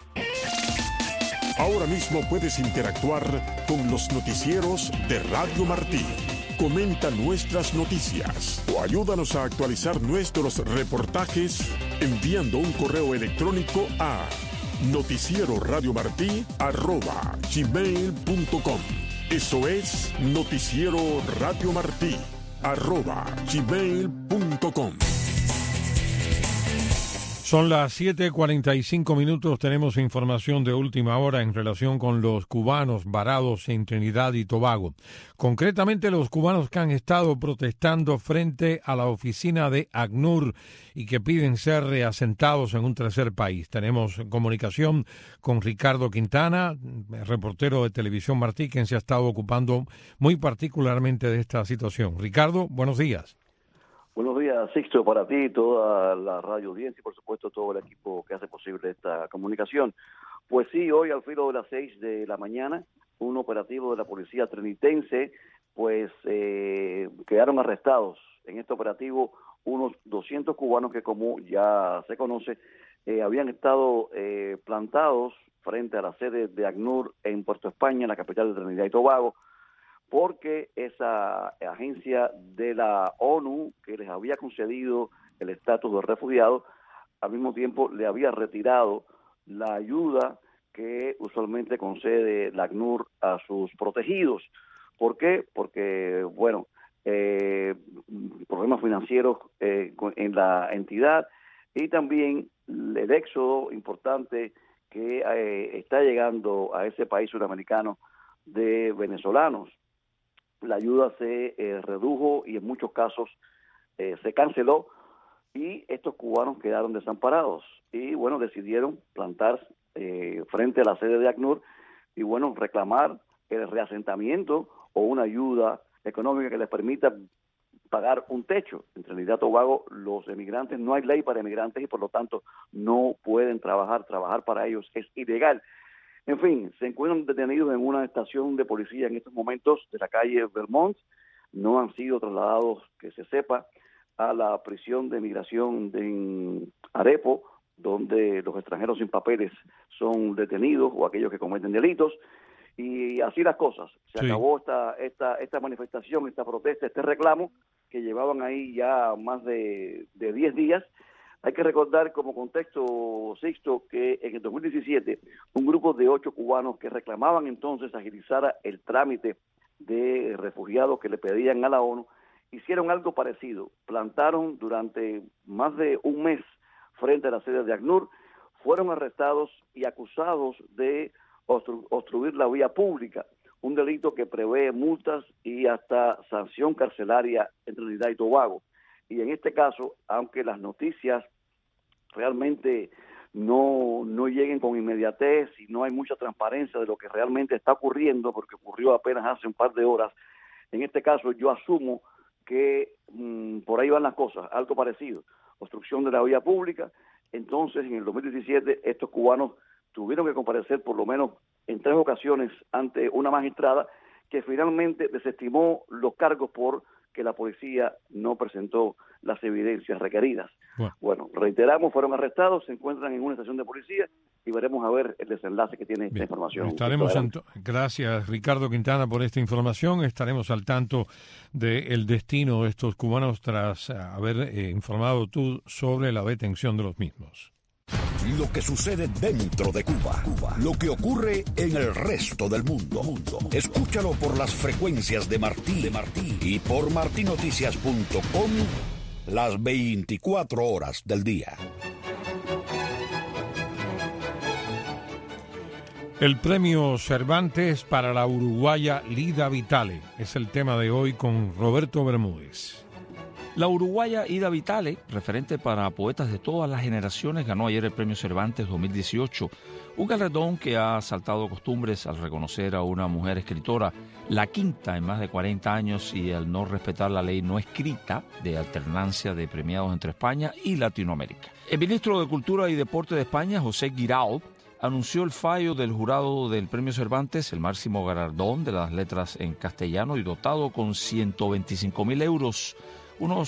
Ahora mismo puedes interactuar con los noticieros de Radio Martí. Comenta nuestras noticias o ayúdanos a actualizar nuestros reportajes enviando un correo electrónico a noticieroradiomartí@gmail.com. Eso es noticieroradiomartí@gmail.com.
Son las 7:45 minutos. Tenemos información de última hora en relación con los cubanos varados en Trinidad y Tobago. Concretamente, los cubanos que han estado protestando frente a la oficina de ACNUR y que piden ser reasentados en un tercer país. Tenemos comunicación con Ricardo Quintana, reportero de Televisión Martí, quien se ha estado ocupando muy particularmente de esta situación. Ricardo, buenos días.
Buenos días, Sixto, para ti, toda la radio audiencia y por supuesto todo el equipo que hace posible esta comunicación. Pues sí, hoy al filo de las 6 de la mañana, un operativo de la policía trinitense, pues quedaron arrestados en este operativo unos 200 cubanos que, como ya se conoce, habían estado plantados frente a la sede de ACNUR en Puerto España, en la capital de Trinidad y Tobago, porque esa agencia de la ONU que les había concedido el estatus de refugiado, al mismo tiempo le había retirado la ayuda que usualmente concede la ACNUR a sus protegidos. ¿Por qué? Porque, bueno, problemas financieros en la entidad y también el éxodo importante que está llegando a ese país sudamericano de venezolanos. La ayuda se redujo y en muchos casos se canceló, y estos cubanos quedaron desamparados y bueno, decidieron plantarse frente a la sede de ACNUR y bueno, reclamar el reasentamiento o una ayuda económica que les permita pagar un techo. En Trinidad y Tobago los emigrantes, no hay ley para emigrantes y por lo tanto no pueden trabajar para ellos es ilegal. En fin, se encuentran detenidos en una estación de policía en estos momentos de la calle Vermont, no han sido trasladados, que se sepa, a la prisión de migración de Arepo, donde los extranjeros sin papeles son detenidos o aquellos que cometen delitos, y así las cosas. Se acabó esta manifestación, esta protesta, este reclamo que llevaban ahí ya más de 10 días. Hay que recordar como contexto, Sixto, que en el 2017 un grupo de 8 cubanos que reclamaban entonces agilizara el trámite de refugiados que le pedían a la ONU, hicieron algo parecido, plantaron durante más de un mes frente a la sede de ACNUR, fueron arrestados y acusados de obstruir la vía pública, un delito que prevé multas y hasta sanción carcelaria en Trinidad y Tobago. Y en este caso, aunque las noticias realmente no lleguen con inmediatez y no hay mucha transparencia de lo que realmente está ocurriendo, porque ocurrió apenas hace un par de horas, en este caso yo asumo que por ahí van las cosas, algo parecido, obstrucción de la vía pública. Entonces, en el 2017, estos cubanos tuvieron que comparecer por lo menos en 3 ocasiones ante una magistrada que finalmente desestimó los cargos porque la policía no presentó las evidencias requeridas. Bueno, reiteramos, fueron arrestados, se encuentran en una estación de policía y veremos a ver el desenlace que tiene esta información.
Gracias, Ricardo Quintana, por esta información. Estaremos al tanto del destino de estos cubanos tras haber informado tú sobre la detención de los mismos.
Lo que sucede dentro de Cuba. Lo que ocurre en el resto del mundo. Escúchalo por las frecuencias de Martí y por martinoticias.com las 24 horas del día.
El premio Cervantes para la uruguaya Lida Vitale es el tema de hoy con Roberto Bermúdez.
La uruguaya Ida Vitale, referente para poetas de todas las generaciones, ganó ayer el Premio Cervantes 2018, un galardón que ha saltado costumbres al reconocer a una mujer escritora, la quinta en más de 40 años y al no respetar la ley no escrita de alternancia de premiados entre España y Latinoamérica. El ministro de Cultura y Deporte de España, José Guirao, anunció el fallo del jurado del Premio Cervantes, el máximo galardón de las letras en castellano y dotado con 125.000 euros, unos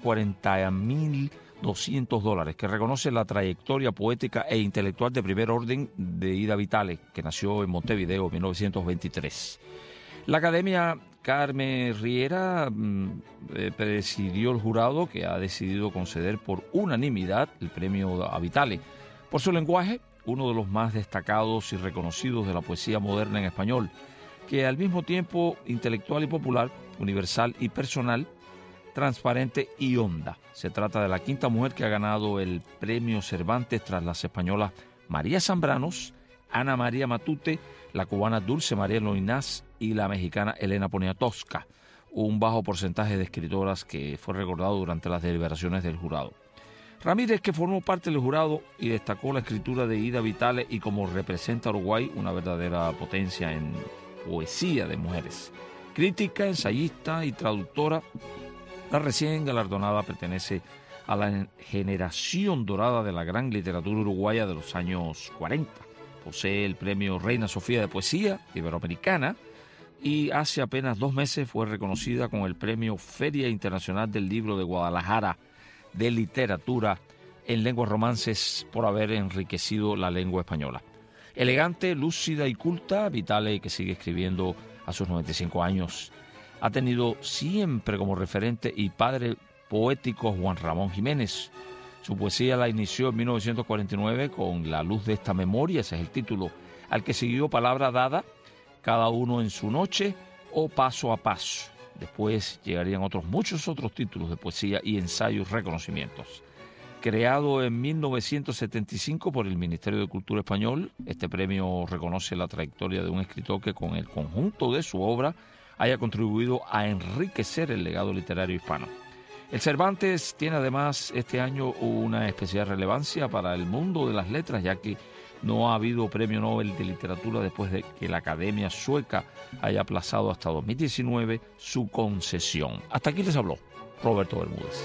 $140.200, que reconoce la trayectoria poética e intelectual de primer orden de Ida Vitale, que nació en Montevideo en 1923. La Academia Carmen Riera presidió el jurado, que ha decidido conceder por unanimidad el premio a Vitale por su lenguaje, uno de los más destacados y reconocidos de la poesía moderna en español, que al mismo tiempo intelectual y popular, universal y personal, transparente y honda. Se trata de la quinta mujer que ha ganado el Premio Cervantes tras las españolas María Zambranos, Ana María Matute, la cubana Dulce María Loinás y la mexicana Elena Poniatowska, un bajo porcentaje de escritoras que fue recordado durante las deliberaciones del jurado. Ramírez, que formó parte del jurado y destacó la escritura de Ida Vitale y como representa a Uruguay, una verdadera potencia en poesía de mujeres. Crítica, ensayista y traductora, la recién galardonada pertenece a la generación dorada de la gran literatura uruguaya de los años 40. Posee el premio Reina Sofía de Poesía Iberoamericana y hace apenas 2 meses fue reconocida con el premio Feria Internacional del Libro de Guadalajara de Literatura en Lenguas Romances por haber enriquecido la lengua española. Elegante, lúcida y culta, Vitale, que sigue escribiendo a sus 95 años, ha tenido siempre como referente y padre poético Juan Ramón Jiménez. Su poesía la inició en 1949 con La luz de esta memoria, ese es el título, al que siguió Palabra dada, Cada uno en su noche o Paso a paso. Después llegarían muchos otros títulos de poesía y ensayos reconocimientos. Creado en 1975 por el Ministerio de Cultura español, este premio reconoce la trayectoria de un escritor que con el conjunto de su obra haya contribuido a enriquecer el legado literario hispano. El Cervantes tiene además este año una especial relevancia para el mundo de las letras, ya que no ha habido premio Nobel de literatura después de que la Academia Sueca haya aplazado hasta 2019 su concesión. Hasta aquí les habló Roberto Bermúdez.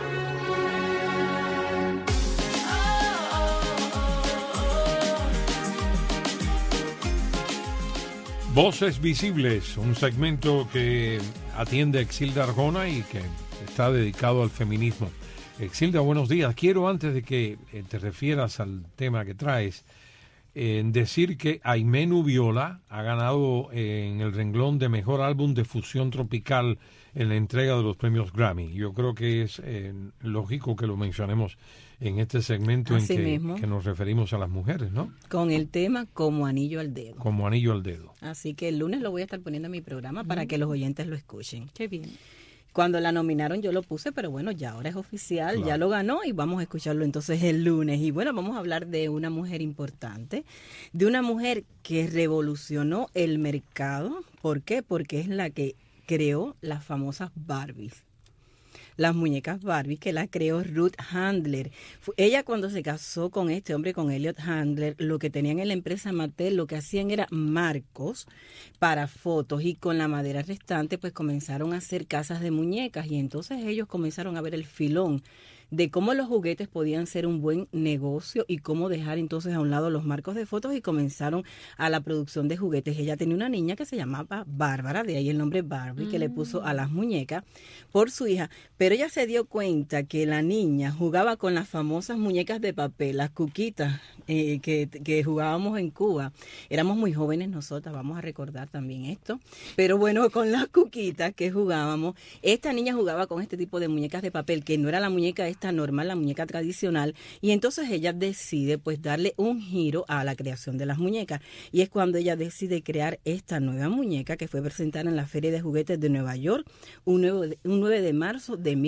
Voces Visibles, un segmento que atiende a Exilda Arjona y que está dedicado al feminismo. Exilda, buenos días. Quiero, antes de que te refieras al tema que traes, decir que Aimé Nubiola ha ganado en el renglón de Mejor Álbum de Fusión Tropical en la entrega de los premios Grammy. Yo creo que es lógico que lo mencionemos en este segmento que nos referimos a las mujeres, ¿no?
Con el tema Como Anillo al Dedo.
Como Anillo al Dedo.
Así que el lunes lo voy a estar poniendo en mi programa para que los oyentes lo escuchen.
Qué bien.
Cuando la nominaron yo lo puse, pero bueno, ya ahora es oficial, claro. Ya lo ganó y vamos a escucharlo entonces el lunes. Y bueno, vamos a hablar de una mujer importante, de una mujer que revolucionó el mercado. ¿Por qué? Porque es la que creó las famosas Barbies. Las muñecas Barbie, que la creó Ruth Handler. Ella, cuando se casó con este hombre, con Elliot Handler, lo que tenían en la empresa Mattel, lo que hacían era marcos para fotos, y con la madera restante pues comenzaron a hacer casas de muñecas, y entonces ellos comenzaron a ver el filón de cómo los juguetes podían ser un buen negocio y cómo dejar entonces a un lado los marcos de fotos, y comenzaron a la producción de juguetes. Ella tenía una niña que se llamaba Bárbara, de ahí el nombre Barbie, que le puso a las muñecas por su hija, pero ella se dio cuenta que la niña jugaba con las famosas muñecas de papel, las cuquitas que jugábamos en Cuba. Éramos muy jóvenes nosotras, vamos a recordar también esto, pero bueno, con las cuquitas que jugábamos, esta niña jugaba con este tipo de muñecas de papel, que no era la muñeca esta normal, la muñeca tradicional, y entonces ella decide pues darle un giro a la creación de las muñecas, y es cuando ella decide crear esta nueva muñeca que fue presentada en la Feria de Juguetes de Nueva York un 9 de marzo de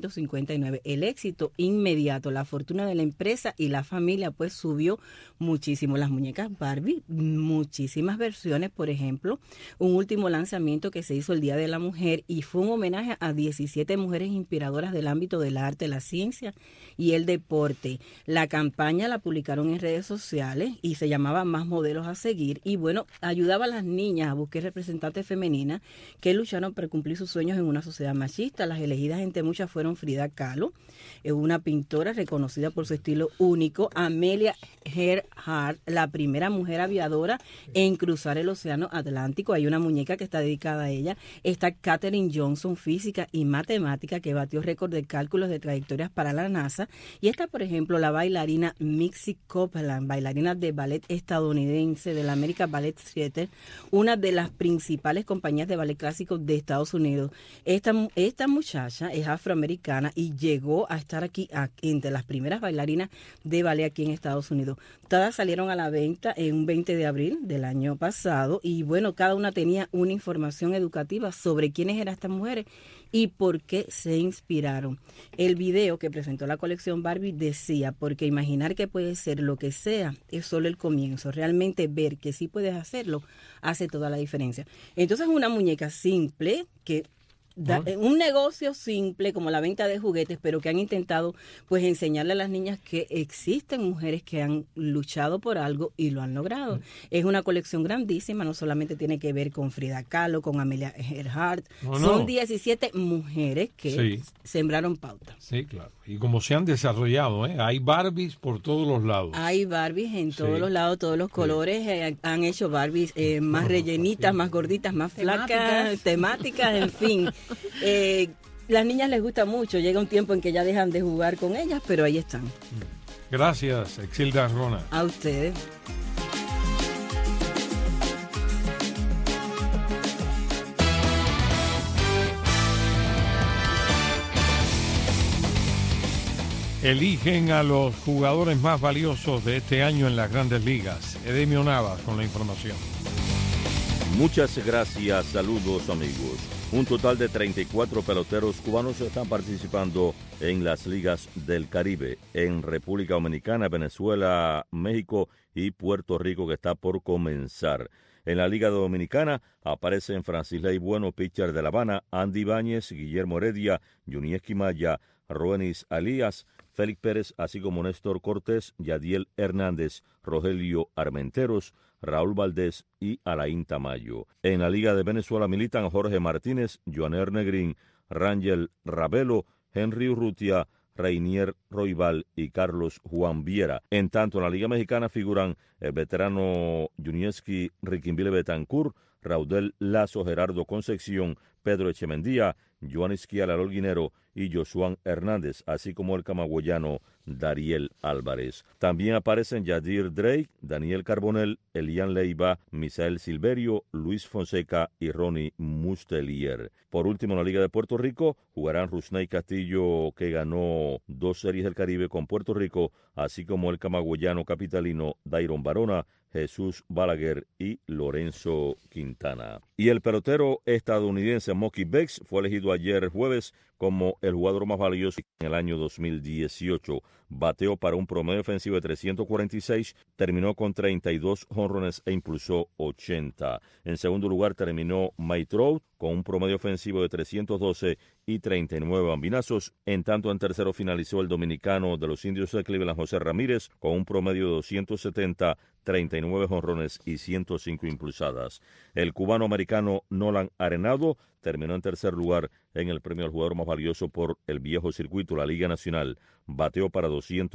1959. El éxito inmediato, la fortuna de la empresa y la familia pues subió muchísimo. Las muñecas Barbie, muchísimas versiones, por ejemplo, un último lanzamiento que se hizo el Día de la Mujer y fue un homenaje a 17 mujeres inspiradoras del ámbito del arte, la ciencia y el deporte. La campaña la publicaron en redes sociales y se llamaba Más Modelos a Seguir, y bueno, ayudaba a las niñas a buscar representantes femeninas que lucharon por cumplir sus sueños en una sociedad machista. Las elegidas entre muchas fueron Frida Kahlo, una pintora reconocida por su estilo único, Amelia Earhart, la primera mujer aviadora en cruzar el océano Atlántico. Hay una muñeca que está dedicada a ella. Está Katherine Johnson, física y matemática, que batió récord de cálculos de trayectorias para la NASA. Y está, por ejemplo, la bailarina Missy Copeland, bailarina de ballet estadounidense del American Ballet Theatre, una de las principales compañías de ballet clásico de Estados Unidos. Esta muchacha es afroamericana y llegó a estar aquí entre las primeras bailarinas de ballet aquí en Estados Unidos. Todas salieron a la venta en un 20 de abril del año pasado, y bueno, cada una tenía una información educativa sobre quiénes eran estas mujeres y por qué se inspiraron. El video que presentó la colección Barbie decía, porque imaginar que puede ser lo que sea es solo el comienzo. Realmente ver que sí puedes hacerlo hace toda la diferencia. Entonces, una muñeca simple que un negocio simple como la venta de juguetes, pero que han intentado pues enseñarle a las niñas que existen mujeres que han luchado por algo y lo han logrado. Es una colección grandísima, no solamente tiene que ver con Frida Kahlo, con Amelia Earhart, son 17 mujeres que sembraron pauta.
Sí, claro. Y como se han desarrollado, hay Barbies por todos los lados.
Hay Barbies en todos los lados, todos los colores. Han hecho Barbies más rellenitas, más gorditas, más flacas, temáticas, en fin. Las niñas les gusta mucho. Llega un tiempo en que ya dejan de jugar con ellas, pero ahí están.
Gracias, Exilda Arjona.
A ustedes.
Eligen a los jugadores más valiosos de este año en las Grandes Ligas. Edemio Navas con la información.
Muchas gracias, saludos amigos. Un total de 34 peloteros cubanos están participando en las ligas del Caribe, en República Dominicana, Venezuela, México y Puerto Rico, que está por comenzar. En la Liga Dominicana aparecen Francisley Bueno, pitcher de La Habana, Andy Ibáñez, Guillermo Heredia, Yunieski Maya, Roenis Alías, Félix Pérez, así como Néstor Cortés, Yadiel Hernández, Rogelio Armenteros, Raúl Valdés y Alain Tamayo. En la Liga de Venezuela militan Jorge Martínez, Joaner Negrín, Rangel Ravelo, Henry Urrutia, Reinier Roibal y Carlos Juan Viera. En tanto, en la Liga Mexicana figuran el veterano Yunieski Riquinville Betancourt, Raudel Lazo, Gerardo Concepción, Pedro Echemendía, Joan Esquial Holguinero y Josuán Hernández, así como el camagüeyano Dariel Álvarez. También aparecen Yadir Drake, Daniel Carbonell, Elian Leiva, Misael Silverio, Luis Fonseca y Ronnie Mustelier. Por último, en la Liga de Puerto Rico jugarán Rusney Castillo, que ganó 2 series del Caribe con Puerto Rico, así como el camagüeyano capitalino Dairon Barona, Jesús Balaguer y Lorenzo Quintana. Y el pelotero estadounidense Mookie Betts fue elegido ayer jueves como el jugador más valioso en el año 2018. Bateó para un promedio ofensivo de 346, terminó con 32 jonrones e impulsó 80. En segundo lugar terminó Mike Trout con un promedio ofensivo de 312 y 39 bambinazos. En tanto, en tercero finalizó el dominicano de los Indios de Cleveland, José Ramírez, con un promedio de 270, 39 jonrones y 105 impulsadas. El cubano-americano Nolan Arenado terminó en tercer lugar en el premio al jugador más valioso por el viejo circuito, la Liga Nacional. Bateó para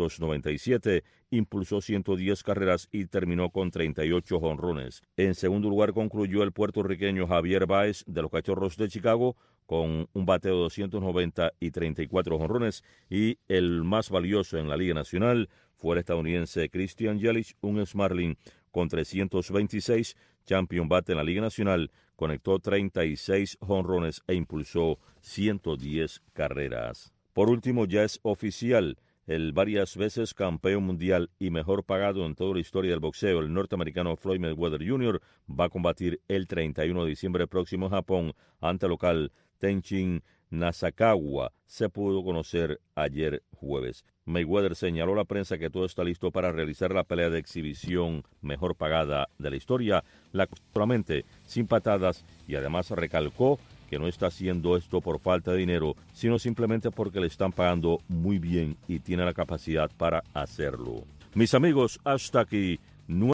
297, impulsó 110 carreras y terminó con 38 jonrones. En segundo lugar concluyó el puertorriqueño Javier Báez de los Cachorros de Chicago con un bateo de 290 y 34 jonrones, y el más valioso en la Liga Nacional fue el estadounidense Christian Yelich, un Marlin con 326, champion bate en la Liga Nacional, conectó 36 jonrones e impulsó 110 carreras. Por último, ya es oficial, el varias veces campeón mundial y mejor pagado en toda la historia del boxeo, el norteamericano Floyd Mayweather Jr. va a combatir el 31 de diciembre próximo en Japón ante el local Tenshin Nasukawa, se pudo conocer ayer jueves. Mayweather señaló a la prensa que todo está listo para realizar la pelea de exhibición mejor pagada de la historia, solamente sin patadas, y además recalcó que no está haciendo esto por falta de dinero, sino simplemente porque le están pagando muy bien y tiene la capacidad para hacerlo. Mis amigos, hasta aquí